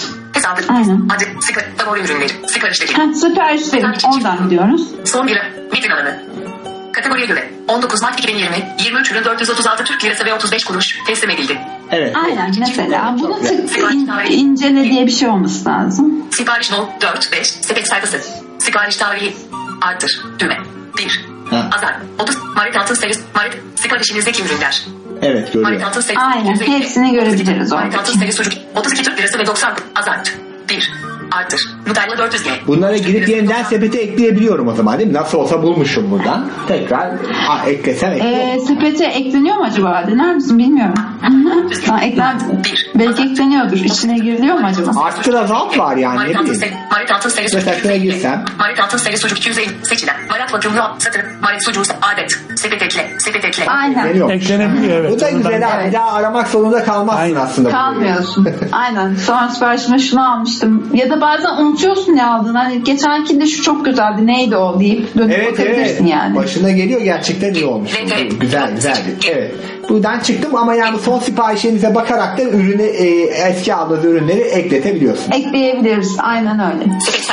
Hesabı. Aynen. Adı. Sipar. Favori ürünleri. Siparişteki. Ha, siparişleri. Oradan gidiyoruz. Son biri. Metin alanı. Kategoriye göre on dokuz Mart iki bin yirmi yirmi üç ürün dört yüz otuz altı Türk Lirası ve otuz beş kuruş teslim edildi. Evet. Aynen mesela bunu tık in, incele diye bir şey olması lazım. Sipariş no dört beş sepet sayfası. Sipariş tarihi arttır düğme bir. Azar otuz Mart altın serisi Mart siparişinizdeki ürünler. Evet görüyorum. Aynen hepsini görebiliriz Mart altın oradaki. serisi sucuk otuz iki Türk Lirası ve doksan azart bir. Arttır. Nutella dört yüz G. Bunlara girip yeniden sepete ekleyebiliyorum o zaman değil mi? Nasıl olsa bulmuşum buradan. Tekrar a, eklesem ekliyorum. Ee, sepete ekleniyor mu acaba? Dener misin bilmiyorum. Ha, eklen, belki ekleniyordur. İçine giriliyor mu acaba? Arttır azalt var yani ne bileyim. Marit altın serisi sucuk Mesela girsem. Marit altın serisi sucuk iki yüz elli seçilen. Marat vakumlu satır. Marit sucuğu adet. Sepet ekle. Sepet ekle. Aynen. Eklenebiliyor evet. Bu da güzel abi. Bir daha aramak zorunda kalmazsın Aynen. aslında. Kalmıyorsun. Aynen. Sonra siparişime şunu almıştım. Ya da bazen unutuyorsun ne aldın. Hani geçenkinde şu çok güzeldi. Neydi o deyip dönüp evet, bakabilirsin evet. yani. Başına geliyor gerçekten iyi olmuş. Güzel güzeldi. Evet. Buradan çıktım ama yani son siparişinize bakarak da ürünü e, eski aldığınız ürünleri ekletebiliyorsunuz. Ekleyebiliriz. Aynen öyle.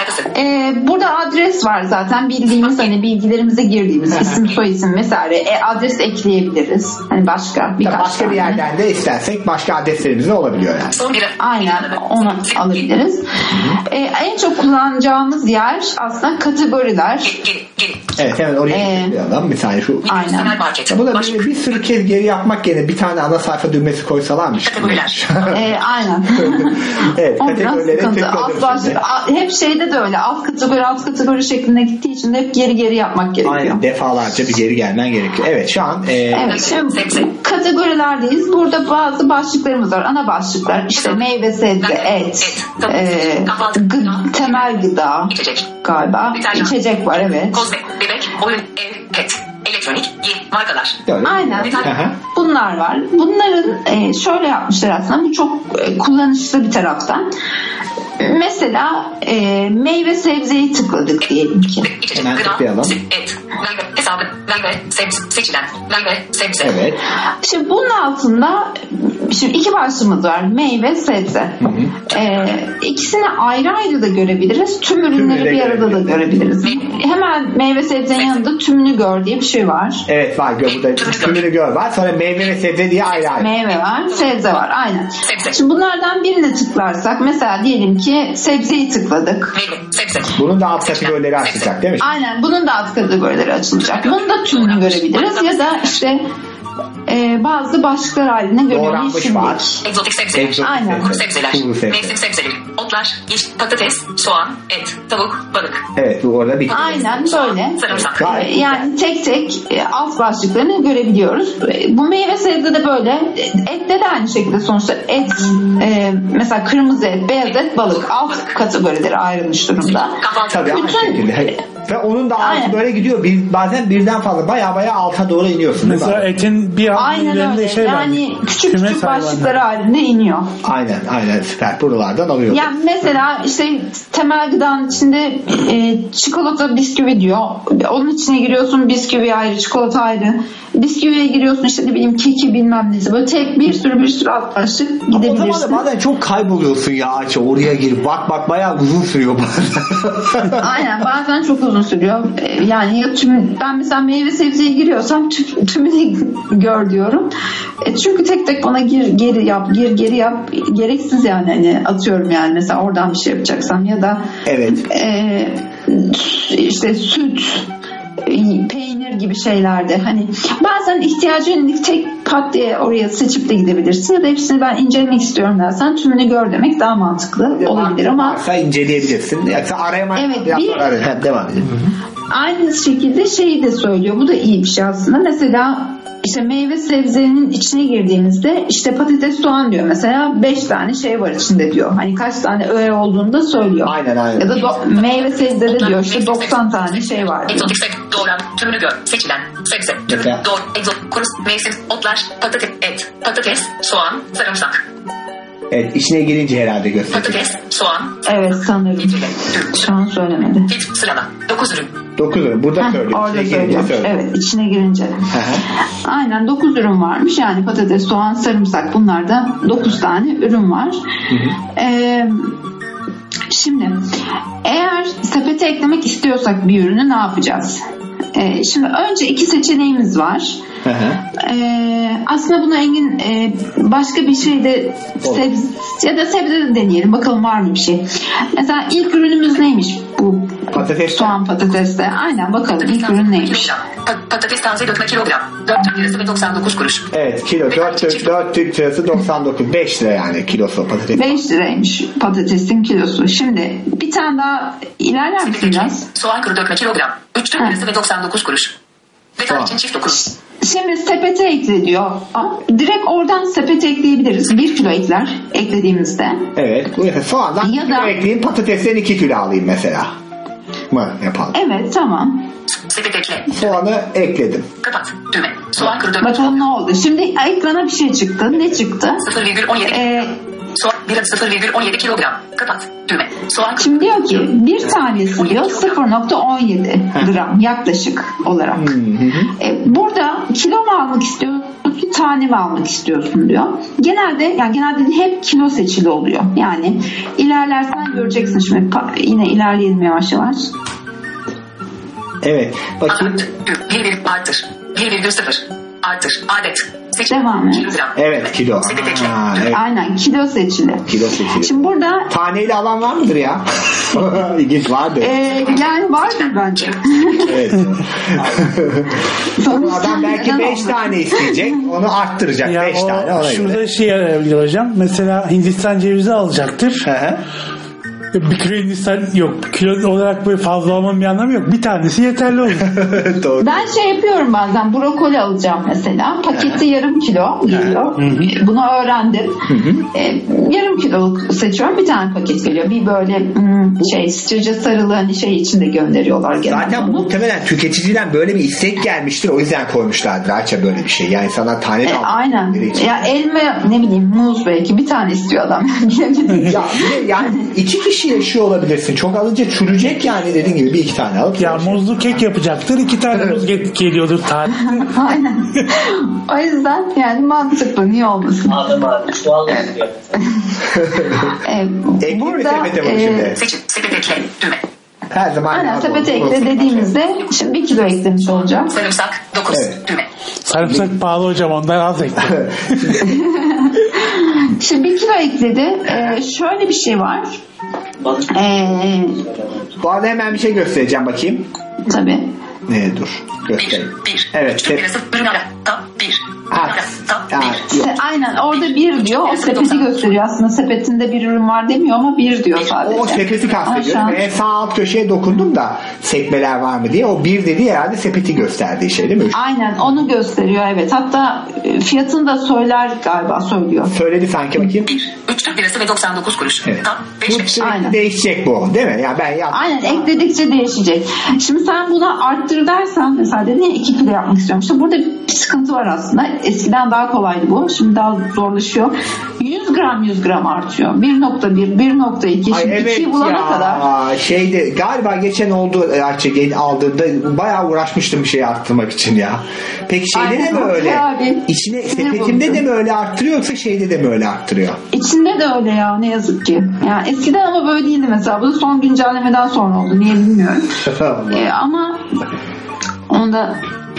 Ee, burada adres var zaten. Bildiğimiz hani bilgilerimize girdiğimiz isim soy isim vesaire. E, adres ekleyebiliriz. Hani başka birkaç Başka tane. Bir yerden de istersek başka adreslerimiz de olabiliyor yani. Aynen. Onu alabiliriz. Ee, en çok kullanacağımız yer aslında kategoriler. Evet hemen oraya ee, tıklayalım. Bir saniye şu. Aynen. Bu da böyle bir sürü kez geri yapmak yerine bir tane ana sayfa düğmesi koysalarmış. Kategoriler. ee, aynen. Evet, o biraz sıkıntı. Alt başlık, hep şeyde de öyle. Alt kategori alt kategori şeklinde gittiği için de hep geri geri yapmak gerekiyor. Aynen. Defalarca bir geri gelmen gerekiyor. Evet şu an. E... Evet şimdi kategorilerdeyiz. Burada bazı başlıklarımız var. Ana başlıklar. İşte meyve, sebze, et, e, gı- temel gıda galiba. İçecek var evet. Kozme, bebek, oyun, ev, pet, elektronik, yeni markalar. Aynen. Bunlar var. Bunların e, şöyle yapmışlar aslında. Bu çok e, kullanışlı bir taraftan. Mesela e, meyve sebzeyi tıkladık diyelim ki. Hemen tıklayalım. Et, meyve, hesabı, meyve, sebze, seçilen, meyve, sebze. Evet. Şimdi bunun altında şimdi iki başlığımız var. Meyve, sebze. Hı hı. E, ikisini ayrı ayrı da görebiliriz. Tüm ürünleri Tümüyle bir arada da görebiliriz. Hemen meyve sebzenin yanında tümünü gör diye bir şey var. Evet var. Burada tümünü gör var. Sonra meyve ve sebze diye ayrı ayrı. Meyve var, sebze var. Aynen. Sebze. Şimdi bunlardan birine tıklarsak mesela diyelim ki sebzeyi tıkladık. Bunun da alt kategorileri açılacak değil mi? Aynen. Bunun da alt kategorileri açılacak. Bunun da tümünü görebiliriz ya da işte e, bazı başlıklar halinde görebiliriz. Egzotik sebzeler. Aynen. Kuru sebzeler. Mevsim sebzeleri. Otlar, yeşil, patates, soğan, et, tavuk, balık. Evet bu orada bir. Aynen böyle. E, yani tek tek e, alt başlıklarını görebiliyoruz. E, bu meyve sebze de böyle. Ette de aynı şekilde sonuçta et e, mesela kırmızı et, beyaz et, balık alt kategorileri ayrılmış durumda. Tabii aynı şekilde. Ve onun da altı Aynen. böyle gidiyor. Bir, bazen birden fazla baya baya alta doğru iniyorsun. Mesela etin bir altı üzerinde şey var. Yani küçük Kümes küçük başlıkları halinde iniyor. Aynen aynen süper. Buralardan alıyor. Yani mesela işte temel gıdanın içinde e, çikolata bisküvi diyor. Onun içine giriyorsun bisküvi ayrı, çikolata ayrı. Bisküviye giriyorsun işte ne bileyim keki bilmem nesi. Böyle tek bir sürü bir sürü alt başlık gidebilirsin. O zaman da bazen çok kayboluyorsun ya Ayça. Oraya gir bak bak bayağı uzun sürüyor bazen. Aynen bazen çok uzun sürüyor. Yani ya tüm, ben mesela meyve sebzeye giriyorsam tüm, tümünü gör diyorum. E çünkü tek tek bana gir geri yap gir geri yap gereksiz yani hani atıyorum yani mesela oradan bir şey yapacaksam ya da evet. E, işte süt peynir gibi şeylerde hani bazen ihtiyacın tek pat diye oraya seçip de gidebilirsin ya da hepsini ben incelemek istiyorum dersen tümünü gör demek daha mantıklı ya olabilir ama varsa inceleyebilirsin yoksa arayamak evet, bir, arayın. Devam edin. Aynı şekilde şeyi de söylüyor bu da iyi bir şey aslında mesela İşte meyve sebzenin içine girdiğimizde işte patates soğan diyor mesela beş tane şey var içinde diyor. Hani kaç tane öğe olduğunu da söylüyor. Aynen aynen. Ya da do- meyve sebzede diyor işte doksan tane şey var diyor. Egzotik sebze doğran tümünü gör seçilen sebze tümünü doğru egzotik kuru mevsim otlar patates et patates soğan sarımsak. Evet içine girince herhalde gösteriyor. Patates, soğan. Evet sanırım. Şu an söylemedi. Hit sırala. dokuz ürün. dokuz ürün. Burada söylüyor. Orada söylüyor. Evet içine girince. Hı-hı. Aynen dokuz ürün varmış. Yani patates, soğan, sarımsak bunlarda dokuz tane ürün var. Ee, Şimdi eğer sepete eklemek istiyorsak bir ürünü ne yapacağız? Ee, şimdi önce iki seçeneğimiz var. Hı hı. Ee, aslında bunu Engin e, başka bir şeyde sebze, ya da sebze de deneyelim. Bakalım var mı bir şey. Mesela ilk ürünümüz neymiş? Bu patates. Soğan patateste. Aynen bakalım ilk ürün neymiş? Patates taze dökme kilogram. dört Türk lirası ve doksan dokuz kuruş. Evet kilo dört, dört Türk lirası doksan dokuz. beş lira yani kilosu patates. beş liraymış patatesin kilosu. Şimdi bir tane daha ilerler misin biraz? Soğan kuru dökme kilogram. üç Türk lirası ve doksan dokuz kuruş. Vegan için çift dokuz. Şimdi sepete ekle diyor. Direkt oradan sepete ekleyebiliriz. bir kilo ekler eklediğimizde. Evet. Mesela soğandan ya kilo da... ekleyeyim, patatesten iki kilo alayım mesela. Mı yapalım? Evet tamam. Sepet ekle. Soğanı ekledim. Kapat. Düğme. Soğan kuru dökme. Bakalım ne oldu? Şimdi ekrana bir şey çıktı. Ne çıktı? sıfır virgül on yedi. Ee, Soğan sıfır virgül on yedi kilogram. Kapat. Düğme. Soğan. Şimdi diyor ki bir tanesi diyor sıfır virgül on yedi gram yaklaşık olarak. Ee, burada kilo mu almak istiyorsun, tane mi almak istiyorsun diyor. Genelde yani genelde hep kilo seçili oluyor. Yani ilerlersen göreceksin şimdi. Yine ilerleyelim yavaş yavaş. Evet. Bakayım. bir virgül artır. bir virgül sıfır artır. Adet. Seçim. Devam et. Kilogram. Evet kilo. Aa, evet. Aynen kilo seçili. Kilo seçili. Şimdi burada taneyle alan var mıdır ya? İlginç vardır. Ee, yani vardır bence. Evet. Sonra adam belki beş tane isteyecek. Onu arttıracak. beş tane ona şurada göre. şey yarayabilir hocam. Mesela Hindistan cevizi alacaktır. Hı. Bir kilo Hindistan yok. Kilo olarak böyle fazla olmanın bir anlamı yok. Bir tanesi yeterli olur. Doğru. Ben şey yapıyorum bazen. Brokoli alacağım mesela. Paketi yarım kilo geliyor. Hı-hı. Bunu öğrendim. Ee, yarım kiloluk seçiyorum. Bir tane paket geliyor. Bir böyle şey sıcacık sarılı hani şey içinde gönderiyorlar genelde. Zaten onu. Muhtemelen tüketiciden böyle bir istek gelmiştir. O yüzden koymuşlardır. Açça böyle bir şey. Yani sana tane de e, aynen. Ya elma ne bileyim muz belki. Bir tane istiyor adam. ya yani iki kişi yaşıyor olabilirsin. Çok alınca çürüyecek yani dediğin gibi bir iki tane alıp. Ya muzlu kek yapacaktır. İki tane muz geliyordur tane. Aynen. O yüzden yani mantıklı. Niye olmasın? Adım abi. Doğal yazıyor. ee, burada e, sepet ekle. Düğme. Her zaman. Aynen sepete ekle dediğimizde şimdi bir kilo eklemiş olacağım. Sarımsak dokuz. Evet. Düğme. Sarımsak pahalı hocam. Ondan az ekle. Şimdi bir kilo ekledi. Ee, şöyle bir şey var. Ee, Bu arada hemen bir şey göstereceğim bakayım. Tabii. Ne dur. Göstereyim. Bir. bir. Evet. Sep- bir. bir. Ha, işte aynen orada bir diyor. O sepeti gösteriyor. Aslında sepetinde bir ürün var demiyor ama bir diyor sadece. O sepeti kastediyorum. En sağ alt köşeye dokundum da sekmeler var mı diye. O bir dediği herhalde sepeti gösterdiği şey değil mi? Aynen onu gösteriyor evet. Hatta fiyatını da söyler galiba söylüyor. Söyledi sanki bakayım. üç Türk lirası ve doksan dokuz kuruş. Evet. Tam beş. Aynen. Değişecek bu değil mi? Ya ben yaptım. Aynen ekledikçe değişecek. Şimdi sen buna arttır dersen mesela dedin ya iki kilo yapmak istiyorum. İşte burada bir sıkıntı var aslında. Eskiden daha kolaydı bu. Şimdi daha zorlaşıyor. yüz gram yüz gram artıyor. bir nokta bir, bir nokta iki. Şimdi evet ikiyi bulana ya. kadar. Şeyde galiba geçen oldu Arçe'yi aldığında bayağı uğraşmıştım bir şey arttırmak için ya. Peki şeyde Aynen, de mi öyle? Abi. İçine sepetimde de mi öyle arttırıyor yoksa şeyde de mi öyle arttırıyor? İçinde de öyle ya ne yazık ki. Yani eskiden ama böyle değildi mesela. Bu son güncellemeden sonra oldu. Niye bilmiyorum. ee, ama onda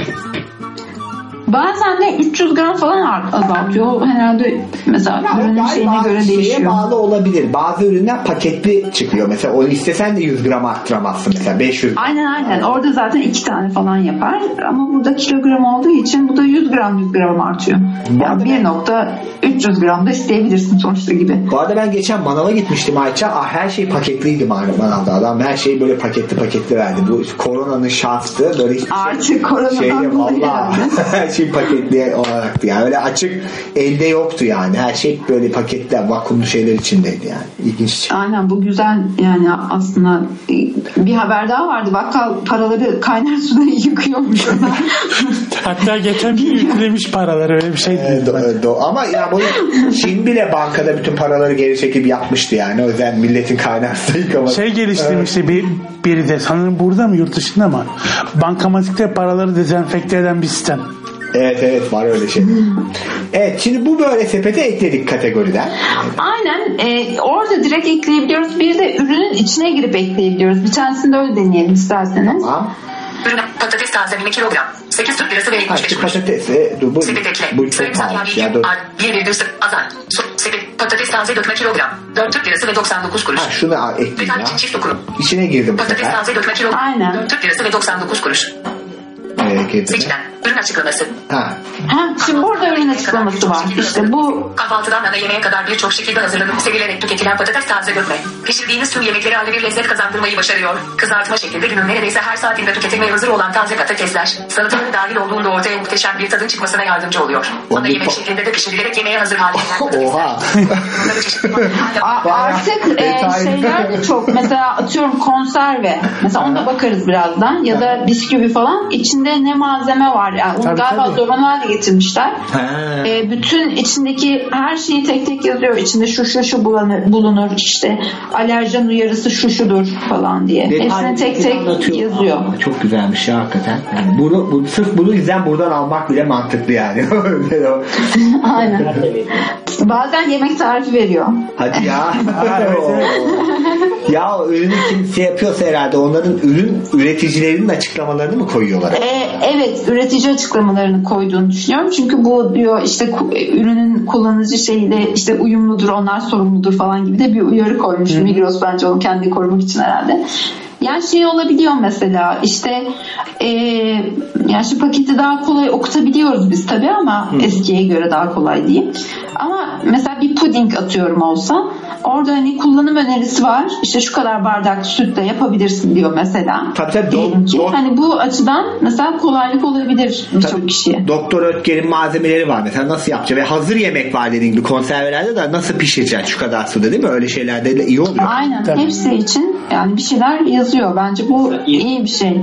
bazen de üç yüz gram falan azaltıyor. Herhalde mesela ya ürünün şeyine göre değişiyor. Şeye bağlı olabilir. Bazı ürünler paketli çıkıyor. Mesela onu istesen de yüz gram arttıramazsın. Mesela beş yüz. Aynen aynen. Orada zaten iki tane falan yapar. Ama burada kilogram olduğu için bu da yüz gram yüz gram artıyor. Yani bir nokta üç yüz gram da isteyebilirsin sonuçta gibi. Bu arada ben geçen manava gitmiştim Ayça. Ah, her şey paketliydi manavda. Adam her şeyi böyle paketli paketli verdi. Bu koronanın şansı. Böyle hiçbir Artık şey, koronadan şeyde valla her şey paketli olaraktı yani. Öyle açık elde yoktu yani. Her şey böyle paketler, vakumlu şeyler içindeydi yani. İlginç. Aynen bu güzel yani aslında bir haber daha vardı. Bakkal paraları kaynar suda yıkıyormuş. Hatta geçen bir yüklemiş paraları öyle bir şey değil. Ee, do, do. Ama ya bu Çin bile bankada bütün paraları geri çekip yapmıştı yani. O yüzden milletin kaynar suda yıkaması. Şey geliştirmişti bir, biri de sanırım burada mı yurt dışında mı? Bankamatikte paraları dezenfekte eden bir sistem. Evet evet var öyle şey. Evet şimdi bu böyle sepete ekledik kategoriden. Aynen. E, orada direkt ekleyebiliyoruz. Bir de ürünün içine girip ekleyebiliyoruz. Bir tanesini de öyle deneyelim isterseniz. Tamam. Ürün patates taze bir kilogram. sekiz Türk lirası ve yetmiş beş kuruş. Patatesi dur bu, Sepet ekle. bu çok pahalı ya. Dur. bir virgül sıfır azar. Sepet patates taze dökme kilogram. dört Türk lirası ve doksan dokuz kuruş. Ha şunu ekleyeyim ya. Çift okuru. İçine girdim bu patates sefer. taze dökme kilogram. Aynen. dört Türk lirası ve doksan dokuz kuruş. Evet, seçilen ürün açıklaması. Ha. Ha, şimdi burada ürün açıklaması var. İşte bu kahvaltıdan ana yemeğe kadar birçok şekilde hazırlanıp sevilerek tüketilen patates taze dökme. Pişirdiğiniz tüm yemekleri ayrı bir lezzet kazandırmayı başarıyor. Kızartma şeklinde günün neredeyse her saatinde tüketilmeye hazır olan taze patatesler, salataları dahil olduğunda ortaya muhteşem bir tadın çıkmasına yardımcı oluyor. Ana yemek şeklinde de pişirilerek yemeğe hazır hale gelen Oha. A- artık e, şeyler de çok. Mesela atıyorum konserve. Mesela ona bakarız birazdan. Ya da bisküvi falan. İçinde ne malzeme var? Yani onu Tabii, galiba tabii. zorunlu hale getirmişler. Ha. E, bütün içindeki her şeyi tek tek yazıyor. İçinde şu şu şu bulunur. bulunur. İşte alerjen uyarısı şu şudur falan diye. Detaylı Hepsini tek tek anlatıyor. yazıyor. Aa, çok güzelmiş ya hakikaten. Yani bunu, bu, sırf bunu yüzden buradan almak bile mantıklı yani. Aynen. Bazen yemek tarifi veriyor. Hadi ya. Ya ürünü kim şey yapıyorsa herhalde onların ürün üreticilerinin açıklamalarını mı koyuyorlar? E, evet, üretici açıklamalarını koyduğunu düşünüyorum. Çünkü bu diyor işte ku- ürünün kullanıcı şeyiyle işte uyumludur, onlar sorumludur falan gibi de bir uyarı koymuş. Hı. Migros bence onu kendi korumak için herhalde. Yani şey olabiliyor mesela işte e, yani şu paketi daha kolay okutabiliyoruz biz tabii ama Hı. eskiye göre daha kolay diyeyim. Ama mesela bir puding atıyorum olsa orada hani kullanım önerisi var. İşte şu kadar bardak sütle yapabilirsin diyor mesela. Tabii tabii. Diyelim ki. Do- hani bu açıdan mesela kolaylık olabilir birçok kişiye. Doktor Ötker'in malzemeleri var mesela nasıl yapacak ve hazır yemek var dediğin gibi konservelerde de nasıl pişireceksin şu kadar suda değil mi? Öyle şeylerde de iyi oluyor. Aynen. Tabii. Hepsi için yani bir şeyler yazıyor. Bence bu iyi bir şey.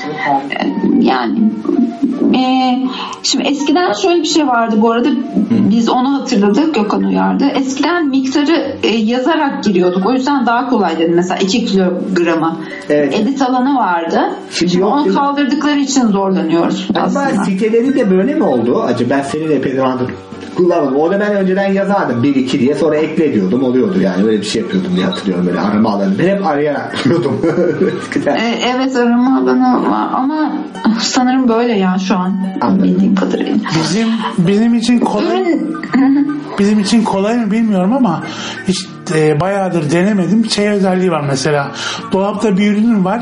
Yani e, şimdi eskiden şöyle bir şey vardı bu arada. Biz onu hatırladık. Gökhan uyardı. Eskiden miktarı e, yazarak giriyorduk. O yüzden daha kolay dedim. Mesela iki kilogramı. Evet. Edit alanı vardı. Şimdi, Şimdi onu kaldırdıkları için zorlanıyoruz aslında. Ama siteleri de böyle mi oldu? Acaba ben senin epey zamandır kullanmadım. Orada ben önceden yazardım bir iki diye sonra ekle diyordum. Oluyordu yani. Öyle bir şey yapıyordum diye hatırlıyorum böyle arama alanı. Ben hep arayarak buluyordum. e, evet arama alanı var ama sanırım böyle ya şu an. Anladım. Bildiğim kadarıyla. Bizim benim için kolay bizim için kolay mı bilmiyorum ama hiç e, bayağıdır denemedim. Şey özelliği var mesela. Dolapta bir ürünün var.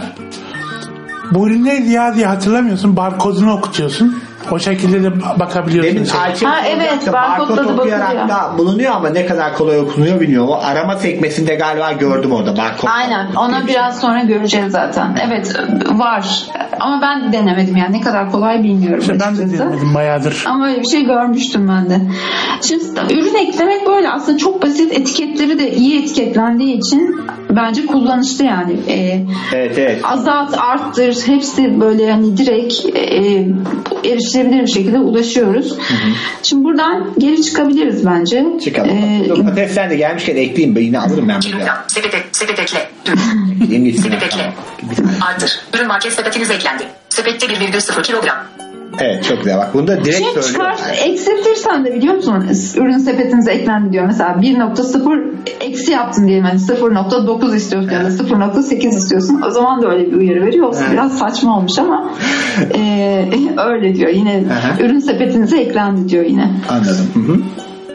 Bu ürün neydi ya diye hatırlamıyorsun. Barkodunu okutuyorsun. O şekilde de bakabiliyorsun. Demin şey. Ha evet barkod okuyarak da bulunuyor ama ne kadar kolay okunuyor bilmiyorum. O arama sekmesinde galiba gördüm orada barkod. Aynen. Ona biraz sonra göreceğiz zaten. Evet var. Ama ben denemedim yani. Ne kadar kolay bilmiyorum. İşte ben de denemedim bayağıdır. Ama öyle bir şey görmüştüm ben de. Şimdi ürün eklemek böyle aslında çok basit. Etiketleri de iyi etiketlendiği için bence kullanışlı yani. Ee, evet evet. Azalt, arttır. Hepsi böyle yani direkt e, erişilebilir bir şekilde ulaşıyoruz. Hı hı. Şimdi buradan geri çıkabiliriz bence. Çıkalım. Ee, Patatesler de gelmişken ekleyeyim. Yine alırım ben bunu. Sepet, sepet ekle. Sepet ekle. Arttır. Ürün market sepetiniz eklendi. Sepette bir virgül sıfır kilogram. Evet çok güzel. Bak bunu da direkt şey söylüyorum. Yani. Eksiltirsen de biliyor musun? Ürün sepetinize eklendi diyor. Mesela bir nokta sıfır eksi yaptın diyelim. Yani sıfır nokta dokuz istiyorsun ya da sıfır nokta sekiz istiyorsun. O zaman da öyle bir uyarı veriyor. Evet. Biraz saçma olmuş ama e, öyle diyor. Yine Aha. ürün sepetinize eklendi diyor yine. Anladım. Hı hı.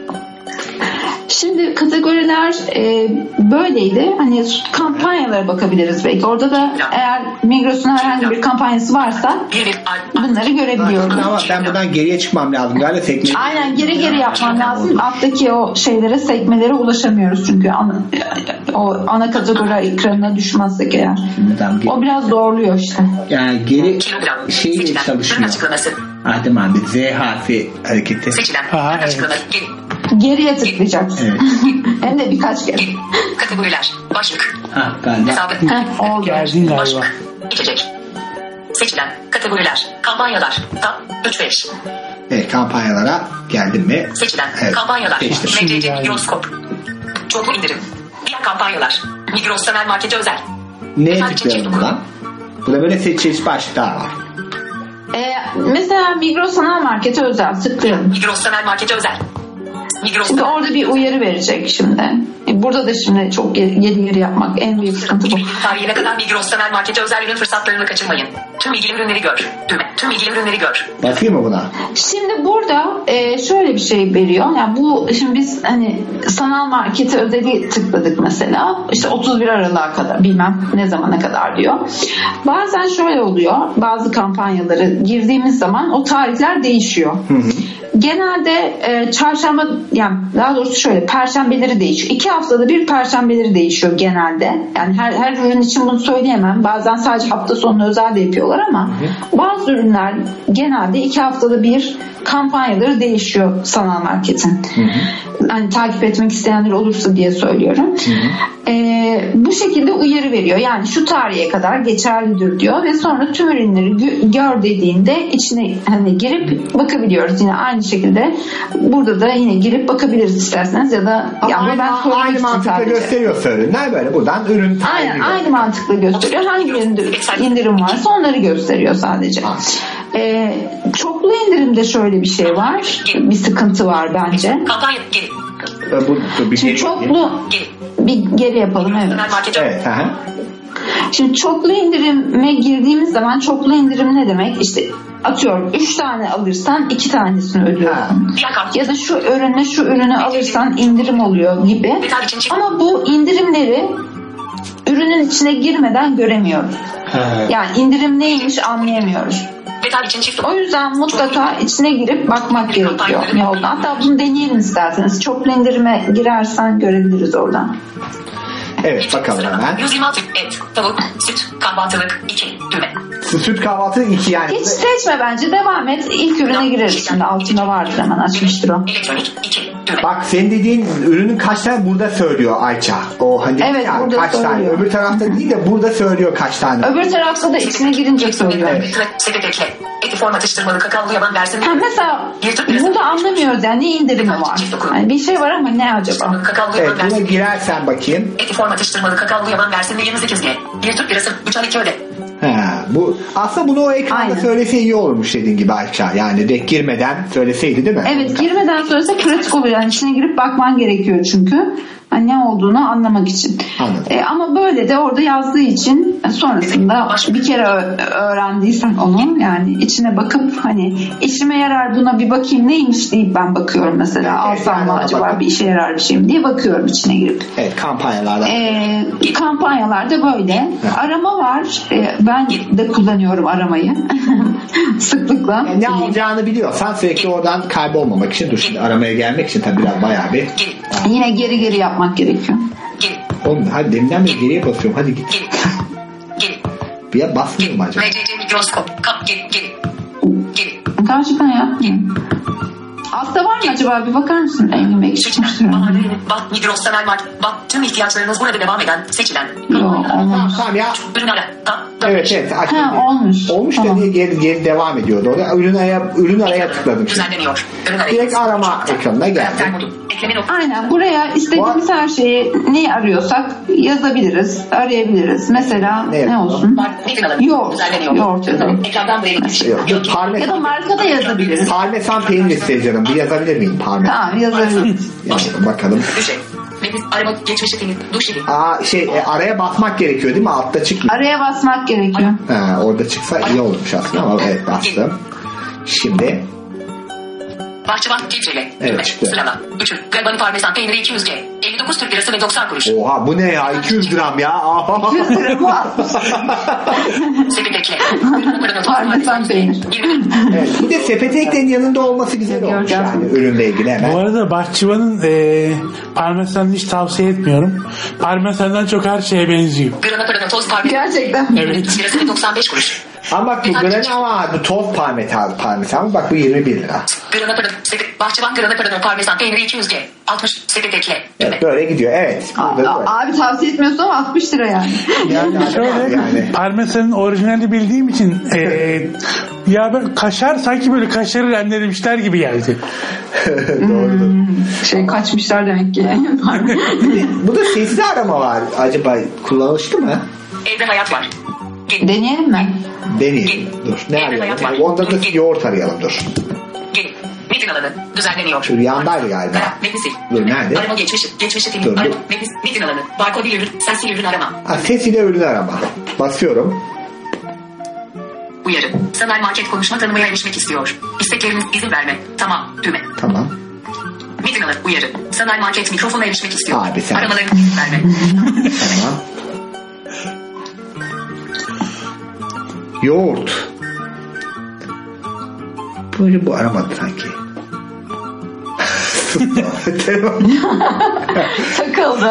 Şimdi kategoriler e, böyleydi. Hani kampanyalara bakabiliriz belki. Orada da eğer Migros'un herhangi bir kampanyası varsa bunları görebiliyoruz. Ama ben buradan geriye çıkmam lazım. Galiba sekme. Aynen geri geri yapmam lazım. Alttaki o şeylere, sekmelere ulaşamıyoruz çünkü ana, o ana kategori ekranına düşmezsek eğer. O biraz zorluyor işte. Yani geri şeyle çalışmıyor. Adem abi Z harfi hareketi. Aha, evet. Geriye tıklayacaksın. Evet. Hem de birkaç kere. Kategoriler. Başlık. Ha, galiba. Heh, oldu. Geldin galiba. Başlık. İçecek. Seçilen. Kategoriler. Kampanyalar. Tam üç beş. Evet kampanyalara geldim mi? Seçilen. Evet. Kampanyalar. Geçtim. M C C Mikroskop. Çoklu indirim. Diğer kampanyalar. Migros Temel Market'e özel. Neye tıklıyorum buradan? Burada böyle seçici başlıklar var. Ee, mesela Migros Sanal Market'e özel tıklayalım. Migros Sanal Market'e özel. Migros Şimdi orada bir uyarı verecek şimdi. Burada da şimdi çok yedi geri yapmak en büyük sıkıntı bu. Tarihine kadar Migros Sanal Market'e özel ürün fırsatlarını kaçırmayın. Tüm ilgili ürünleri gör. Düğme. Tüm ilgili ürünleri gör. Bakayım mı buna? Şimdi burada e, şöyle bir şey veriyor. Yani bu şimdi biz hani sanal markete özeli tıkladık mesela. İşte otuz bir Aralık'a kadar bilmem ne zamana kadar diyor. Bazen şöyle oluyor. Bazı kampanyaları girdiğimiz zaman o tarihler değişiyor. Hı hı. Genelde e, çarşamba yani daha doğrusu şöyle perşembeleri değişiyor. İki haftada bir perşembeleri değişiyor genelde. Yani her, her ürün için bunu söyleyemem. Bazen sadece hafta sonu özel de yapıyorlar ama hı hı. bazı ürünler genelde iki haftada bir kampanyaları değişiyor sanal marketin. Hı hı. Hani takip etmek isteyenler olursa diye söylüyorum. Hı hı. E, bu şekilde uyarı veriyor. Yani şu tarihe kadar geçerlidir diyor ve sonra tüm ürünleri gö- gör dediğinde içine hani girip bakabiliyoruz. Yine aynı şekilde burada da yine girip bakabiliriz isterseniz ya da ama yani aynı, ben aynı mantıkla sadece gösteriyor ürünler böyle buradan ürün aynen aynı mantıkla gösteriyor. Hangi indirim varsa onları gösteriyor sadece. Ee, çoklu indirimde şöyle bir şey var. Bir sıkıntı var bence. Bu, bu bir Şimdi çoklu bir geri yapalım evet. Evet. Aha. Şimdi çoklu indirime girdiğimiz zaman çoklu indirim ne demek? İşte atıyorum üç tane alırsan iki tanesini ödüyorsun. Ya da şu ürüne şu ürünü alırsan indirim oluyor gibi. Ama bu indirimleri ürünün içine girmeden göremiyoruz. Yani indirim neymiş anlayamıyoruz. O yüzden mutlaka içine girip bakmak gerekiyor ne olduğunu. Hatta bunu deneyelim isterseniz. Çoklu indirime girersen görebiliriz oradan. Evet bakalım hemen. yüz yirmi altı et, tavuk, süt, kahvaltılık iki düğme. Süt kahvaltılık iki yani. Hiç seçme bence devam et. İlk ürüne gireriz şimdi. Altında vardır hemen açmıştır o. Elektronik iki düğme. Bak senin dediğin ürünün kaç tane burada söylüyor Ayça. O hani evet, yani burada kaç söylüyor. tane. Öbür tarafta değil de burada söylüyor kaç tane. Öbür tarafta da içine girince söylüyor. Evet. Sepet ekle. Eti form atıştırmalı kakaolu yaban versiyonu. Ha, mesela burada anlamıyoruz yani ne indirimi var. Yani bir şey var ama ne acaba? Evet buna girersen bakayım. Eti form atıştırmalı kakaolu yaban versiyonu yirmi sekiz G. Bir Türk lirası üç on iki öde. Ha, bu aslında bunu o ekranda aynen söylese iyi olurmuş dediğin gibi Ayça. Yani direkt girmeden söyleseydi değil mi? Evet girmeden söylese pratik oluyor. Yani içine girip bakman gerekiyor çünkü. Hani ne olduğunu anlamak için. E, ama böyle de orada yazdığı için sonrasında bir kere öğrendiysen onu yani içine bakıp hani işime yarar buna bir bakayım neymiş deyip ben bakıyorum mesela. Alsam evet, mı acaba bakın bir işe yarar bir şey mi diye bakıyorum içine girip. Evet kampanyalarda. E, kampanyalarda böyle. Evet. Arama var. E, ben de kullanıyorum aramayı. Sıklıkla. Yani ne alacağını biliyorsan sürekli oradan kaybolmamak için dur şimdi aramaya gelmek için tabii biraz bayağı bir. Yine geri geri yapmak gerekiyor. Oğlum hadi deminden beri geriye basıyorum. Hadi git. Bir ya basmıyor mu acaba? Gerçekten ya. Altta var mı acaba? Bir bakar mısın? Engin Bey çıkmıştır. Bak Migros Sanal Market. Bak tüm ihtiyaçlarınız burada devam eden seçilen. Yok olmamış. Tamam ya. Evet evet. Ha, olmuş. Olmuş tamam. Dediği geri, geri devam ediyordu. Orada ürün araya, ürün araya tıkladım. Düzenleniyor. Direkt arama ekranına geldi. Aynen. Buraya istediğimiz her şeyi ne arıyorsak yazabiliriz. Arayabiliriz. Mesela ne, ne olsun? Yoğurt. Yoğurt yazalım. Ya da marka da yazabiliriz. Parmesan peynir isteyeceğim. Bir yazabilir miyim? Parmesan. Tamam yazabiliriz. Yani bakalım. Arama geçmişi senin duş gibi. Aa şey e, araya basmak gerekiyor değil mi? Altta çıkmıyor. Araya basmak gerekiyor. Ha, orada çıksa iyi olurmuş aslında ama evet bastım. Şimdi Bahçıvan Cicile. Evet çıktı. Sırala. Üçü. Galbani parmesan peyniri iki yüz G. elli dokuz Türk lirası ve doksan kuruş. Oha bu ne ya? iki yüz gram ya. iki yüz gram mı? Sepet ekle. Parmesan peynir. Evet, bir de sepet eklenin yanında olması güzel olmuş yani ürünle ilgili hemen. Bu arada Bahçıvan'ın e, parmesanını hiç tavsiye etmiyorum. Parmesandan çok her şeye benziyor. Granada toz parmesan. Gerçekten. Evet. Lirası ve doksan beş kuruş. Ama bak bu granada ama bu toz parmesan parmesan bak bu yirmi bir lira. Granada Bahçıvan Granada parmesan peyniri iki yüz G. altmış sepet ekle. Evet, böyle gidiyor. Evet. Abi, abi tavsiye etmiyorsun ama altmış lira yani. Yani şöyle yani. Parmesanın orijinalini bildiğim için e, ya ben kaşar sanki böyle kaşarı rendelemişler gibi geldi. Doğrudur. Hmm, şey kaçmışlar demek ki. Bu da sesli arama var. Acaba kullanışlı mı? Evde hayat var. Deneyelim mi? Deneyelim. Dur. Ne arayalım? Bak, onda da yoğurt arayalım. Dur. Metin alanı düzenleniyor. Şu yandaydı galiba. Metin sil. Dur nerede? Arama geçmişi. Geçmişi film. Dur, dur. Arama. Metin, metin alanı. Barkod bir ürün. Sensil ürün arama. Ha, ses ile ürün arama. Basıyorum. Uyarı. Sanal market konuşma tanımaya erişmek istiyor. İstekleriniz izin verme. Tamam. Düğme. Tamam. Metin alanı. Uyarı. Sanal market mikrofona erişmek istiyor. Abi sen. Aramalarını izin verme. Tamam. Yoğurt. Böyle bu aramadı sanki. Takıldı.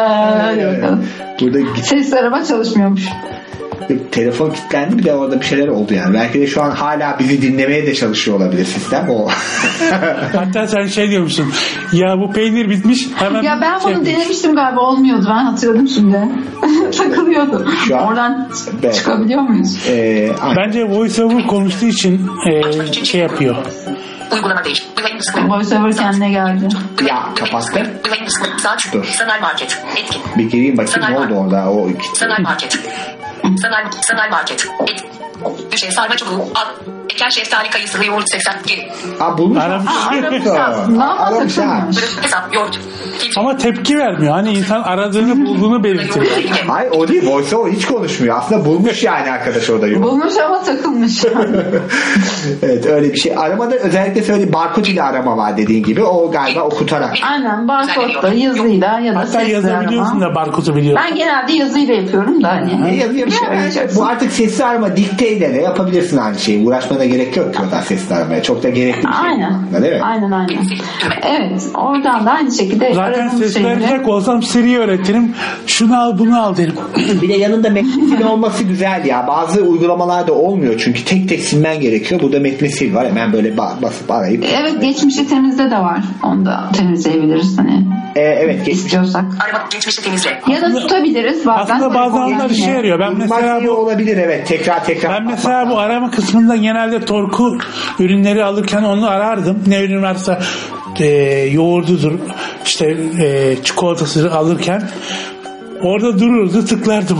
Burada ses arama çalışmıyormuş. Telefon kilitlendi, bir de orada bir şeyler oldu yani. Belki de şu an hala bizi dinlemeye de çalışıyor olabilir sistem o. Hatta sen şey diyormuşsun. Ya bu peynir bitmiş. Hemen ya ben şey bunu denemiştim galiba, olmuyordu. Ben hatırladım şimdi. Takılıyordu. Oradan ben, çıkabiliyor muyuz? E, Bence VoiceOver konuştuğu için e, şey yapıyor. Uygulama değil. VoiceOver kendine geldi. Ya kapattım. Dur. Sanal market. Etkin. Bir gireyim bakayım ne oldu orada. O Sanal market. Sanal, sanal market. Et. Düşey sarma çubuğu. Al. Eker şeftali kayısılı yoğurt seksen. Geri. Aa bulmuş. Aramış. Aramış ha. Hesap yoğurt. Ama tepki vermiyor. Hani insan aradığını bulduğunu belirtiyor. Hayır o değil. VoiceOver hiç konuşmuyor. Aslında bulmuş yani arkadaş orada yoğurt. Bulmuş ama takılmış. Evet öyle bir şey. Aramada özellikle söyle barkod ile arama var dediğin gibi. O galiba okutarak. Aynen barkodla, yazıyla ya da hatta sesle yazabiliyorsun arama. da barkodu biliyorsun. Ben genelde yazıyla yapıyorum da hani. Ne yazıyor? Bu artık sesli arama dikteyle de yapabilirsin aynı şeyi. Uğraşmana gerek yok ki oradan sesli aramaya. Çok da gerekli bir şey. Aynen. Değil mi? Aynen aynen. Evet. Oradan da aynı şekilde zaten sesli arayacak olsam Siri'yi öğretirim. Şunu al bunu al derim. Bir de yanında metni sil olması güzel ya. Bazı uygulamalarda olmuyor. Çünkü tek tek silmen gerekiyor. Burada metni sil var. Hemen böyle basıp arayıp. Evet geçmişi temizle de var. Onu da temizleyebiliriz hani. Ee, evet geçmiş. İstiyorsak. Arama geçmişi temizle. Ya da tutabiliriz. Bazen aslında bazen işe yarıyor. Ben mesela bu olabilir evet. Tekrar tekrar. Ben mesela bu arama kısmında genelde Torku ürünleri alırken onu arardım. Ne ürün varsa e, yoğurdudur, işte e, çikolatası alırken orada dururdu, tıklardım.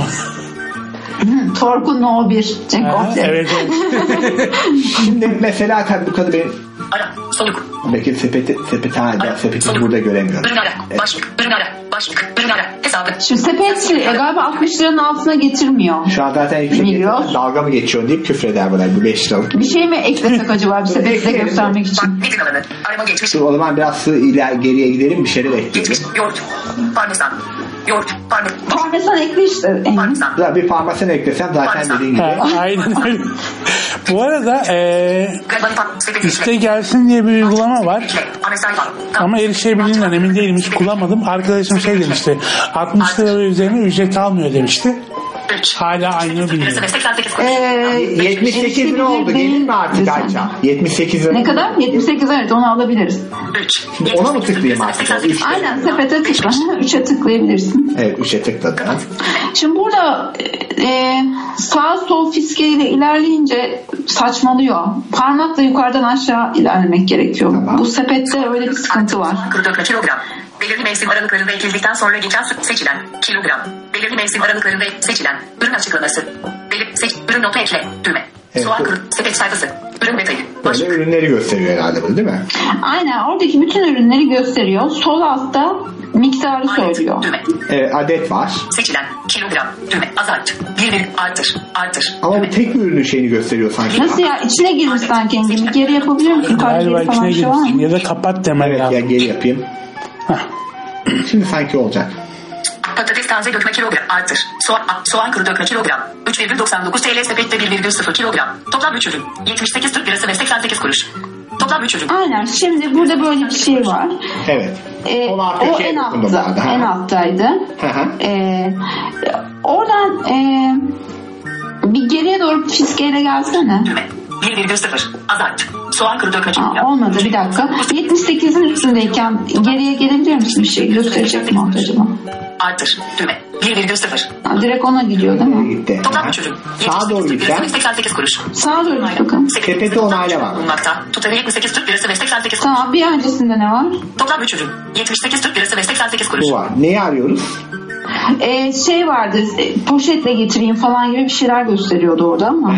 Torku No bir. Evet, evet. Şimdi mesela tabii bu kadar benim ara, soluk. Belki sepeti, sepeti hala sepeti soluk. burada göremiyorum. Ürün ara, Evet. başlık, ürün ara, başlık, ürün ara, hesabı. Şimdi sepet e, galiba altmış liranın altına getirmiyor. Şu an zaten hiçbir şey getirmez. Dalga mı geçiyor deyip küfreder bana bu beş liralık. Bir şey mi eklesek acaba bir sepette göstermek için? Metin alanı, arama geçmiş. O zaman biraz iler, geriye gidelim bir şeyler ekleyelim. Geçmiş, yoğurt, parmesan, yoğurt, parmesan. Parmesan ekle işte. Parmesan. Ya bir parmesan eklesem zaten dediğin gibi. Ha, aynen öyle. Bu arada e, iste gelsin diye bir uygulama var. Ama erişebildiğinden emin değilim. Hiç kullanmadım. Arkadaşım şey demişti. altmış lira ve üzerine ücret almıyor demişti. Hala aynı bilmiyorum. Ee, yetmiş sekiz lira oldu. Gelir mi artık Ayça? yetmiş sekiz lira. Ne kadar? yetmiş sekiz evet onu alabiliriz. Şimdi ona mı tıklayayım artık? Aynen sepete tıkla. üçe tıklayabilirsin. Evet üçe tıkladım. Şimdi burada e, sağ sol fiskeliyle ilerleyince saçmalıyor. Parmakla yukarıdan aşağı ilerlemek gerekiyor. Tamam. Bu sepette öyle bir sıkıntı var. Kilogram. Belirli mevsim aralıklarında ekildikten sonra geçen süt seçilen kilogram. Belirli mevsim aralıklarında seçilen ürün açıklaması. Belirli seç, ürün notu ekle düğme. Evet, soğan kuru sepet sayfası. Ürün detayı. Böyle ürünleri gösteriyor herhalde bu değil mi? Aynen oradaki bütün ürünleri gösteriyor. Sol altta miktarı adet, söylüyor. Düğme. Evet, adet var. Seçilen kilogram düğme azalt. Bir bir artır artır. Ama düğme. bu tek bir ürünün şeyini gösteriyor sanki. Nasıl ya? İçine girmiş sanki. Bir geri yapabilir misin? Galiba içine girmişsin ya da kapat demen evet, lazım. Evet ya geri yapayım. Şimdi sanki olacak. Patates taze dökme kilogram artır. Soğan, soğan kuru dökme kilogram. üç virgül doksan dokuz T L sepette bir virgül sıfır kilogram. Toplam üç ürün. yetmiş sekiz Türk lirası ve seksen sekiz kuruş. Toplam üç ürün. Aynen. Şimdi burada böyle bir şey var. Evet. Ee, o en altta. En alttaydı. ee, oradan ee, bir geriye doğru fiskeyle gelsene. bir virgül sıfır azalt. Soğan kuru dökme kilogram. Olmadı bir dakika. yetmiş sekizin üstündeyken geriye gelebilir misin bir şey? Gösterecek mi orada acaba? Artır. Düğme. bir virgül sıfır. Direkt ona gidiyor değil mi? Gitti. Toplam üç ürün. Sağa doğru gitsen. seksen sekiz kuruş. Sağa doğru git bakın. Sepeti onayla var. Tutarı yetmiş sekiz Türk lirası ve seksen sekiz kuruş. Tamam bir öncesinde ne var? Toplam üç ürün. yetmiş sekiz Türk lirası ve seksen sekiz kuruş. Bu var. Neyi arıyoruz? Ee, şey vardı, poşetle getireyim falan gibi bir şeyler gösteriyordu orada ama.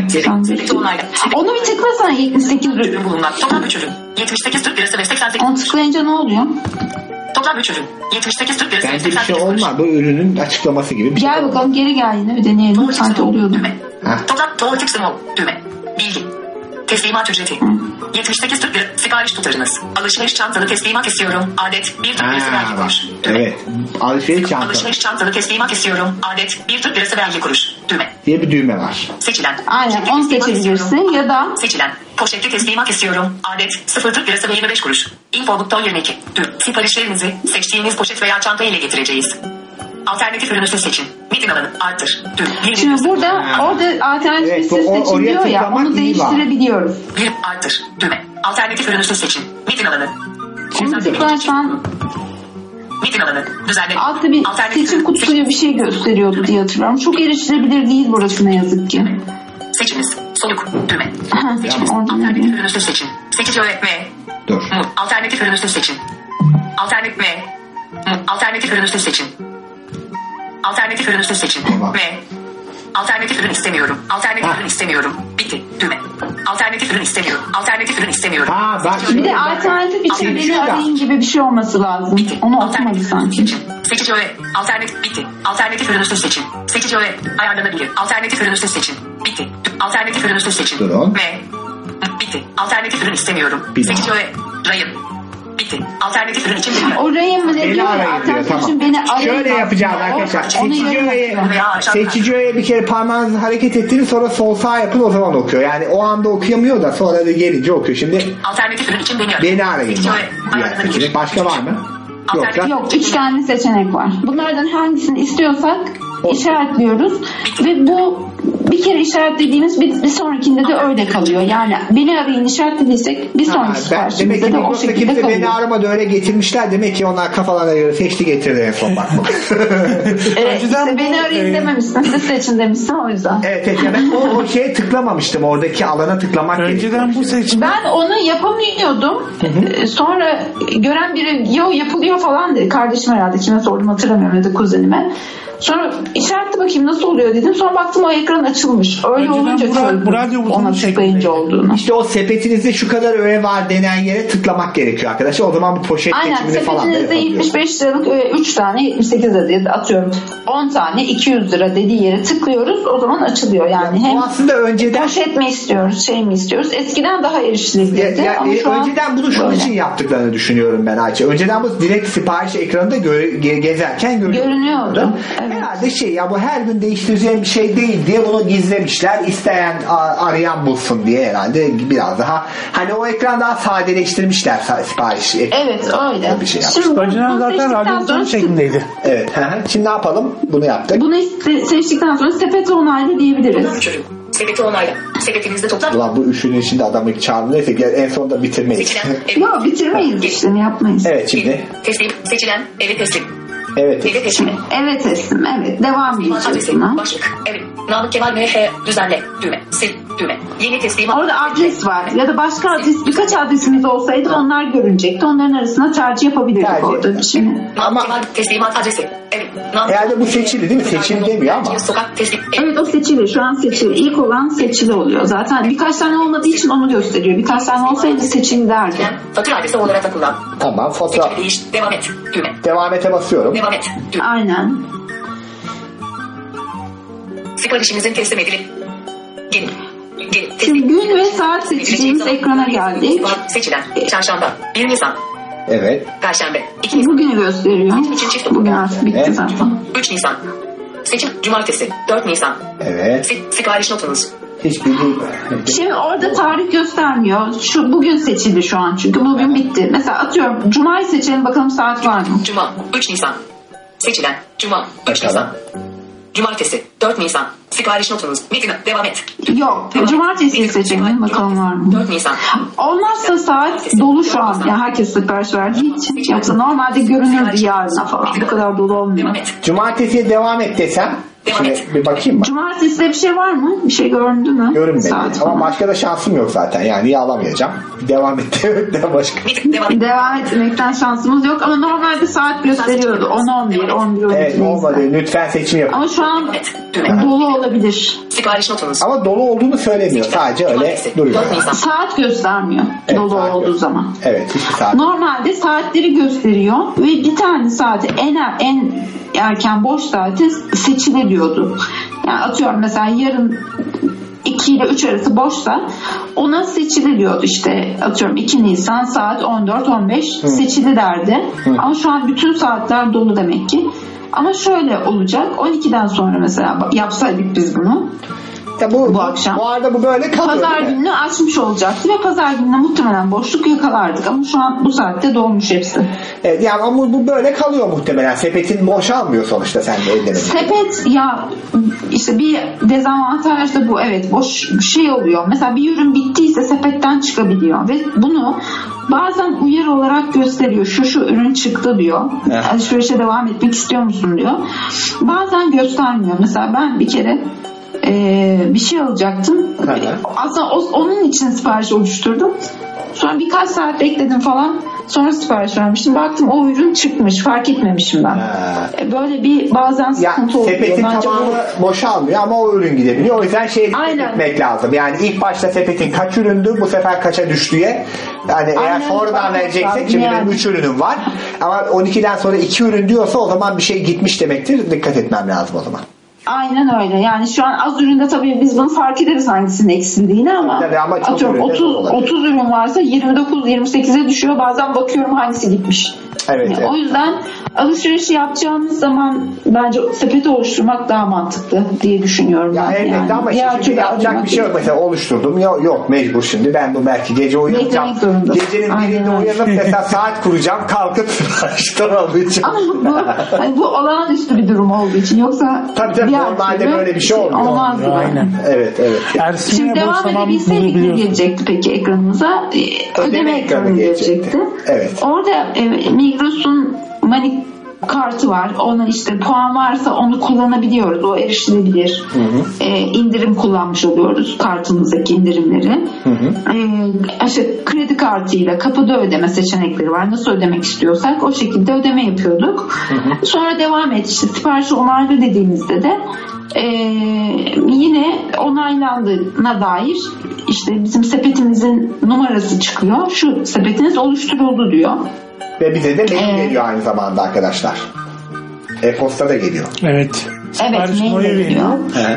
Onu bir tıklasana yetmiş sekiz ürün bulunmak. Toplam üç ürün. yetmiş sekiz Türk lirası ve seksen sekiz. Onu tıklayınca ne oluyor? Toplam üç ürün. yetmiş sekiz Türk lirası ve Bence bir seksen şey sekiz. olmaz. Bu ürünün açıklaması gibi bir şey. Gel bakalım geri gel yine bir deneyelim. Sanki oluyordu. Toplam tuvalet small düğme. Bilgi. Teslimat ücreti. Hı. yetmiş sekiz Türk lirası sipariş tutarınız. Alışveriş çantalı teslimat istiyorum. Adet bir Türk lirası vergi kuruş. Evet. Alışveriş çantalı. Alışveriş çantalı teslimat istiyorum. Adet bir Türk lirası vergi kuruş. Düğme. Diye bir düğme var. Seçilen. Aynen onu seçebilirsin ya da. Seçilen. Poşetli teslimat istiyorum. Adet sıfır Türk lirası ve yirmi beş kuruş. Infobuk'ta yirmi iki. Düğme. Siparişlerinizi seçtiğiniz poşet veya çanta ile getireceğiz. Alternatif ürünü seçin. Metin alanı arttır. Düğme. Şimdi burada ha. orada alternatif evet, seçin diyor ya onu değiştirebiliyoruz. Bir arttır. Düğme. Alternatif ürünü seçin. Metin alanı. Onu tıklarsan metin alanı. Düzenle. Altta bir seçim kutusu gibi bir şey gösteriyordu diye hatırlıyorum. Çok erişilebilir değil burası ne yazık ki. Seçiniz. Soluk. Düğme. Seçiniz. Alternatif ürünü seçin. Seçici öğretme. Dur. Alternatif ürünü seçin. Alternatif M. Alternatif ürünü seçin. Alternatif ürünü seçin. M. Alternatif ürün istemiyorum. Alternatif ha. ürün istemiyorum. Bitti. Düğme. Alternatif ürün istemiyorum. Alternatif ürün istemiyorum. Ha, bak, bir de alternatif için beni arayın gibi bir şey olması lazım. Bitti. Onu okumadı sanki. Seçici öğe. Alternatif bitti. Alternatif ürünü seçin. Seçici öğe. Ayarlanabilir. Alternatif ürünü seçin. Bitti. Alternatif ürünü seçin. Durun. M. Bitti. Alternatif ürün istemiyorum. Bir Seçici öğe. Rayın. Bitti. Alternatif ürün için beni o rayın mı ne diyor? Alternatif tamam. için beni arayın. Şöyle yapacağız arkadaşlar. Seçici öğeye, seçici öğeye bir kere parmağınızı hareket ettirin sonra sol sağ yapın o zaman okuyor. Yani o anda okuyamıyor da sonra da gelince okuyor. Şimdi alternatif ürün için beni arayın. Beni arayın. Diğer başka var mı? Yok, Yok üç tane seçenek var. Bunlardan hangisini istiyorsak işaretliyoruz ve bu bir kere işaretlediğimiz bir, bir sonrakinde de öyle kalıyor. Yani beni arayın işaretlediysek bir sonraki siparişimizde de o şekilde kalıyor. Beni aramadı öyle getirmişler. Demek ki onlar kafalarına göre seçti getirdi en son bak. Evet, işte beni arayın dememişsin. Siz seçin demişsin o yüzden. Evet, evet ben o, o şeye tıklamamıştım. Oradaki alana tıklamak önceden bu seçim. Ben onu yapamıyordum. Hı-hı. Sonra gören biri yo yapılıyor falan dedi. Kardeşim herhalde kime sordum hatırlamıyorum ya da kuzenime. Sonra işaretli bakayım nasıl oluyor dedim. Sonra baktım o ekran açılmış. Öyle önceden olunca çözdüm ona tıklayınca olduğunu. İşte o sepetinizde şu kadar öğe var denen yere tıklamak gerekiyor arkadaşlar. O zaman bu poşet geçimini falan da sepetinizde yetmiş beş liralık öğe üç tane yetmiş sekiz lira atıyorum. on tane iki yüz lira dediği yere tıklıyoruz. O zaman açılıyor. Yani ya, hem aslında önceden poşet mi istiyoruz şey mi istiyoruz. Eskiden daha erişilebilirdi. Ya, ya, Ama e, önceden bunu şunun için yaptıklarını düşünüyorum ben Ayça. Önceden bu direkt sipariş ekranında gö- ge- gezerken görünüyordu. Görünüyordu. Evet. Herhalde şey ya bu her gün değiştireceğim bir şey değil diye bunu gizlemişler. İsteyen arayan bulsun diye herhalde biraz daha hani o ekran daha sadeleştirmişler sipariş. Evet öyle. Bir şey Şimdi önceden zaten radyasyon şeklindeydi. Evet. Şimdi ne yapalım? Bunu yaptık. Bunu seçtikten sonra sepeti onayla diyebiliriz. Sepeti onayla. Sepetinizde toplam. Ulan bu üçünün içinde adamı çağırdı. Neyse en sonunda bitirmeyiz. Yok bitirmeyiz işte yapmayız. Evet şimdi. Teslim. Seçilen. Evi teslim. Evet. Evi teslim. Evet teslim. Evet. Devam edeceğiz. Başlık. Evet. Namık Kemal M H. Düzenle. Düğme. Sil. Düğme. Yeni teslimat. Orada adres var. Ya da başka adres. Birkaç adresimiz olsaydı onlar görünecekti. Onların arasında tercih yapabilirdik tercih. Orada. Şimdi. Namık Kemal teslimat adresi. Evet. Herhalde bu seçili değil mi? Seçili demiyor ama. Sokak teslim. Evet o seçili. Şu an seçili. İlk olan seçili oluyor. Zaten birkaç tane olmadığı için onu gösteriyor. Birkaç tane olsaydı seçili derdi. Fatura adresi olarak da kullan. Tamam. Fatura. Seçili değiş. Devam et. Düğme. Devam ete basıyorum. Devam et. Düğme. Aynen. Siparişinizin teslim edilip. Gelin. Şimdi gün ve saat seçeceğimiz ekrana geldik. Seçilen. Çarşamba. bir Nisan. Evet. Perşembe. iki Nisan. Bugünü gösteriyor. Bugün artık bitti evet. Zaten. üç Nisan. Seçim. Cumartesi. dört Nisan. Evet. Si- sipariş notunuz. Hiçbir değil. Şimdi orada tarih göstermiyor. Şu bugün seçildi şu an çünkü bugün bitti. Mesela atıyorum Cuma'yı seçelim bakalım saat var mı? Cuma. üç Nisan. Seçilen. Cuma. üç Nisan. Cumartesi. dört Nisan. Sipariş notunuz. Metin'e devam et. Yok. Cumartesi'yi seçelim. Bakalım var mı? dört Nisan. Olmazsa saat dolu şu an. Yani herkes sipariş verdi. Hiç. Yoksa normalde görünürdü yarına falan. Bu kadar dolu olmuyor. Cumartesiye devam et desem. Şimdi bir bakayım mı? Cumartesi'de bir şey var mı? Bir şey göründü mü? Görünmedi. Saat Ama falan. başka da şansım yok zaten. Yani niye alamayacağım? Devam et. başka. Devam etmekten şansımız yok ama normalde saat gösteriyordu. on on bir, on bir, on iki. Evet olmadı. Lütfen seçim yapın. Ama şu an dolu olabilir. Sipariş notunuz. Ama dolu olduğunu söylemiyor. Sadece öyle duruyor. Saat göstermiyor. Evet, dolu saat olduğu göster- zaman. Evet hiçbir saat. Normalde saatleri gösteriyor ve bir tane saati en en erken boş saati seçililiyordu. Yani atıyorum mesela yarın iki ile üç arası boşsa ona seçililiyordu işte atıyorum iki Nisan saat on dört on beş seçili derdi. Hı. Ama şu an bütün saatler dolu demek ki. Ama şöyle olacak on ikiden sonra mesela yapsaydık biz bunu. Ya bu, bu akşam. Bu arada bu böyle kalıyor. Pazar gününü açmış olacaktı ve pazar gününe muhtemelen boşluk yakalardık ama şu an bu saatte dolmuş hepsi. Evet yani ama bu böyle kalıyor muhtemelen. Sepetin boşalmıyor sonuçta sen de ellemedin. Sepet ya işte bir dezavantaj da bu. Evet boş şey oluyor. Mesela bir ürün bittiyse sepetten çıkabiliyor ve bunu bazen uyarı olarak gösteriyor. Şu şu ürün çıktı diyor. Evet. Alışverişe devam etmek istiyor musun diyor. Bazen göstermiyor. Mesela ben bir kere Ee, bir şey alacaktım. Aslında o, onun için sipariş oluşturdum. Sonra birkaç saat bekledim falan. Sonra sipariş vermiştim. Baktım o ürün çıkmış. Fark etmemişim ben. Ee, böyle bir bazen sıkıntı oluyor. Sepetin Bence tamamı bu... boşalmıyor ama o ürün gidebiliyor. O yüzden şey etmek lazım. Yani ilk başta sepetin kaç üründü bu sefer kaça düştüye. Yani eğer Aynen, sonradan vereceksek lazım. şimdi Yani. benim üç ürünüm var. Ama on ikiden sonra iki ürün diyorsa o zaman bir şey gitmiş demektir. Dikkat etmem lazım o zaman. Aynen öyle. Yani şu an az üründe tabii biz bunu fark ederiz hangisinin eksildiğini ama, Tabii ama çok atıyorum üründe otuz, olabilir. otuz ürün varsa yirmi dokuz yirmi sekize düşüyor. Bazen bakıyorum hangisi gitmiş. Evet, Yani evet. O yüzden alışverişi yapacağınız zaman bence sepeti oluşturmak daha mantıklı diye düşünüyorum. Ya ben elbette yani. ama Diğer şimdi türlü yapacak almak bir şey yok. Mesela oluşturdum. Yok, yok mecbur şimdi. Ben bu belki gece uyanacağım. Beklemek zorundasın. Gecenin Aynen birinde öyle. uyanıp mesela saat kuracağım. Kalkıp siparişten alacağım. Ama bu, hani bu olağanüstü bir durum olduğu için yoksa Tabii tabii diğer normalde türlü böyle bir şey olmuyor. olmazdı. Aynen. Evet evet. Şimdi devam edebilseydik ne gelecekti peki ekranımıza? Ee, Ödeme, Ödeme ekranı ekranı gelecekti. gelecekti. Evet. Orada e, Migros'un Money kartı var. Ona işte puan varsa onu kullanabiliyoruz. O erişilebilir. Hı hı. E, indirim kullanmış oluyoruz. Kartımızdaki indirimleri. Hı hı. E, işte kredi kartıyla kapıda ödeme seçenekleri var. Nasıl ödemek istiyorsak o şekilde ödeme yapıyorduk. Hı hı. Sonra devam et. İşte siparişi onayla dediğimizde de e, yine onaylandığına dair işte bizim sepetimizin numarası çıkıyor. Şu sepetiniz oluşturuldu diyor. Ve bize de mail Ee, geliyor aynı zamanda arkadaşlar. E-posta da geliyor. Evet. Evet, mail geliyor. He.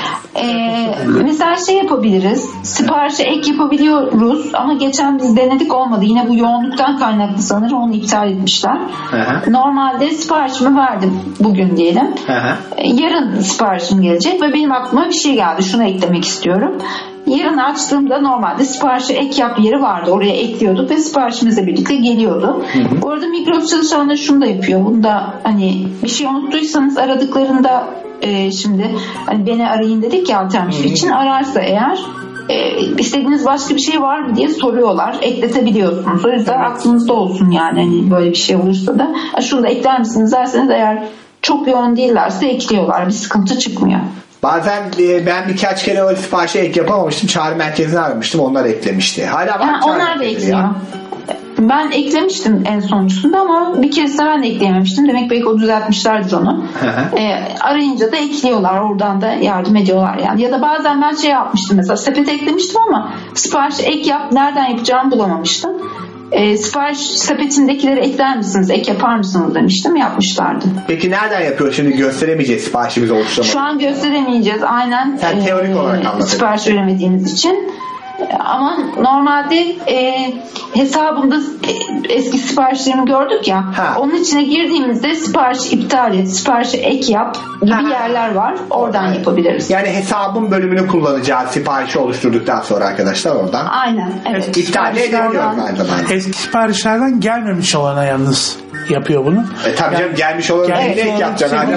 Ee, mesela şey yapabiliriz. Siparişe ek yapabiliyoruz ama geçen biz denedik olmadı. Yine bu yoğunluktan kaynaklı sanırım onu iptal etmişler. Hı. Normalde siparişimi verdim bugün diyelim. Hı hı. Ee, Yarın siparişim gelecek ve benim aklıma bir şey geldi. Şunu eklemek istiyorum. Yarın açtığımda normalde siparişe ek yap yeri vardı. Oraya ekliyorduk ve siparişimizle birlikte geliyordu. Hı hı. Bu arada Migros çalışanları şunu da yapıyor. Bunu da hani bir şey unuttuysanız aradıklarında e, şimdi hani beni arayın dedik ya alternatif için ararsa eğer e, istediğiniz başka bir şey var mı diye soruyorlar. Ekletebiliyorsunuz. O yüzden aklınızda olsun yani hani böyle bir şey olursa da şunu da ekler misiniz derseniz eğer çok yoğun değillerse ekliyorlar. Bir sıkıntı çıkmıyor. Bazen e, ben birkaç kere öyle siparişe ek yapamamıştım. Çağrı merkezini aramıştım. Onlar eklemişti. Hala var Yani çağrı onlar da merkezi ekliyor. ya. Ben eklemiştim en sonuncusunda ama bir kez de ben de ekleyememiştim. Demek belki o düzeltmişlerdir onu. e, arayınca da ekliyorlar. Oradan da yardım ediyorlar yani. Ya da bazen ben şey yapmıştım mesela sepete eklemiştim ama siparişi ek yap nereden yapacağımı bulamamıştım. E, sipariş sepetindekileri ekler misiniz? Ek yapar mısınız demiştim. Yapmışlardı. Peki nereden yapıyor şimdi gösteremeyeceğiz siparişimizi oluşturmak? Şu an gösteremeyeceğiz. Aynen. Sen teorik olarak anlatıyorsun. Sipariş veremediğiniz için. Ama normalde e, hesabımda e, eski siparişlerimi gördük ya. Ha. Onun içine girdiğimizde sipariş iptal et, siparişi ek yap gibi Ha. yerler var. Oradan Evet. yapabiliriz. Yani hesabın bölümünü kullanacağız siparişi oluşturduktan sonra arkadaşlar oradan. Aynen. Evet. İptal edebiliyoruz aynı zamanda. Eski siparişlerden gelmemiş olana yalnız yapıyor bunu. E tabii canım gelmiş olan Gelmiş ne ek olan yapacaksın şey-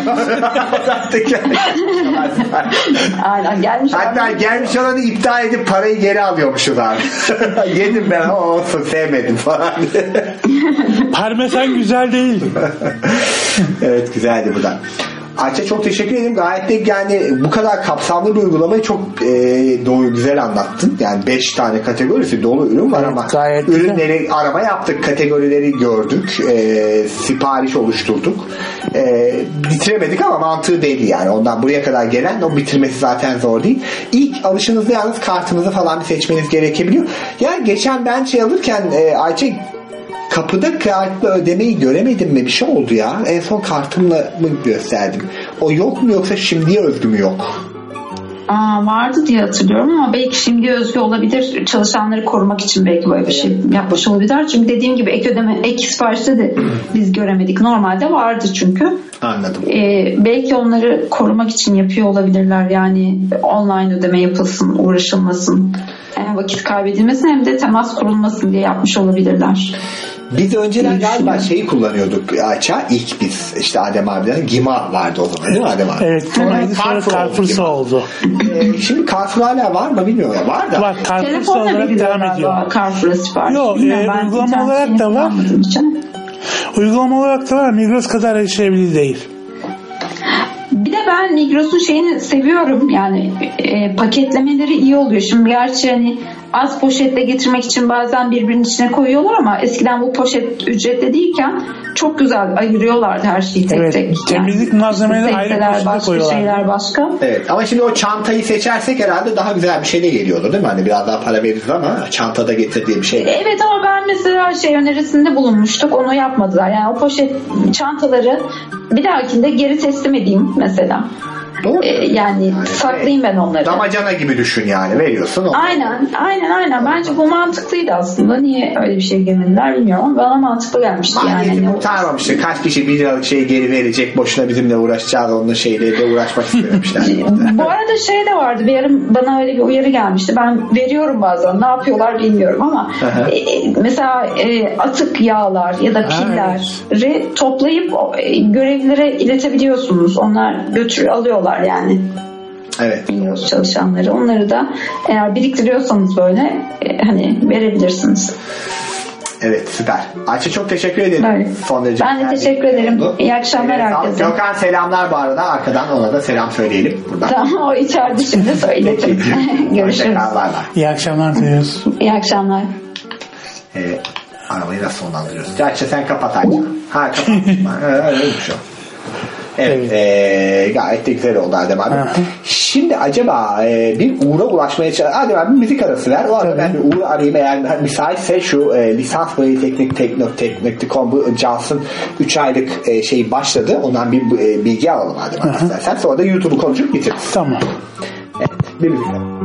hala? Aynen gelmiş. Hatta gelmiş olanı iptal edip parayı geri alıyormuşuz abi. Yedim ben ama olsun sevmedim falan. Parmesan güzel değil. Evet güzeldi bu da. Ayça çok teşekkür ederim. Gayet de yani bu kadar kapsamlı bir uygulamayı çok e, doğru güzel anlattın. Yani beş tane kategorisi dolu ürün var, evet, ama ürünleri güzel. Arama yaptık, kategorileri gördük, e, sipariş oluşturduk. E, bitiremedik ama mantığı değildi yani. Ondan buraya kadar gelen o bitirmesi zaten zor değil. İlk alışınızda yalnız kartınızı falan bir seçmeniz gerekebiliyor. Yani geçen ben şey alırken e, Ayça kapıda kartla ödemeyi göremedim mi? Bir şey oldu ya. En son kartımla mı gösterdim? O yok mu yoksa şimdiye özgü mü yok? Aa, vardı diye hatırlıyorum ama belki şimdiye özgü olabilir. Çalışanları korumak için belki böyle bir şey yapmış olabilir. Çünkü dediğim gibi ek ödeme, ek siparişte de biz göremedik. Normalde vardı çünkü. Anladım. Ee, belki onları korumak için yapıyor olabilirler. Yani online ödeme yapılsın, uğraşılmasın. Hem vakit kaybedilmesin hem de temas kurulmasın diye yapmış olabilirler. Biz önceden galiba şeyi kullanıyorduk Ayça. İlk biz işte Adem abiden Gima vardı o zaman değil mi Adem abi? Evet. Sonra Carrefour'sa oldu. Ee, şimdi Carrefour hala var mı bilmiyorum ya. Var da. Var. Carrefour'sa olarak devam ediyor. Carrefour'a sipariş. Yok. E, uygulama olarak da var. Uygulama olarak da var. Migros kadar erişilebilir değil. Bir de ben Migros'un şeyini seviyorum. Yani e, paketlemeleri iyi oluyor. Şimdi gerçi hani az poşetle getirmek için bazen birbirinin içine koyuyorlar ama eskiden bu poşet ücretli değilken çok güzel ayırıyorlardı her şeyi tek evet, tek. Temizlik yani, malzemeleri ayrı poşete koyuyorlar. Şeyler başka. Evet ama şimdi o çantayı seçersek herhalde daha güzel bir şey de geliyordu değil mi? Hani biraz daha para veririz ama çantada getir diye bir şey. Evet ama ben mesela şey önerisinde bulunmuştuk. Onu yapmadılar. Yani o poşet çantaları bir dahakinde geri teslim edeyim mesela. Doğru. Ee, yani, yani saklayayım ben onları. Damacana gibi düşün yani veriyorsun. Onu. Aynen aynen aynen. Bence bu mantıklıydı aslında. Niye öyle bir şey gelmediler bilmiyorum ama bana mantıklı gelmişti. Maliyeti yani. kurtarmamıştı. Kaç kişi bir liralık şeyi geri verecek, boşuna bizimle uğraşacağız, onunla şeyle de uğraşmak istememişler. Bu arada şey de vardı. Bir yarım bana öyle bir uyarı gelmişti. Ben veriyorum bazen. Ne yapıyorlar bilmiyorum ama e, mesela e, atık yağlar ya da pilleri toplayıp e, görevlilere iletebiliyorsunuz. Onlar götürüyor, alıyorlar yani. Evet. Biliyoruz çalışanları. Onları da eğer biriktiriyorsanız böyle e, hani verebilirsiniz. Evet, süper. Ayça çok teşekkür ederim. Evet. Son derece ben de teşekkür ederim. Oldu. İyi akşamlar evet, herkese. Gökhan selamlar bu arada. Arkadan ona da selam söyleyelim. Buradan. Tamam, o içeride şimdi söyledim. Görüşürüz. İyi akşamlar diliyoruz. İyi akşamlar. Ee, arabayı nasıl sonlandırıyoruz? Ayça sen kapat Ayça. Ha kapat. Öyle bir şey. Evet, evet. E, gayet de güzel oldu Adem abi. Aha. Şimdi acaba e, bir Uğur'a ulaşmaya çalışalım. Adem abi müzik arası ver. O arada ben bir Uğur'u arayayım eğer müsaitse şu e, lisans boyu teknik teknik teknik nokta com bu Johns'ın üç aylık e, şey başladı. Ondan bir e, bilgi alalım Adem abi istersen. Sonra da YouTube'u konuşup bitiririz. Tamam. Evet, bir müzik alalım.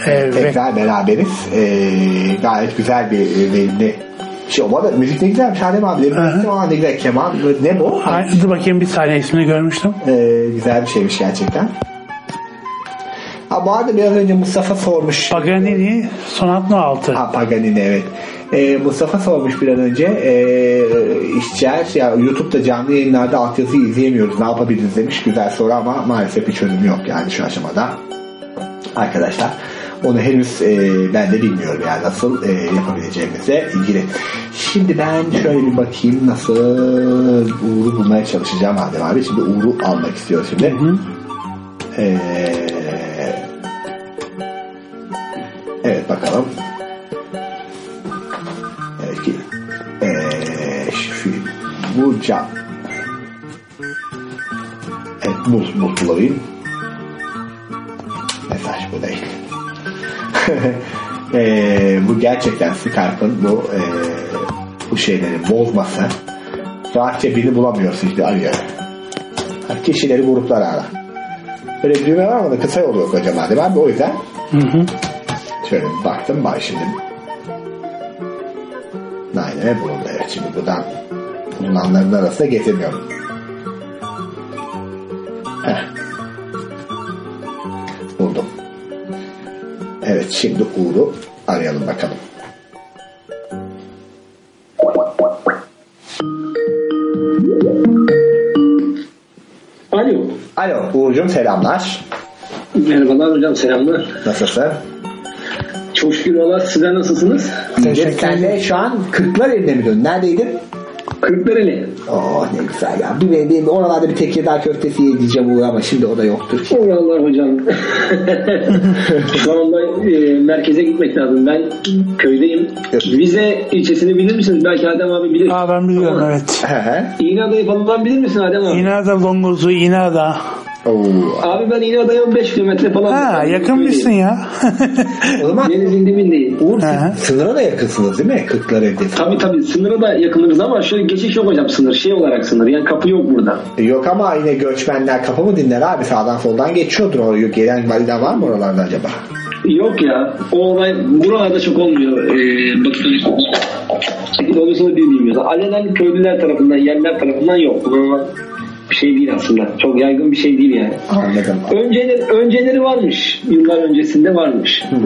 Evet. Tekrar beraberiz. Ee, gayet güzel bir verimli şey. O da müzik ne güzelmiş Adem abi. Aa, ne güzel keman. Ne bu? Ay, dur bakayım bir saniye ismini görmüştüm. Ee, güzel bir şeymiş gerçekten. Ha, bu arada biraz önce Mustafa sormuş. Paganini Sonat altı. Ha, Paganini evet. Ee, Mustafa sormuş bir an önce. Ee, işçiler ya YouTube'da canlı yayınlarda altyazıyı izleyemiyoruz. Ne yapabiliriz demiş. Güzel soru ama maalesef bir çözüm yok yani şu aşamada. Arkadaşlar onu henüz e, ben de bilmiyorum yani nasıl e, yapabileceğimizle ilgili. Şimdi ben şöyle bir bakayım nasıl Uğur'u bulmaya çalışacağım Adem abi. Şimdi Uğur'u almak istiyorum şimdi. Hı hı. Ee, evet bakalım. Evet ki ee, şu bu can. Evet bul bul bulayım. Mesaj bu değil. e, bu gerçekten Skype'ın bu e, bu şeyleri bozması. Rahatça birini bulamıyorsun işte arıyor. Kişileri gruplara ara. Böyle bir düğme var ama da kısa yolu yok hocam hadi ben de o yüzden hı hı. Şöyle bir baktım bak şimdi Nail'e bulundu evet şimdi buradan bulunanların arasında getirmiyorum. Heh. Buldum. Evet şimdi Uğur'u arayalım bakalım. Alo. Alo Uğur'cum selamlar. Merhabalar hocam selamlar. Nasılsın? Çok şükür valla sizler nasılsınız? Sen de şu an Kırklareli'nde mi dön? Neredeydin? Kırklareli. Oh ne güzel ya. Bir benim, benim oralarda bir Tekirdağ köftesi yiyeceğim Uğur ama şimdi o da yoktur. Eyvallah hocam. Şu anda e, merkeze gitmek lazım. Ben köydeyim. Evet. Rize ilçesini bilir misiniz? Belki Adem abi bilir. Aa, ben biliyorum ama, evet. İğneada'yı falan bilir misin Adem abi? İğneada, Longuzlu, İğneada. Oo. Abi ben İğneada'ya on beş kilometre falan. Ha, yakın mısın ya? O zaman denizin dibindeyim. Uğur sınıra da yakınsınız değil mi? Kırklareli'de. Tabii tabii sınıra da yakınırız ama şöyle geçiş yok hocam sınır. Şey olarak sınır. Yani kapı yok burada. Yok ama yine göçmenler kapı mı dinler abi? Sağdan soldan geçiyordur. O gelen validen var mı oralarda acaba? Yok ya. O olay buralarda çok olmuyor. Ee, Batı'da şekilde oluyorsa da bilmiyoruz. Alenen köylüler tarafından, yerler tarafından yok. Ama bir şey değil aslında. Çok yaygın bir şey değil yani. Anladım. Önceleri, önceleri varmış. Yıllar öncesinde varmış. Hmm.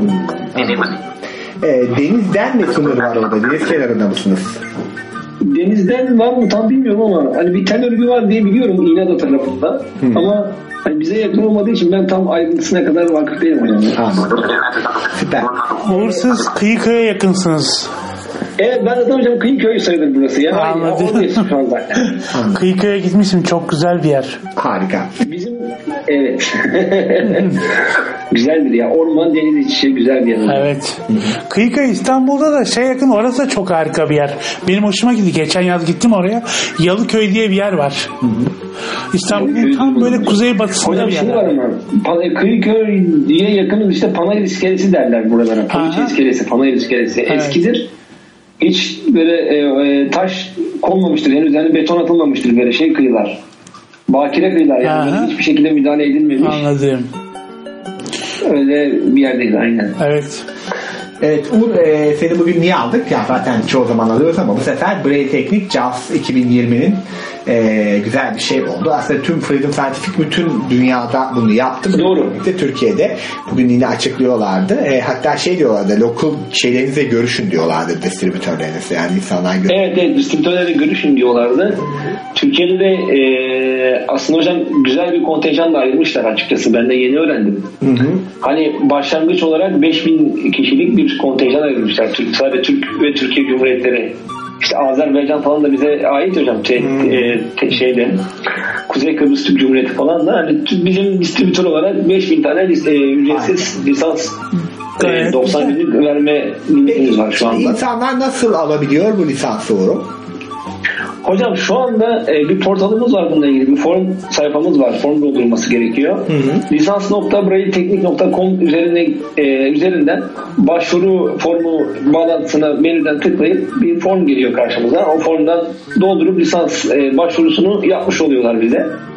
E, denizden mi sınır var orada? Deniz kenarında mısınız? Denizden var mı tam bilmiyorum ama hani bir tel örgü var diye biliyorum İğneada tarafında. Hmm. Ama hani bize yakın olmadığı için ben tam ayrıntısına kadar vakıf değilim hocam. Anladım. Süper. Uğur siz Kıyıköy'e yakınsınız. Evet ben zaten hocam Kıyıköy sayılır burası ya. Anladım. Kıyıköy'e gitmişim çok güzel bir yer. Harika. Bizim evet. Güzeldir ya. Orman deniz iç içe güzel bir yer. Evet. Kıyıköy İstanbul'da da şey yakın orası da çok harika bir yer. Benim hoşuma gitti. Geçen yaz gittim oraya. Yalıköy diye bir yer var. İstanbul'un tam böyle kuzeybatısında bir yer. Var ama Kıyıköy diye yakınız işte Panayır İskelesi derler buralara. Panayır İskelesi, Panayır İskelesi. Evet. Eskidir. Hiç böyle e, e, taş konmamıştır. Henüz yani beton atılmamıştır böyle şey kıyılar. Bakire kıyılar yani. Böyle hiçbir şekilde müdahale edilmemiş. Anladım. Öyle bir yerdeyiz aynen. Evet. Evet Uğur e, seni bugün niye aldık? Ya zaten çoğu zaman alıyoruz ama bu sefer Braille Teknik Jazz iki bin yirminin e, güzel bir şey oldu. Aslında tüm Freedom Scientific bütün dünyada bunu yaptı. Doğru. İşte Türkiye'de bugün yine açıklıyorlardı. E, hatta şey diyorlardı, local şeylerinizle görüşün diyorlardı distribütörlerinizle. Yani insanlar görüşün. Evet, evet distribütörlerle görüşün diyorlardı. Türkiye'de de e, aslında hocam güzel bir kontenjan da ayrılmışlar açıkçası. Ben de yeni öğrendim. Hı hı. Hani başlangıç olarak beş bin kişilik bir kontenjan ayrılmışlar. Türk, sadece Türk ve Türkiye Cumhuriyetleri. İşte Azerbaycan falan da bize ait hocam. Şey, hmm. e, te, şeyde Kuzey Kıbrıs Türk Cumhuriyeti falan da hani bizim distribütör olarak beş bin tane e, ücretsiz lisans e, doksan günlük verme limitimiz var şu anda. İnsanlar nasıl alabiliyor bu lisansı Uğur'u? Hocam şu anda e, bir portalımız var bununla ilgili. Bir forum sayfamız var. Form doldurulması gerekiyor. lisans nokta braille teknik nokta com üzerine, e, üzerinden başvuru formu bağlantısına menüden tıklayıp bir form geliyor karşımıza. O formdan doldurup lisans e, başvurusunu yapmış oluyorlar bize.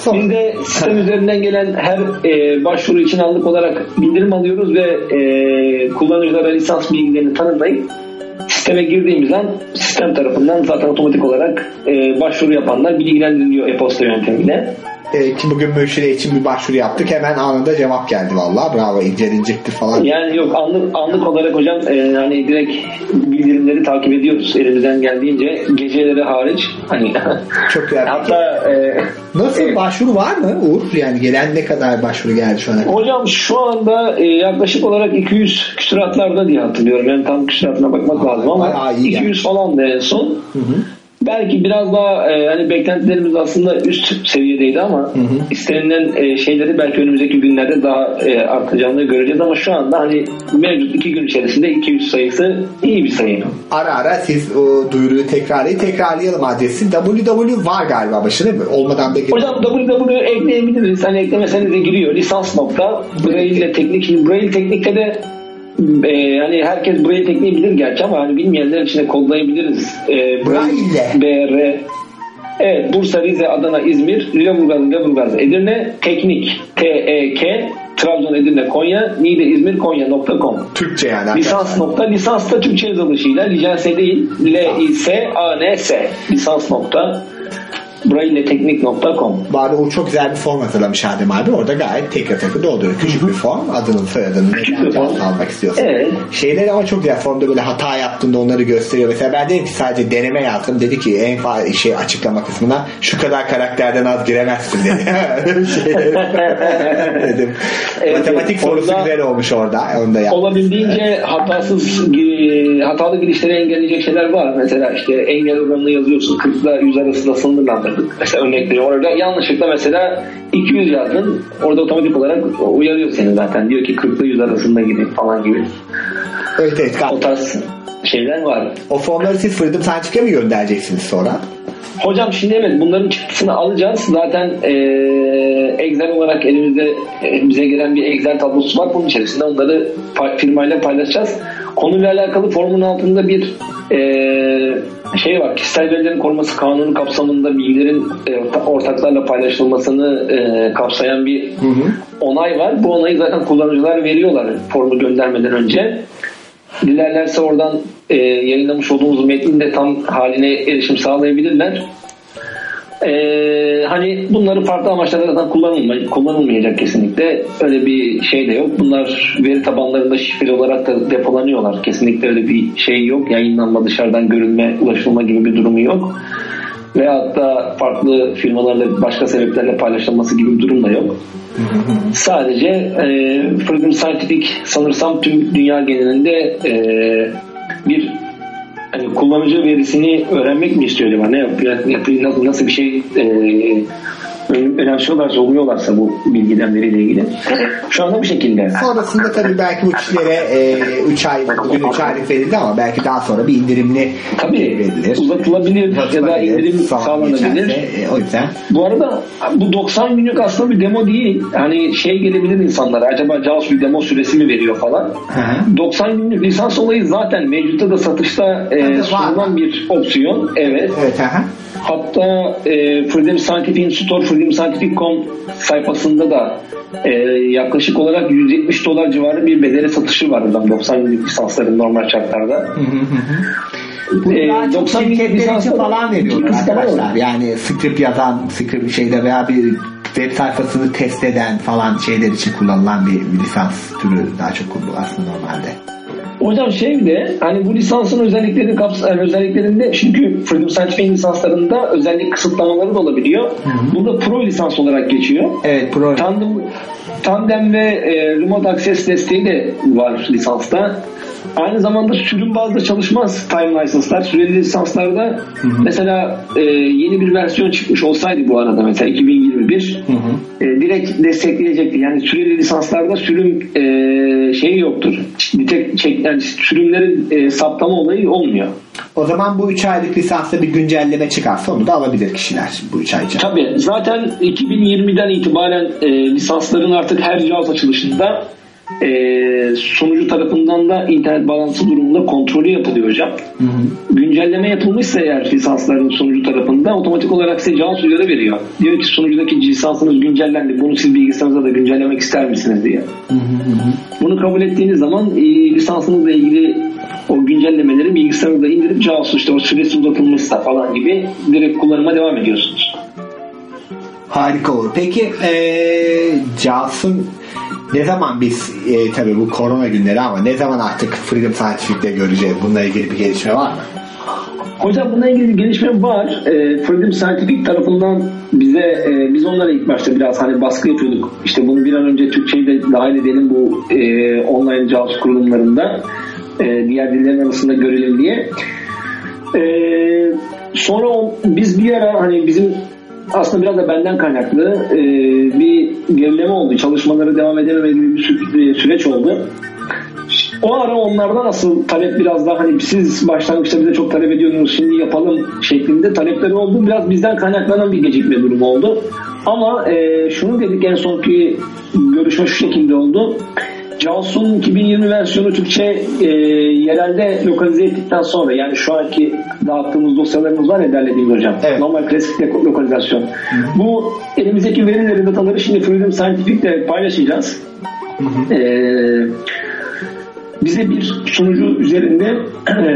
Biz de sistem üzerinden gelen her e, başvuru için anlık olarak bildirim alıyoruz ve e, kullanıcılara lisans bilgilerini tanımlayıp sisteme girdiğimiz an sistem tarafından zaten otomatik olarak e, başvuru yapanlar bilgilendiriliyor e-posta yöntemiyle. E, ki bugün müşteri için bir başvuru yaptık. Hemen anında cevap geldi vallahi. Bravo, incelenecektir falan. Yani yok anlık, anlık olarak hocam e, hani direkt bildirimleri takip ediyoruz elimizden geldiğince, geceleri hariç. Hani çok güzel. Hatta e, nasıl e, başvuru var mı Uğur? Yani gelen ne kadar başvuru geldi şu ana? Hocam şu anda e, yaklaşık olarak iki yüz küsuratlarda diye hatırlıyorum. Yani tam küsuratına bakmak Aa, lazım ama iki yüz falan da en son. Hı hı. Belki biraz daha e, hani beklentilerimiz aslında üst seviyedeydi ama hı hı. istenilen e, şeyleri belki önümüzdeki günlerde daha e, artacağını göreceğiz ama şu anda hani mevcut iki gün içerisinde iki yüz sayısı iyi bir sayı. Ara ara siz o duyuruyu tekrarlayın. Tekrarlayalım adresi. W W var galiba başı değil mi? Olmadan da giriyor. Hocam W W ekleyebiliriz. Hani eklemeseniz de giriyor. Lisans nokta. Braille teknik. Braille teknikte de Ee, yani herkes Braille tekniği bilir gerçi ama hani bilmeyenler için de kodlayabiliriz. Ee, Braille. B R Evet, Bursa, Rize, Adana, İzmir, Lüleburgaz, Lüleburgaz, Edirne, Teknik, T E K, Trabzon, Edirne, Konya, Niğde, İzmir, Konya nokta com. Türkçe yani. Lisans nokta, lisans da Türkçe yazılışıyla, license değil, L I S A N S, lisans nokta. braille teknik nokta com. Bari o çok güzel bir form hazırlamış Adem abi. Orada gayet tekrar tekrar dolduruyor. Küçük Hı-hı. bir form. Adını, soyadını, neden almak istiyorsun. Evet. Şeyleri ama çok güzel. Formda böyle hata yaptığında onları gösteriyor. Mesela ben dedim ki sadece deneme yaptım. Dedi ki en fazla şey açıklama kısmına şu kadar karakterden az giremezsin dedi. dedim. Evet, matematik sorusu güzel olmuş orada. Onu da olabildiğince hatasız hatalı girişleri engelleyecek şeyler var. Mesela işte engel oranını yazıyorsun. kırk ile yüz arasında sınırlandırdık. Mesela örnek veriyorum. Orada yanlışlıkla mesela iki yüz yazdın. Orada otomatik olarak uyarıyor seni zaten. Diyor ki kırk ile yüz arasında gibi falan gibi. Evet evet. O tarz şeyler var. O formları siz Freedom Scientific'e mi göndereceksiniz sonra? Hocam şimdi evet bunların çıktısını alacağız. Zaten e, Excel olarak elimizde e, bize gelen bir Excel tablosu var. Bunun içerisinde onları firmayla paylaşacağız. Konuyla alakalı formun altında bir e, şey var. Kişisel verilerin korunması kanunu kapsamında bilgilerin e, ortaklarla paylaşılmasını e, kapsayan bir hı hı. onay var. Bu onayı zaten kullanıcılar veriyorlar formu göndermeden önce. Dilerlerse oradan e, yayınlamış olduğumuz metnin de tam haline erişim sağlayabilirler. E, hani bunları farklı amaçlarda zaten kullanılmay- kullanılmayacak kesinlikle. Öyle bir şey de yok. Bunlar veri tabanlarında şifreli olarak da depolanıyorlar. Kesinlikle öyle bir şey yok. Yayınlanma, dışarıdan görünme, ulaşılma gibi bir durumu yok. Veyahut da farklı firmalarla başka sebeplerle paylaşılması gibi bir durum da yok. Sadece e, Freedom Scientific sanırsam tüm dünya genelinde e, bir hani kullanıcı verisini öğrenmek mi istiyor acaba? Ne yapıyor? Nasıl, nasıl bir şey e, önemsiyorlarsa, umuyorlarsa bu bilgilenleriyle ilgili. Şu anda bu şekilde. Sonrasında tabii belki bu kişilere üç ay, bugün üç aylık verildi ama belki daha sonra bir indirimli tabii verilir. Uzatılabilir ya da indirim sağlanabilir. E, o yüzden. Bu arada bu doksan günlük aslında bir demo değil. Hani şey gelebilir insanlara. Acaba Jaws bir demo süresi mi veriyor falan. Hı-hı. doksan günlük lisans olayı zaten mevcutta da satışta e, sunulan bir opsiyon. Evet. Evet. Hı-hı. Hatta e, Freedom Scientific'in Store freedom scientific nokta com sayfasında da e, yaklaşık olarak yüz yetmiş dolar civarı bir bedeli satışı var buradan doksan günlük lisansların normal şartlarda. Bunlar çok şirketler için falan veriyorlar arkadaşlar. Yani script yazan, script şeyde veya bir web sayfasını test eden falan şeyler için kullanılan bir lisans türü daha çok kullanılıyor aslında normalde. Hocam şey de hani bu lisansın özellikleri kapsam özelliklerinde çünkü Freedom Scientific'in lisanslarında özellik kısıtlamaları da olabiliyor. Hı-hı. Burada Pro lisans olarak geçiyor. Evet, Pro. Tandem, tandem ve e, Remote Access desteği de var lisansta. Aynı zamanda sürüm bazlı çalışmaz time license'lar. Süreli lisanslarda hı hı. mesela e, yeni bir versiyon çıkmış olsaydı bu arada mesela iki bin yirmi bir hı hı. E, direkt destekleyecekti. Yani süreli lisanslarda sürüm e, şeyi yoktur. Tek, çek, yani sürümlerin e, saptama olayı olmuyor. O zaman bu üç aylık lisansta bir güncelleme çıkarsa onu da alabilir kişiler bu üç ay için. Tabii. Zaten iki bin yirmiden itibaren e, lisansların artık her cihaz açılışında e, sunucu tarafından da internet bağlantısı durumunda kontrolü yapılıyor hocam. Hı hı. Güncelleme yapılmışsa eğer lisansların sunucu tarafında otomatik olarak size cevap uyarı veriyor. Diyor ki sunucudaki lisansınız güncellendi. Bunu siz bilgisayarınızda da güncellemek ister misiniz diye. Hı hı. Bunu kabul ettiğiniz zaman e, lisansınızla ilgili o güncellemeleri bilgisayarınızda indirip casus işte o süresi uzatılmışsa falan gibi direkt kullanıma devam ediyorsunuz. Harika olur. Peki ee, casun ne zaman biz e, tabii bu korona günleri ama ne zaman artık Freedom Scientific'te göreceğiz? Bununla ilgili bir gelişme var mı? Hocam bununla ilgili bir gelişme var. E, Freedom Scientific tarafından bize e, biz onlara ilk başta biraz hani baskı yapıyorduk. İşte bunu bir an önce Türkçe'yi de dahil edelim bu e, online casus kurulumlarında. E, diğer dillerin arasında görelim diye. E, sonra o, biz bir ara hani bizim aslında biraz da benden kaynaklı e, bir gerileme oldu. Çalışmaları devam edemediği bir sü- süreç oldu. O ara onlardan asıl talep biraz daha hani siz başlangıçta bize çok talep ediyordunuz şimdi yapalım şeklinde talepleri oldu. Biraz bizden kaynaklanan bir gecikme durumu oldu. Ama e, şunu dedik en sonki görüşme şu şekilde oldu. Casus'un iki bin yirmi versiyonu Türkçe e, yerelde lokalize ettikten sonra yani şu anki dağıttığımız dosyalarımız var ya derlediğimiz hocam. Evet. Normal klasik lokalizasyon. Hı-hı. Bu elimizdeki verileri, dataları şimdi Freedom Scientific'le paylaşacağız. E, bize bir sunucu üzerinde e,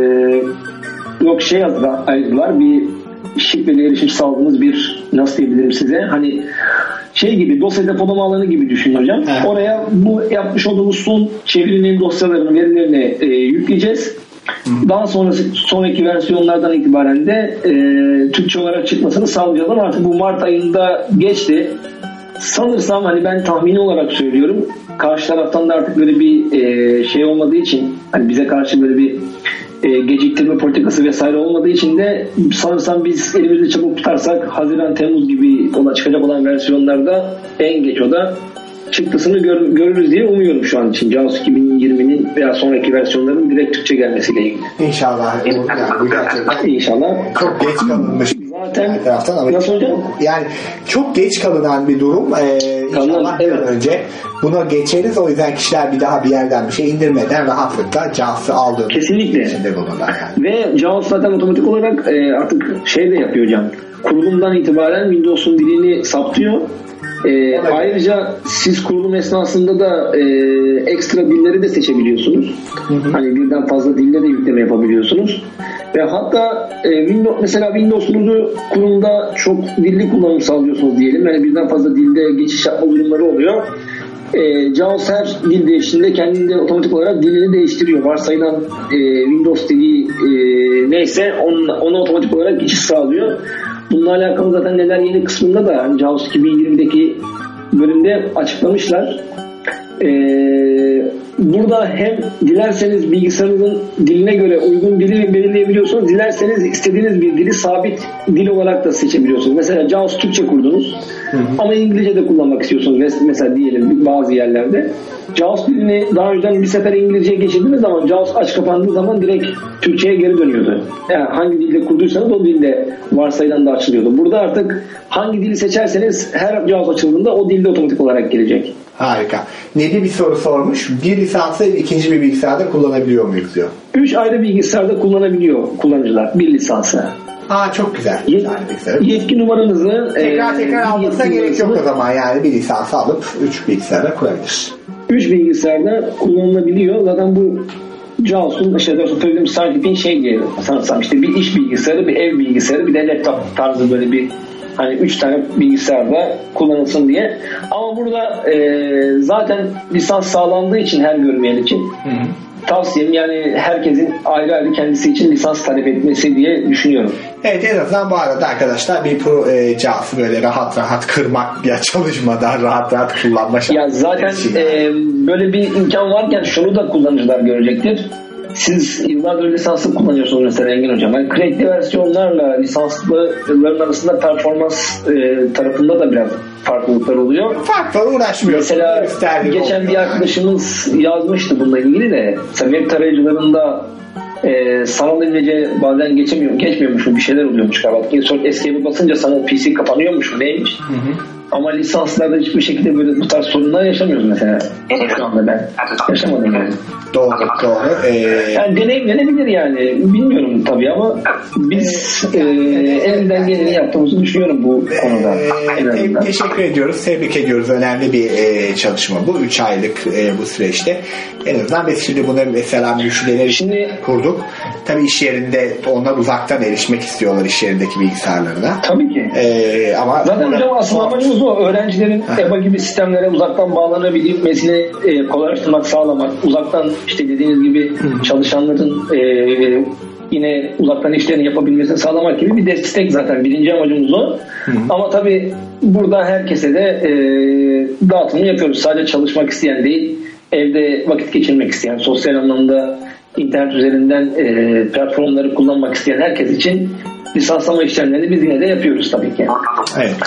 yok şey yazdılar, ayırdılar. Bir şifreli erişim sağladığımız bir nasıl diyebilirim size hani şey gibi dosya depolama alanı gibi düşünün hocam. Evet. Oraya bu yapmış olduğumuz son çevirinin dosyalarını, verilerini e, yükleyeceğiz. Hı. Daha sonrası sonraki versiyonlardan itibaren de e, Türkçe olarak çıkmasını sağlayacağız ama artık bu Mart ayında geçti. Sanırsam hani ben tahmini olarak söylüyorum. Karşı taraftan da artık böyle bir e, şey olmadığı için hani bize karşı böyle bir e, geciktirme politikası vesaire olmadığı için de sanırsam biz elimizde çabuk tutarsak Haziran Temmuz gibi ona çıkacak olan versiyonlarda en geç o da çıktısını gör, görürüz diye umuyorum şu an için. Casus iki bin yirminin veya sonraki versiyonların direkt Türkçe gelmesiyle ilgili. İnşallah. Yani bu gerçekten İnşallah. Çok geç kalınmış. Zaten taraftan nasıl hocam? Yani çok geç kalınan bir durum. Ee, inşallah bir evet. önce buna geçeriz. O yüzden kişiler bir daha bir yerden bir şey indirmeden rahatlıkla Casus'u aldığımız kesinlikle içinde bulunurlar yani. Ve Casus zaten otomatik olarak e, artık şey de yapıyor hocam. Kurulumdan itibaren Windows'un dilini saptıyor. E, ayrıca siz kurulum esnasında da e, ekstra dilleri de seçebiliyorsunuz. Hı hı. Hani birden fazla dille de yükleme yapabiliyorsunuz. Ve hatta e, Windows mesela Windows'unuzu kurumda çok dilli kullanım sağlıyorsunuz diyelim. Yani birden fazla dilde geçiş yapma durumları oluyor. E, Casus her dil değiştiğinde kendinde otomatik olarak dilini değiştiriyor. Varsayılan e, Windows dili e, neyse onun, ona otomatik olarak geçiş sağlıyor. Bununla alakalı zaten neler yeni kısmında da hani Casus iki bin yirmideki bölümde açıklamışlar. Ee, burada hem dilerseniz bilgisayarınızın diline göre uygun dili belirleyebiliyorsunuz. Dilerseniz istediğiniz bir dili sabit dil olarak da seçebiliyorsunuz. Mesela Casus Türkçe kurdunuz. Hı hı. Ama İngilizce de kullanmak istiyorsunuz. Mesela diyelim bazı yerlerde. Casus dilini daha önceden bir sefer İngilizceye geçirdiğiniz zaman Casus aç kapandığı zaman direkt Türkçe'ye geri dönüyordu. Yani hangi dilde kurduysanız o dilde varsayılan da açılıyordu. Burada artık hangi dili seçerseniz her Casus açıldığında o dilde otomatik olarak gelecek. Harika. Nebi bir soru sormuş. Bir lisansı ikinci bir bilgisayarda kullanabiliyor muyuz diyor. Üç ayrı bilgisayarda kullanabiliyor kullanıcılar bir lisansı. Aa çok güzel. Yet- yetki numaranızı tekrar e, tekrar almasına gerek yok o zaman yani bir lisansı alıp üç bilgisayarda kurabilir. Üç bilgisayarda kullanılabiliyor. Zaten bu Casus'un işte Freedom Scientific'in şey diye sanırsam işte bir iş bilgisayarı, bir ev bilgisayarı, bir de laptop tarzı böyle bir hani üç tane bilgisayarda kullanılsın diye. Ama burada e, zaten lisans sağlandığı için her görmeyen için hı hı. tavsiyem yani herkesin ayrı ayrı kendisi için lisans talep etmesi diye düşünüyorum. Evet en azından bu arada arkadaşlar bir pro e, Casus'u böyle rahat rahat kırmak ya çalışmadan rahat rahat kullanma şansı. Ya zaten e, böyle bir imkan varken şunu da kullanıcılar görecektir. Siz yıllardır lisanslı kullanıyorsunuz mesela Engin Hocam. Yani crackli versiyonlarla lisanslıların arasında performans e, tarafında da biraz farklılıklar oluyor. Farklı uğraşmıyor. Mesela geçen bir arkadaşımız yazmıştı bununla ilgili de. Web tarayıcılarında e, sanal İngilizce bazen geçemiyor, geçmiyormuş mu bir şeyler oluyormuş galiba. Sonra escape'e basınca sanal P C kapanıyormuş mu neymiş? Hı hı. Ama lisanslarda hiçbir şekilde böyle bu tarz sorunlar yaşamıyoruz mesela. Şu anda ben yaşamadım yani. Doğru, doğru. Ee... Yani deneyimlenebilir yani. Bilmiyorum tabii ama biz e, elimizden geleni yaptığımızı düşünüyorum bu konuda. Ee, teşekkür ediyoruz. Tebrik ediyoruz. Önemli bir e, çalışma bu. üç aylık e, bu süreçte. En azından biz şimdi bunu mesela müşterileri şimdi kurduk. Tabii iş yerinde onlar uzaktan erişmek istiyorlar iş yerindeki bilgisayarlarına. Tabii ki. Ee, ama zaten hocam aslında amacımız o. Öğrencilerin E B A gibi sistemlere uzaktan bağlanabilmesini e, kolaylaştırmak, sağlamak. Uzaktan işte dediğiniz gibi Hı. çalışanların e, yine uzaktan işlerini yapabilmesini sağlamak gibi bir destek zaten. Birinci amacımız o. Hı. Ama tabii burada herkese de e, dağıtımını yapıyoruz. Sadece çalışmak isteyen değil, evde vakit geçirmek isteyen, sosyal anlamda internet üzerinden e, platformları kullanmak isteyen herkes için lisanslama işlemlerini biz yine de yapıyoruz tabii ki. Evet.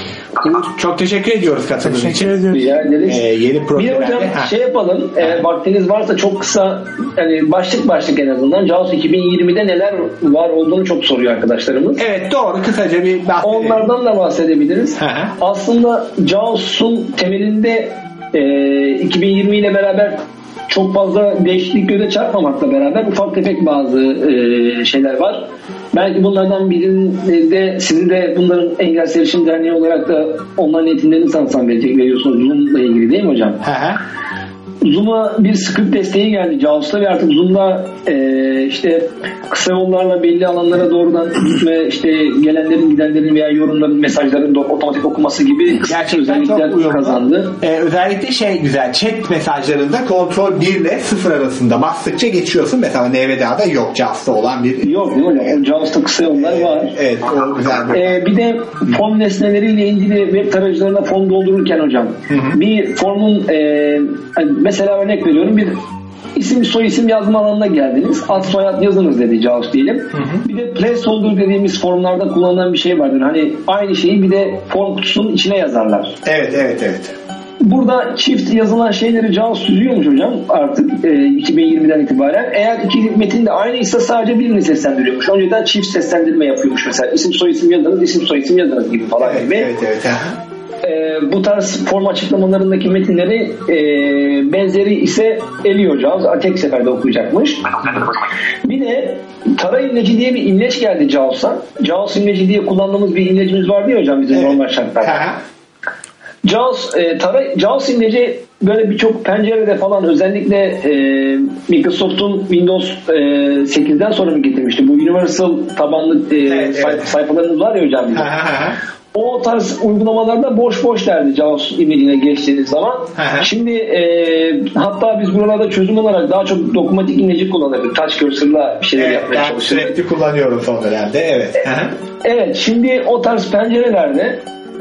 Çok teşekkür ediyoruz katıldığınız için. Rica ederiz. Ee, yeni bir de hocam ha. şey yapalım. E, vaktiniz varsa çok kısa yani başlık başlık en azından Jaws iki bin yirmide neler var olduğunu çok soruyor arkadaşlarımız. Evet doğru. Kısaca bir bahsedelim. Onlardan da bahsedebiliriz. Hı hı. Aslında Jaws'un temelinde e, iki bin yirmi ile beraber çok fazla değişiklik göze çarpmamakla beraber ufak tefek bazı e, şeyler var. Belki bunlardan birinde sizi de bunların Engelsiz Erişim Derneği olarak da onların eğitimlerini sanırsam verecek veriyorsunuz Zoom'la ilgili değil mi hocam? Hı hı. Zoom'a bir script desteği geldi Jaws'ta ve artık Zoom'da e, işte kısa yollarla belli alanlara doğrudan gitme, işte gelenlerin gidenlerin veya yorumların mesajların da otomatik okuması gibi kısa özellikler kazandı. Ee, özellikle şey güzel chat mesajlarında kontrol bir ile sıfır arasında bastıkça geçiyorsun. Mesela N V D A'da yok Jaws'ta olan bir... Yok değil mi hocam? Jaws'ta kısa yollar ee, var. Evet o güzel bir... Ee, bir de form nesneleriyle ilgili web tarayıcılarına form doldururken hocam hı hı. bir formun e, mesela örnek veriyorum bir isim soy isim yazma alanına geldiniz. Ad soyad yazınız dedi Jaws diyelim. Hı hı. Bir de placeholder dediğimiz formlarda kullanılan bir şey vardır. Hani aynı şeyi bir de form kutusunun içine yazarlar. Evet evet evet. Burada çift yazılan şeyleri Jaws süzüyormuş hocam artık e, iki bin yirmiden itibaren. Eğer iki metin de aynıysa sadece birini seslendiriyormuş. Önceden çift seslendirme yapıyormuş mesela. İsim soy isim yazınız, isim soy isim yazınız gibi falan evet, gibi. Evet evet. E, bu tarz form açıklamalarındaki metinleri e, benzeri ise eliyor Jaws. Tek seferde okuyacakmış. Bir de tara imleci diye bir imleç geldi Jaws'a. Jaws imleci diye kullandığımız bir imlecimiz vardı ya hocam bizim evet. normal şartlarda. Jaws, e, tara, Jaws imleci böyle birçok pencerede falan özellikle e, Microsoft'un Windows e, sekizden sonra mı getirmişti? Bu Universal tabanlı e, evet, say- evet. sayfalarınız var ya hocam bizim. O tarz uygulamalarda boş boş derdi Jaws imlecine geçtiğiniz zaman. Şimdi e, hatta biz buralarda çözüm olarak daha çok dokunmatik imleci kullanıyoruz. Touch cursor'la bir şeyler evet, yapmaya çalışıyoruz. Sürekli kullanıyorum son dönemde. Evet. Evet. Şimdi o tarz pencerelerde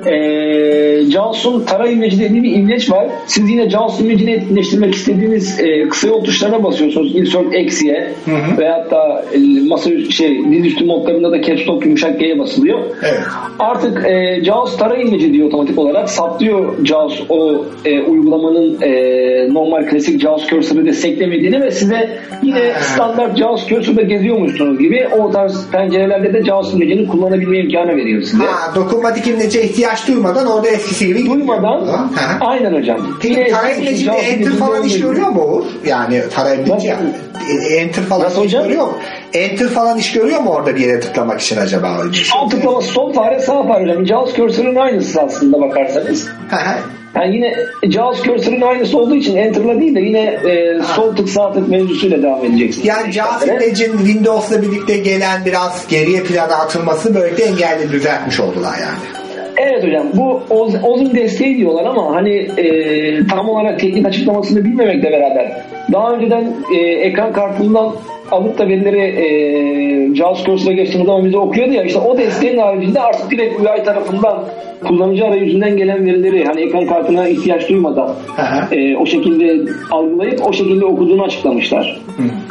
E, Jaws'un tara imleci dediği bir imleç var. Siz yine Jaws imlecini etkinleştirmek istediğiniz e, kısa yol tuşlarına basıyorsunuz. Insert X'ye veyahut da e, masa şey dizüstü modlarında da Caps Lock yumuşak G'ye basılıyor. Evet. Artık e, Jaws tara imleci diyor otomatik olarak. Saplıyor Jaws o e, uygulamanın e, normal klasik Jaws cursor'ı desteklemediğini ve size yine standart Jaws cursor'da geziyormuşsunuz gibi o tarz pencerelerde de Jaws imlecini kullanabilme imkanı veriyor size. Ha, dokunmatik imlece ihtiyaç duymadan orada eskisi gibi duymadan aynen hocam. Peki tara imlecinde enter falan iş görüyor mu Uğur? Yani tara imleci yani. Enter falan Nasıl iş hocam? görüyor mu? Enter falan iş görüyor mu orada bir yere tıklamak için acaba? Sol tıklaması sol fare sağ fare hocam. Jaws cursor'ın aynısı aslında bakarsanız. Yani yine Jaws cursor'ın aynısı olduğu için Enter'la değil de yine e, sol tık sağ tık mevzusuyla devam edeceksiniz. Yani Jaws imlecinin Windows'la birlikte gelen biraz geriye plana atılması böylelikle engelli düzeltmiş oldular yani. Evet hocam bu O Z I M desteği diyorlar ama hani e, tam olarak teknik açıklamasını bilmemekle beraber daha önceden e, ekran kartından alıp da verileri e, Jaws cursor'a geçtiğimiz zaman bize okuyordu ya işte o desteğin haricinde artık direkt U I tarafından kullanıcı arayüzünden gelen verileri hani ekran kartına ihtiyaç duymadan e, o şekilde algılayıp o şekilde okuduğunu açıklamışlar.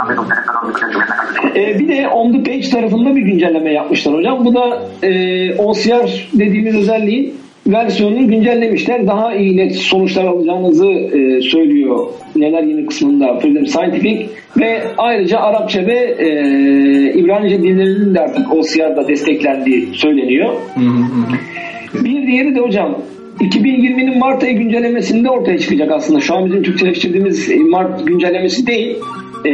e, bir de on the page tarafında bir güncelleme yapmışlar hocam. Bu da e, O C R dediğimiz özelliğin versiyonunu güncellemişler. Daha iyi net sonuçlar alacağınızı e, söylüyor. Neler yeni kısmında Freedom Scientific ve ayrıca Arapça ve e, İbranice dillerinin de artık O C R'da desteklendiği söyleniyor. Hı hı. Bir diğeri de hocam iki bin yirminin Mart ayı güncellemesinde ortaya çıkacak aslında. Şu an bizim Türkçeleştirdiğimiz Mart güncellemesi değil. Ee,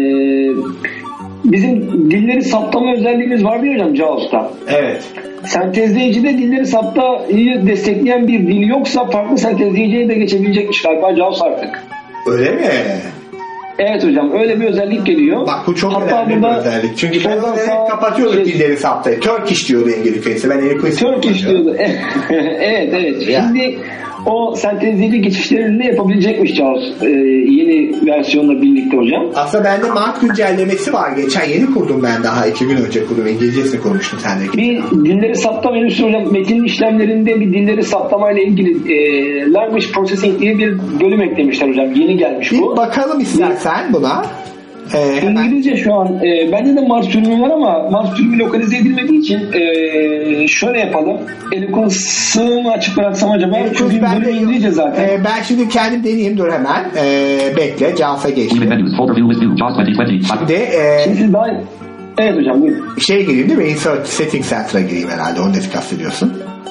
bizim dilleri saptama özelliğimiz vardı ya hocam JAWS'ta. Evet. Sentezleyicide dilleri saptayı destekleyen bir dil yoksa farklı sentezleyiciye de geçebilecekmiş galiba JAWS artık. Öyle mi? Evet hocam, öyle bir özellik geliyor. Bak bu çok hatta önemli bir özellik. Çünkü ben orada kapatıyorduk şey, dilleri saptayı. Turkish diyordu İngilizce. Ben Turkish Turkish diyordu. Evet evet. Ya. Şimdi o sentezleyici geçişlerini de yapabilecekmiş JAWS e, yeni versiyonla birlikte hocam. Aslında bende Mart güncellemesi var. Geçen yeni kurdum ben, daha iki gün önce kurdum. İngilizcesini kurmuştum sendeki. Bir dilleri saptama menüsü hocam. Metin işlemlerinde bir dilleri saptamayla ilgili e, language processing diye bir bölüm eklemişler hocam. Yeni gelmiş bu. Bir bakalım istersen buna. Ee, İngilizce şu an e, bende de Mars sürümü var ama Mars sürümü lokalize edilmediği için e, şöyle yapalım. Eloquence'ı mı açık bıraksam acaba? Evet, çünkü ben de İngilizce zaten. E, ben şimdi kendim deneyeyim, dur hemen. E, bekle, JAWS'a geçtim. Şimdi e, şimdi daha... Evet hocam buyurun. Şey gireyim değil mi? Insert Setting Center'a gireyim herhalde. Onu da kastediyorsun.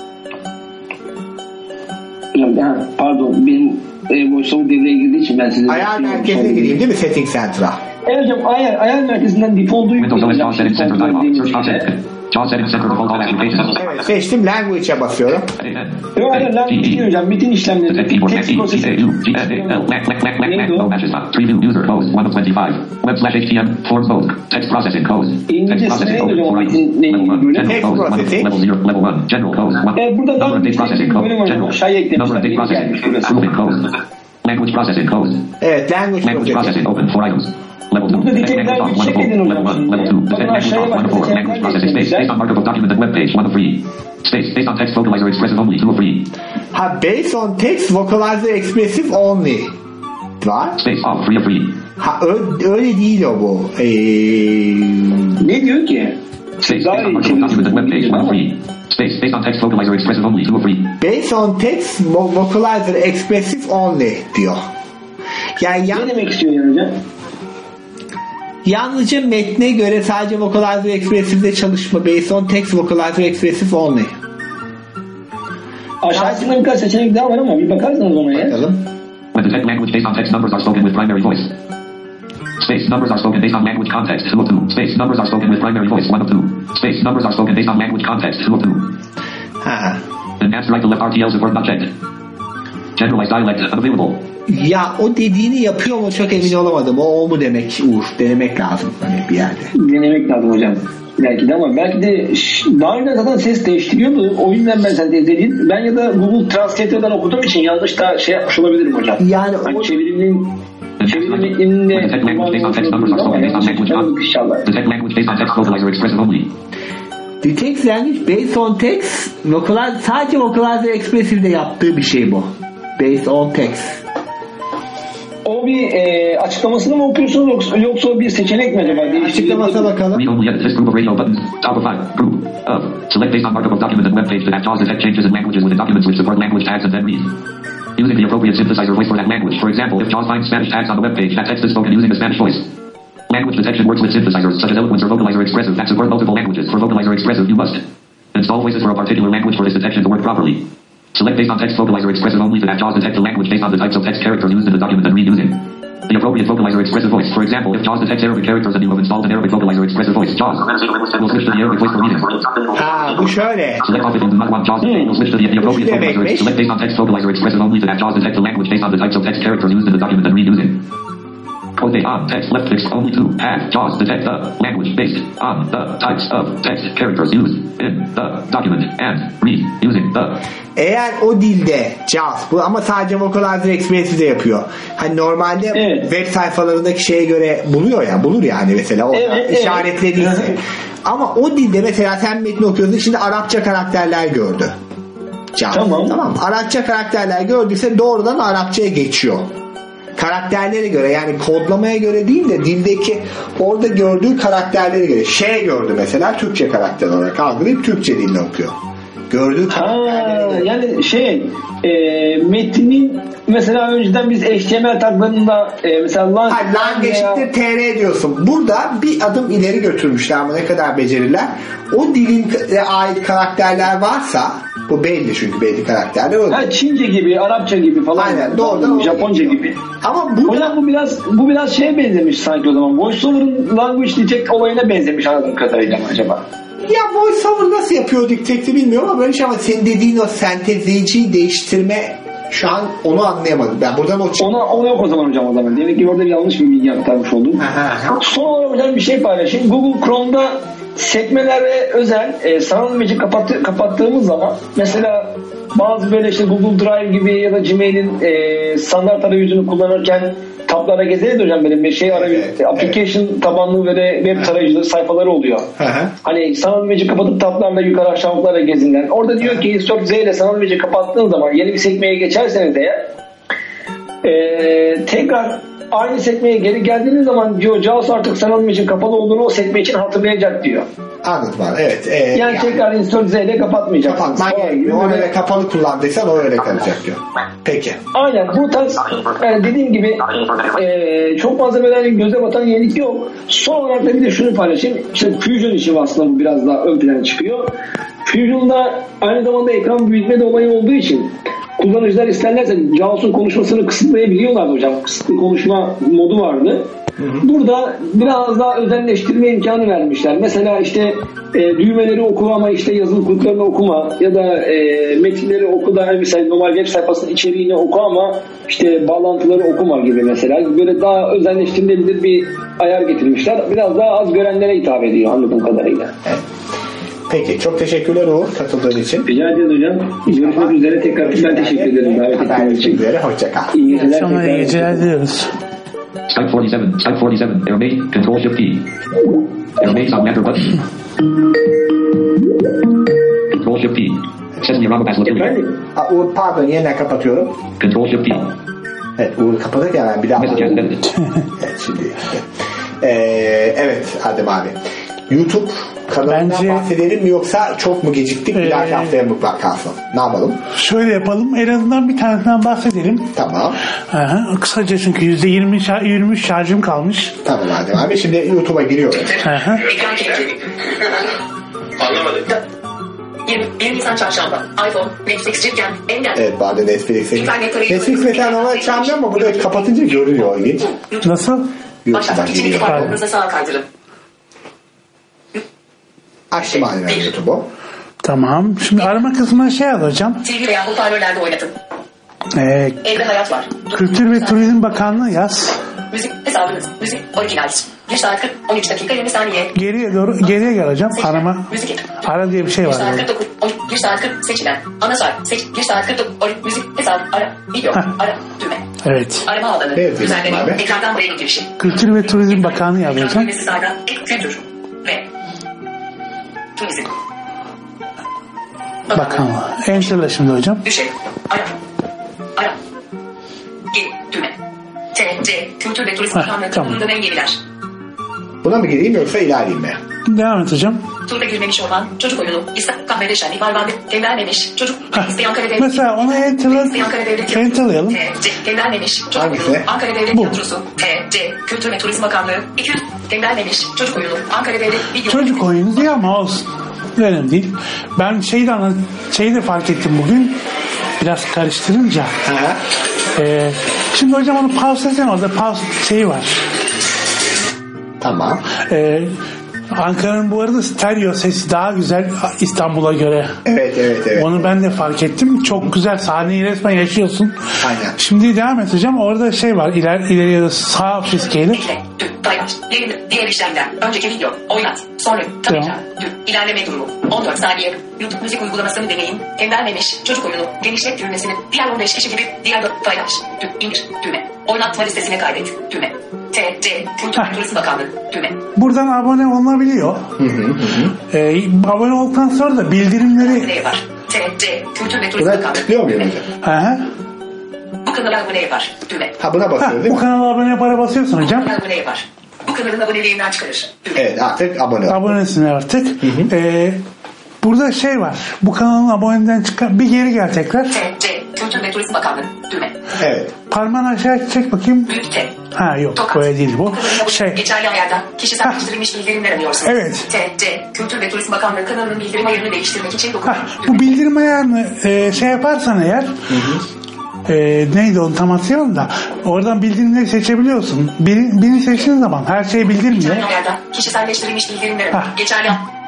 Hocam ha, pardon benim e, voiceover devreye girdiği için ben size... Ayar merkezine gireyim değil mi? Setting Center'a. Evet hocam ayar, ayar merkezinden default'u yükleyeceğim. Evet, seçtim, language'e basıyorum. Yok hayır, language değil hocam, metin işlemleri, text processing. Neydi o? İngilizcesi neydi hocam o metin neydi böyle? Text processing. Evet, burada language processing bölüm hocam, aşağıya eklemişler. Language processing code. Evet, language processing. Open four items. Level two. Burada dikeyler bir check edin hocam. Bakın aşağıya bakın. Language processing space based on markup document and web page one of three. Space based on text vocalizer expressive only two of three. Ha, based on text vocalizer expressive only. Var. Space off three of three. Ha öyle, öyle değil o bu. Ee... Ne diyor ki? Space based on markup document and web page one of three. Space based on text vocalizer expressive only two of three. Based on text vocalizer expressive only diyor. Yani yan... Ne demek istiyor yani hocam? Yalnızca metne göre sadece vocalizer expressive'de çalışma. Based on text vocalizer expressive only. Aşağısında birkaç seçenek daha var ama bir bakarsanız ona ya. Bakalım. When the text language based on text numbers are spoken with primary voice. Space numbers are spoken based on language context two of two. Space numbers are spoken with primary voice one of two. Space numbers are spoken based on language context two of two. Ha. Enhanced right to left R T Ls if word not checked. Generalized dialect unavailable. Ya o dediğini yapıyor mu çok emin olamadım. O, o mu demek Uğur? Denemek lazım hani bir yerde. Denemek lazım hocam. Belki de ama belki de daha önce zaten ses değiştiriyordu. O yüzden ben sen izledim. Ben ya da Google Translator'dan okuduğum için yanlış da şey yapmış olabilirim hocam. Yani hani o... çevirinin çeviri metninde The text language based on text numbers are spoken based on language context. The text language based on text vocalizer expressive only. The text language based on text vocalizer, sadece vocalizer expressive'de yaptığı bir şey bu. Based on text. O bir e, açıklamasını mı okuyorsunuz yoksa, yoksa bir seçenek mi acaba? Açıklamasına bakalım. Read only edit this group of radio buttons. Top of five. Group of. Select based on markup of document and web page that JAWS detect changes in languages within documents which support language tags and then read. Using the appropriate synthesizer voice for that language. For example, if JAWS finds Spanish tags on the web page, that text is spoken using the Spanish voice. Language detection works with synthesizers such as Eloquence or Vocalizer Expressive that support multiple languages. For Vocalizer Expressive, you must install voices for a particular language for this detection to work properly. Select based on text vocalizer expressive only to have JAWS detect the language based on the types of text characters used in the document and read using the appropriate vocalizer expressive voice. For example, if JAWS detects Arabic characters and you have installed an Arabic vocalizer expressive voice, JAWS will switch to the Arabic voice for reading. Ha, bu şöyle. Select off if you do not want JAWS hmm. will switch to the, the appropriate vocalizer. Select based on text vocalizer expressive only to have JAWS detect the language based on the types of text characters used in the document and read using. Code on text left fixed only to have JAWS detect the language based on the types of text characters used in the document and read using the. Eğer o dilde JAWS bu ama sadece Vocalizer Express'de yapıyor. Hani normalde evet. Web sayfalarındaki şeye göre buluyor ya, bulur yani mesela o evet, işaretlediyse. Evet. Ama o dilde mesela sen metni okuyorsun, şimdi Arapça karakterler gördü. JAWS. Tamam. Tamam. Arapça karakterler gördüyse doğrudan Arapçaya geçiyor. Karakterlere göre, yani kodlamaya göre değil de dildeki orada gördüğü karakterlere göre. Şey gördü mesela, Türkçe karakter olarak algılayıp Türkçe dilini okuyor. Gördüğü karakterlere yani şey e, metnin mesela önceden biz H T M L taglarında e, mesela lan, Hayır, lan geçiktir T R diyorsun. Burada bir adım ileri götürmüşler ama ne kadar beceriler. O dilin ait karakterler varsa bu belli çünkü belli karakterler. Ha, Çince gibi, Arapça gibi falan. Aynen, doğrudan Japonca gibi. Ama bu hocam bu biraz bu biraz şeye benzemiş sanki o zaman. VoiceOver'ın language detect olayına benzemiş anladığım kadarıyla acaba. Ya VoiceOver nasıl yapıyor detect'i bilmiyorum ama böyle şey, ama senin dediğin o sentezleyiciyi değiştirme şu an onu anlayamadım. Ben buradan o ona, ona yok o zaman hocam o zaman. Demek ki orada yanlış bir bilgi aktarmış oldum. Son olarak hocam bir şey paylaşayım. Google Chrome'da sekmelere özel e, sanal imajı kapattı, kapattığımız zaman mesela bazı böyle işte Google Drive gibi ya da Gmail'in e, standart arayüzünü kullanırken tablara gezeriz hocam, benim bir şey arayüz, evet, application evet. tabanlı ve web tarayıcı sayfaları oluyor. Hı hı. Hani sanal imajı kapatıp tablarla yukarı aşağılıklarla gezilen. Orada diyor ki Insert Z ile sanal imajı kapattığın zaman yeni bir sekmeye geçerseniz eğer e, tekrar aynı sekmeye geri geldiğiniz zaman diyor Jaws artık sanal imajın kapalı olduğunu o sekme için hatırlayacak diyor. Anladım abi. Evet. E, yani, yani tekrar Insert Z ile kapatmayacak. Kapatman gerekiyor. O öyle kapalı kullandıysan o öyle kalacak diyor. Peki. Aynen. Bu tarz yani dediğim gibi e, çok malzemelerle göze batan yenilik yok. Son olarak da bir de şunu paylaşayım. İşte Fusion işi aslında bu biraz daha ön plana çıkıyor. Fusion'da aynı zamanda ekran büyütme de olayı olduğu için kullanıcılar isterlerse Jaws'un konuşmasını kısıtlayabiliyorlardı hocam. Kısıtlı konuşma modu vardı. Hı hı. Burada biraz daha özelleştirme imkanı vermişler. Mesela işte e, düğmeleri oku ama işte yazılı kodlarını okuma ya da e, metinleri oku da mesela normal web sayfasının içeriğini oku ama işte bağlantıları okuma gibi mesela. Böyle daha özelleştirilebilir bir ayar getirmişler. Biraz daha az görenlere hitap ediyor anladığım kadarıyla. Evet. Peki çok teşekkürler Uğur katıldığın için. Rica ederiz hocam. Görüşmek üzere tekrar ben teşekkür ederim. Davet ettiğiniz için. Hoşça kal. İyi geceler. Sonra iyi geceler diliyoruz. Site forty-seven, Site forty-seven, Aramate, Control Shift P. Aramate submatter button. Control Shift P. Sesame Rama Pass Material. Uğur pardon yeniden kapatıyorum. Control Shift P. Evet Uğur kapatırken ben bir daha evet şimdi ee, evet Adem abi. YouTube kanalından Bence, bahsedelim mi yoksa çok mu geciktik? Bir dahaki ee, haftaya mutlak kalsın. Ne yapalım? Şöyle yapalım. En azından bir tanesinden bahsedelim. Tamam. Aha, kısaca çünkü yüzde yirmi yirmi şarjım kalmış. Tamam Adem abi. Şimdi YouTube'a giriyorum. Anlamadım. bir Nisan çarşamba. iPhone, Netflix cidden engel. Evet bazı Netflix'e. Netflix mesela normal çalmıyor ama burada kapatınca görünüyor. İlginç. Nasıl? Başlatmak için iki parmağınızla sağa kaydırın. Açtım aynen YouTube'u. Tamam. Şimdi arama kısmına şey al hocam. T V veya hoparlörlerde oynatın. Ee, Evde hayat var. Kültür ve Turizm Bakanlığı yaz. Müzik hesabınız. Müzik orijinal. bir saat kırk, on üç dakika yirmi saniye. Geriye doğru, geriye gel hocam. Arama. Müzik. Ara diye bir şey var. bir saat kırk dokuz, bir saat kırk seçilen. Ana saat seç. bir saat kırk dokuz, müzik hesabı ara. Video. Ara. Düğme. Evet. Arama alanı. Evet, düzenleme. Ekrandan buraya girişi. Kültür ve Turizm Bakanlığı yaz hocam. Ekran düğmesi sağdan. Kültür. Ve Turizm. Bakanlığı. Enter'la şimdi hocam. Düşe. Ara. Ara. Geri. Düğme. T C. Kültür ve Turizm Bakanlığı kapılından engelliler. Buna mı gireyim yoksa ilerleyeyim mi? Devam et hocam. Turda girmemiş olan çocuk oyunu. İster kahvede şenlik var vardı. Evlenmemiş çocuk. İsteyen Ankara Devlet. Mesela ona enter'layalım. Enter'layalım. T C. Evlenmemiş çocuk oyunu. Ankara Devlet Tiyatrosu. T C. Kültür ve Turizm Bakanlığı. iki yüz. Evlenmemiş çocuk oyunu. Ankara Devlet. Çocuk oyunu diye ama olsun. Önemli değil. Ben şeyi de, şeyi de fark ettim bugün. Biraz karıştırınca. Ee, şimdi hocam onu pause etsene. Orada pause şeyi var. Tamam. Ee, Ankara'nın bu arada stereo sesi daha güzel İstanbul'a göre. Evet evet evet. Onu ben de fark ettim. Çok güzel sahneyi resmen yaşıyorsun. Aynen. Şimdi devam et hocam. Orada şey var. İler, ileriye de sağ fiskeyle. Paylaş. Diğer işlemler. Önceki video. Oynat. Sonra tabii tamam. İlerleme durumu. on dört saniye. YouTube müzik uygulamasını deneyin. Engellememiş. Çocuk oyunu. Genişlet düğmesini. Diğer on beş kişi gibi. Diğer dört paylaş. İndir. Düğme. Oynatma listesine kaydet. Düğme. T C. Kültür ve Turizm Bakanlığı. Düğme. Buradan abone olunabiliyor. Hı hı hı. Ee, abone olduktan sonra da bildirimleri... Ne var? T C. Kültür ve Turizm Bakanlığı. Tıklıyor muyum hocam? Hı hı. Bu kanala abone yapar. Düğme. Ha buna basıyor değil mi? Bu kanala abone yapara basıyorsun hocam. Bu kanala abone yapar. Bu kanalın aboneliğinden çıkarır. Düğme. Evet artık abone ol. Abonesin artık. Hı hı. Ee, Burada şey var. Bu kanalın aboneden çıkan bir geri gel tekrar. T, C, Kültür ve Turizm Bakanlığı. Düğme. Evet. Parmağını aşağı çek bakayım. Büyük T. Ha yok Tokat. böyle değil bu. Şey. Geçerli ayarda kişiselleştirilmiş bildirimler arıyorsunuz. Evet. T, C, Kültür ve Turizm Bakanlığı kanalının bildirim ayarını değiştirmek için dokunun. Bu bildirim ayarını e, şey yaparsan eğer hı hı. E, neydi onu tam hatırlıyorum da oradan bildirimleri seçebiliyorsun. Biri, birini seçtiğin zaman her şeyi bildirmiyor. Geçerli ayarda kişiselleştirilmiş bildirimler arıyorsunuz. Geçerli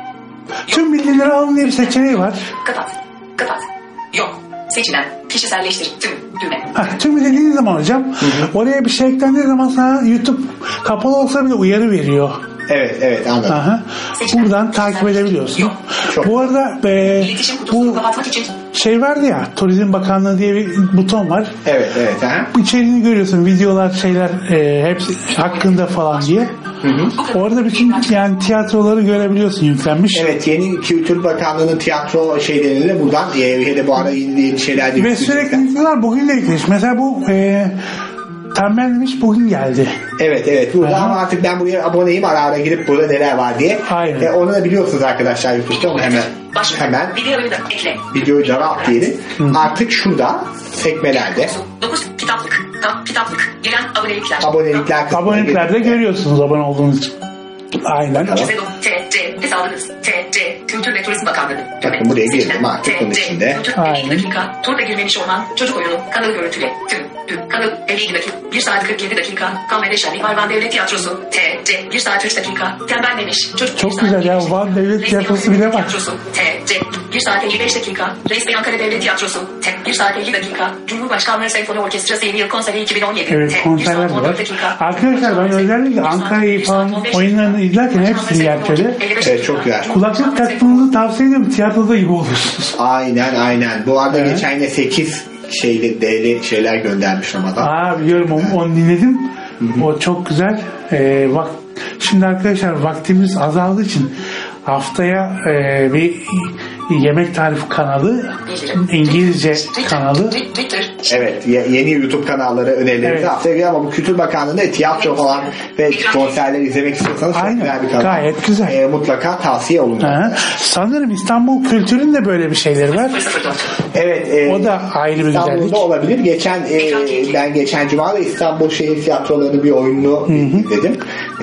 Tüm bildirimleri alın diye bir seçeneği var. Kapat. Kapat. Yok. Seçilen. Kişiselleştir. Tüm. Düğme. Ha, tüm dediğiniz zaman hocam hı hı. oraya bir şey eklendiği zaman sana YouTube kapalı olsa bile uyarı veriyor. Evet evet anladım. Aha. Buradan takip edebiliyorsun. Yok. Bu arada e, bu şey vardı ya Turizm Bakanlığı diye bir buton var. Evet evet. Aha. İçeriğini görüyorsun videolar şeyler e, hepsi hakkında falan diye. Hı hı. Orada bütün yani tiyatroları görebiliyorsun yüklenmiş. Evet yeni Kültür Bakanlığı'nın tiyatro şeylerini de buradan hele bu ara yeni, yeni şeyler de ve sürekli yüklüyorlar. Bugün de yüklemiş. Mesela bu e, tembelmiş bugün geldi. Evet evet. Burada ama artık ben buraya aboneyim ara ara girip burada neler var diye. Aynen. E, onu da biliyorsunuz arkadaşlar YouTube'da onu hemen hemen videoyu da ekle. Videoyu da rahat diyelim. Artık şurada sekmelerde dokuz kitaplık. Kitaplık. Giren abonelikler. Abonelikler. Aboneliklerde görüyorsunuz abone olduğunuz için. Aynen. T, C, hesabınız. T, C, Kültür ve Turizm Bakanlığı. Bakın buraya girdim artık bunun içinde. elli dakika. Turda girmemiş olan çocuk oyunu. Kanalı görüntüle. Tüm. Tüm. Kanal elli iki dakika. bir saat kırk yedi dakika. Kalmede Şenlik var Van Devlet Tiyatrosu. T, C, bir saat üç dakika. Tembelmemiş. Çocuk çok güzel ya. Van Devlet Tiyatrosu bile var. T, C, bir saat elli beş dakika. Reis Bey Ankara Devlet Tiyatrosu. T, bir saat elli dakika. Cumhurbaşkanlığı Senfoni Orkestrası yeni yıl konseri iki bin on yedi. Evet konserler de var. Arkadaşlar ben özellikle Ankara'yı falan oyunlarını izlerken hepsini gerçekten. Evet çok güzel. Kulaklık takmanızı tavsiye ediyorum. Tiyatroda gibi olursunuz. Aynen aynen. Bu arada evet. Geçen yine sekiz şeyli D'li şeyler göndermiş Ramazan. Aa biliyorum onu, onu dinledim. Hı-hı. O çok güzel. Ee, bak şimdi arkadaşlar vaktimiz azaldığı için haftaya e, bir yemek tarifi kanalı, İngilizce kanalı. Evet, yeni YouTube kanalları önerilerimizi evet. Haftaya geliyor ama bu Kültür Bakanlığı'nda tiyatro falan ve konserler izlemek istiyorsanız çok aynen. Güzel bir kanal. Gayet güzel. E, mutlaka tavsiye olun. Sanırım İstanbul Kültür'ün de böyle bir şeyleri var. Evet. E, o da ayrı bir güzellik. İstanbul'da olabilir. Geçen e, ben geçen cuma da İstanbul Şehir Tiyatroları'nın bir oyununu Hı-hı. izledim.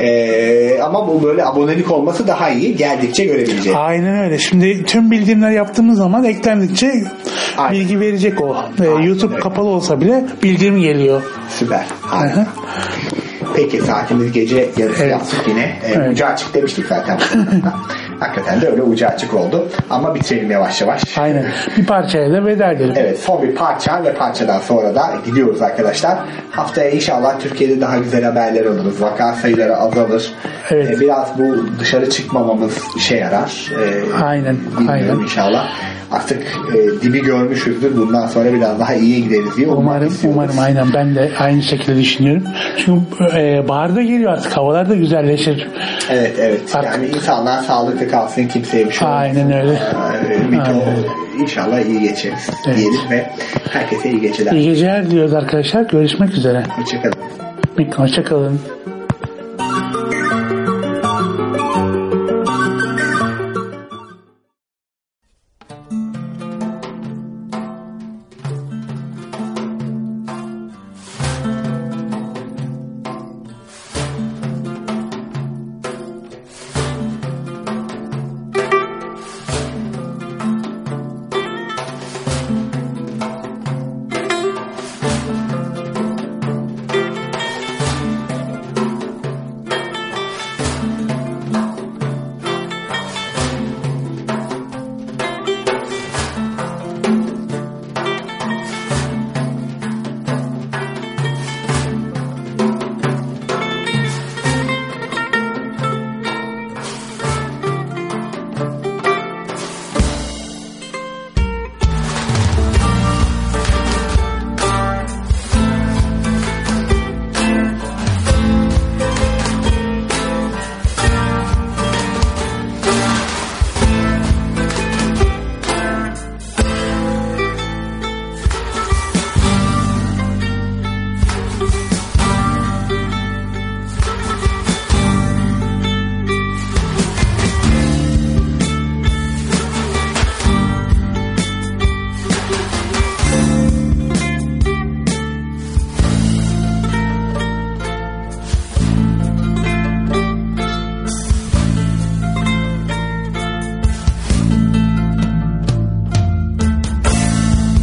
E, ama bu böyle abonelik olması daha iyi. Geldikçe görebileceğiz. Aynen öyle. Şimdi tüm bildirimler yaptığımız zaman eklendikçe aynen. Bilgi verecek o. Aynen. YouTube evet. Kapalı olsa bile bildirim geliyor. Süper. Aynen. Peki saatimiz gece yarısı evet. Yaptık yine. Ee, evet. Ucu açık demiştik zaten. Hakikaten de öyle ucu açık oldu. Ama bitirelim yavaş yavaş. Aynen. Bir parçayla veda edelim. Evet. Son bir parça ve parçadan sonra da gidiyoruz arkadaşlar. Haftaya inşallah Türkiye'de daha güzel haberler alırız. Vaka sayıları azalır. Evet. Ee, biraz bu dışarı çıkmamamız işe yarar. Ee, aynen. Aynen. İnşallah. Artık e, dibi görmüşüzdür. Bundan sonra biraz daha iyiye gideriz diye umarım. Umarım aynen. Ben de aynı şekilde düşünüyorum. Çünkü e, baharda geliyor artık. Havalar da güzelleşir. Evet evet. Artık. Yani insanlar sağlıklı kalsın. Kimseye bir şey olmasın. Aynen öyle. Ee, aynen. İnşallah iyi geçeriz. Evet. Diyelim ve herkese iyi geceler. İyi geceler diliyoruz arkadaşlar. Görüşmek üzere. Hoşçakalın. Hoşçakalın.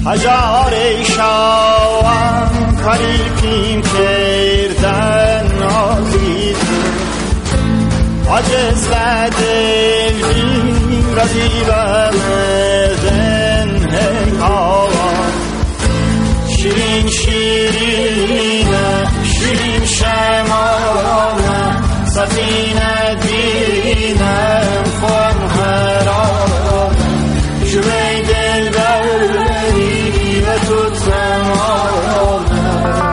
Acar eyşavan kalbim kerden azizim Acizledim razibemeden hey hava Şirin şirine, şirin şemane Safine dinem fon herane Şüvey delberi ve tut zemane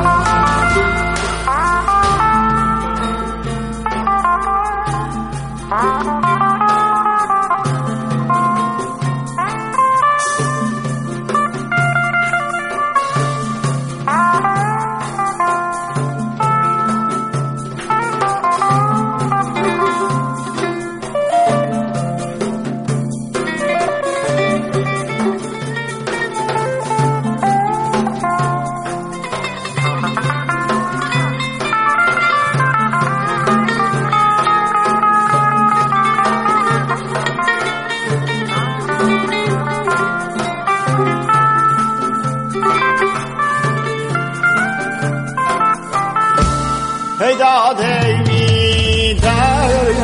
Heydad eylider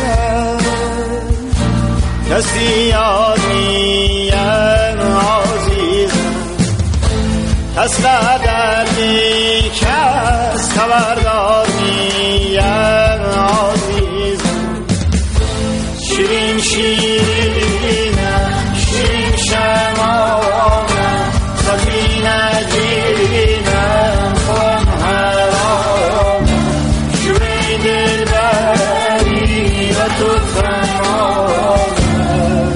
Kesti yadiyen azizim Kesle derdi kes Haberdariyen azizim Şirin şirine Şirin şemane Sakine cirine Fon herane Şüvey dilberi ve tut zemane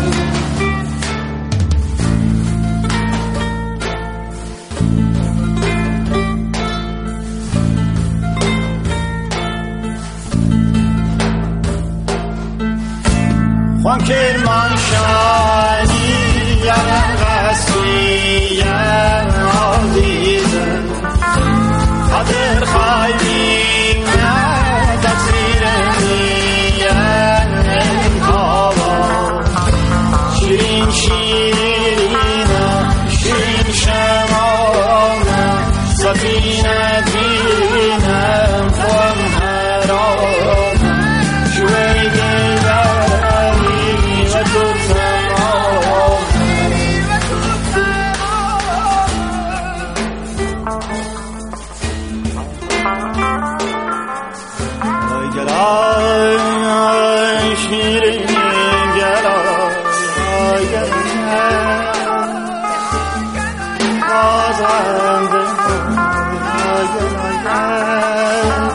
Juan Kirman şani yen gasiyen azizim Kadir haybine tesiremiyen en hava Şirin şirine, şirin şemane Safine dinem fon herane Şüvey dilberi ve tut Ay gel ay şirinim gel ay gel Kazandım ay gel ay gel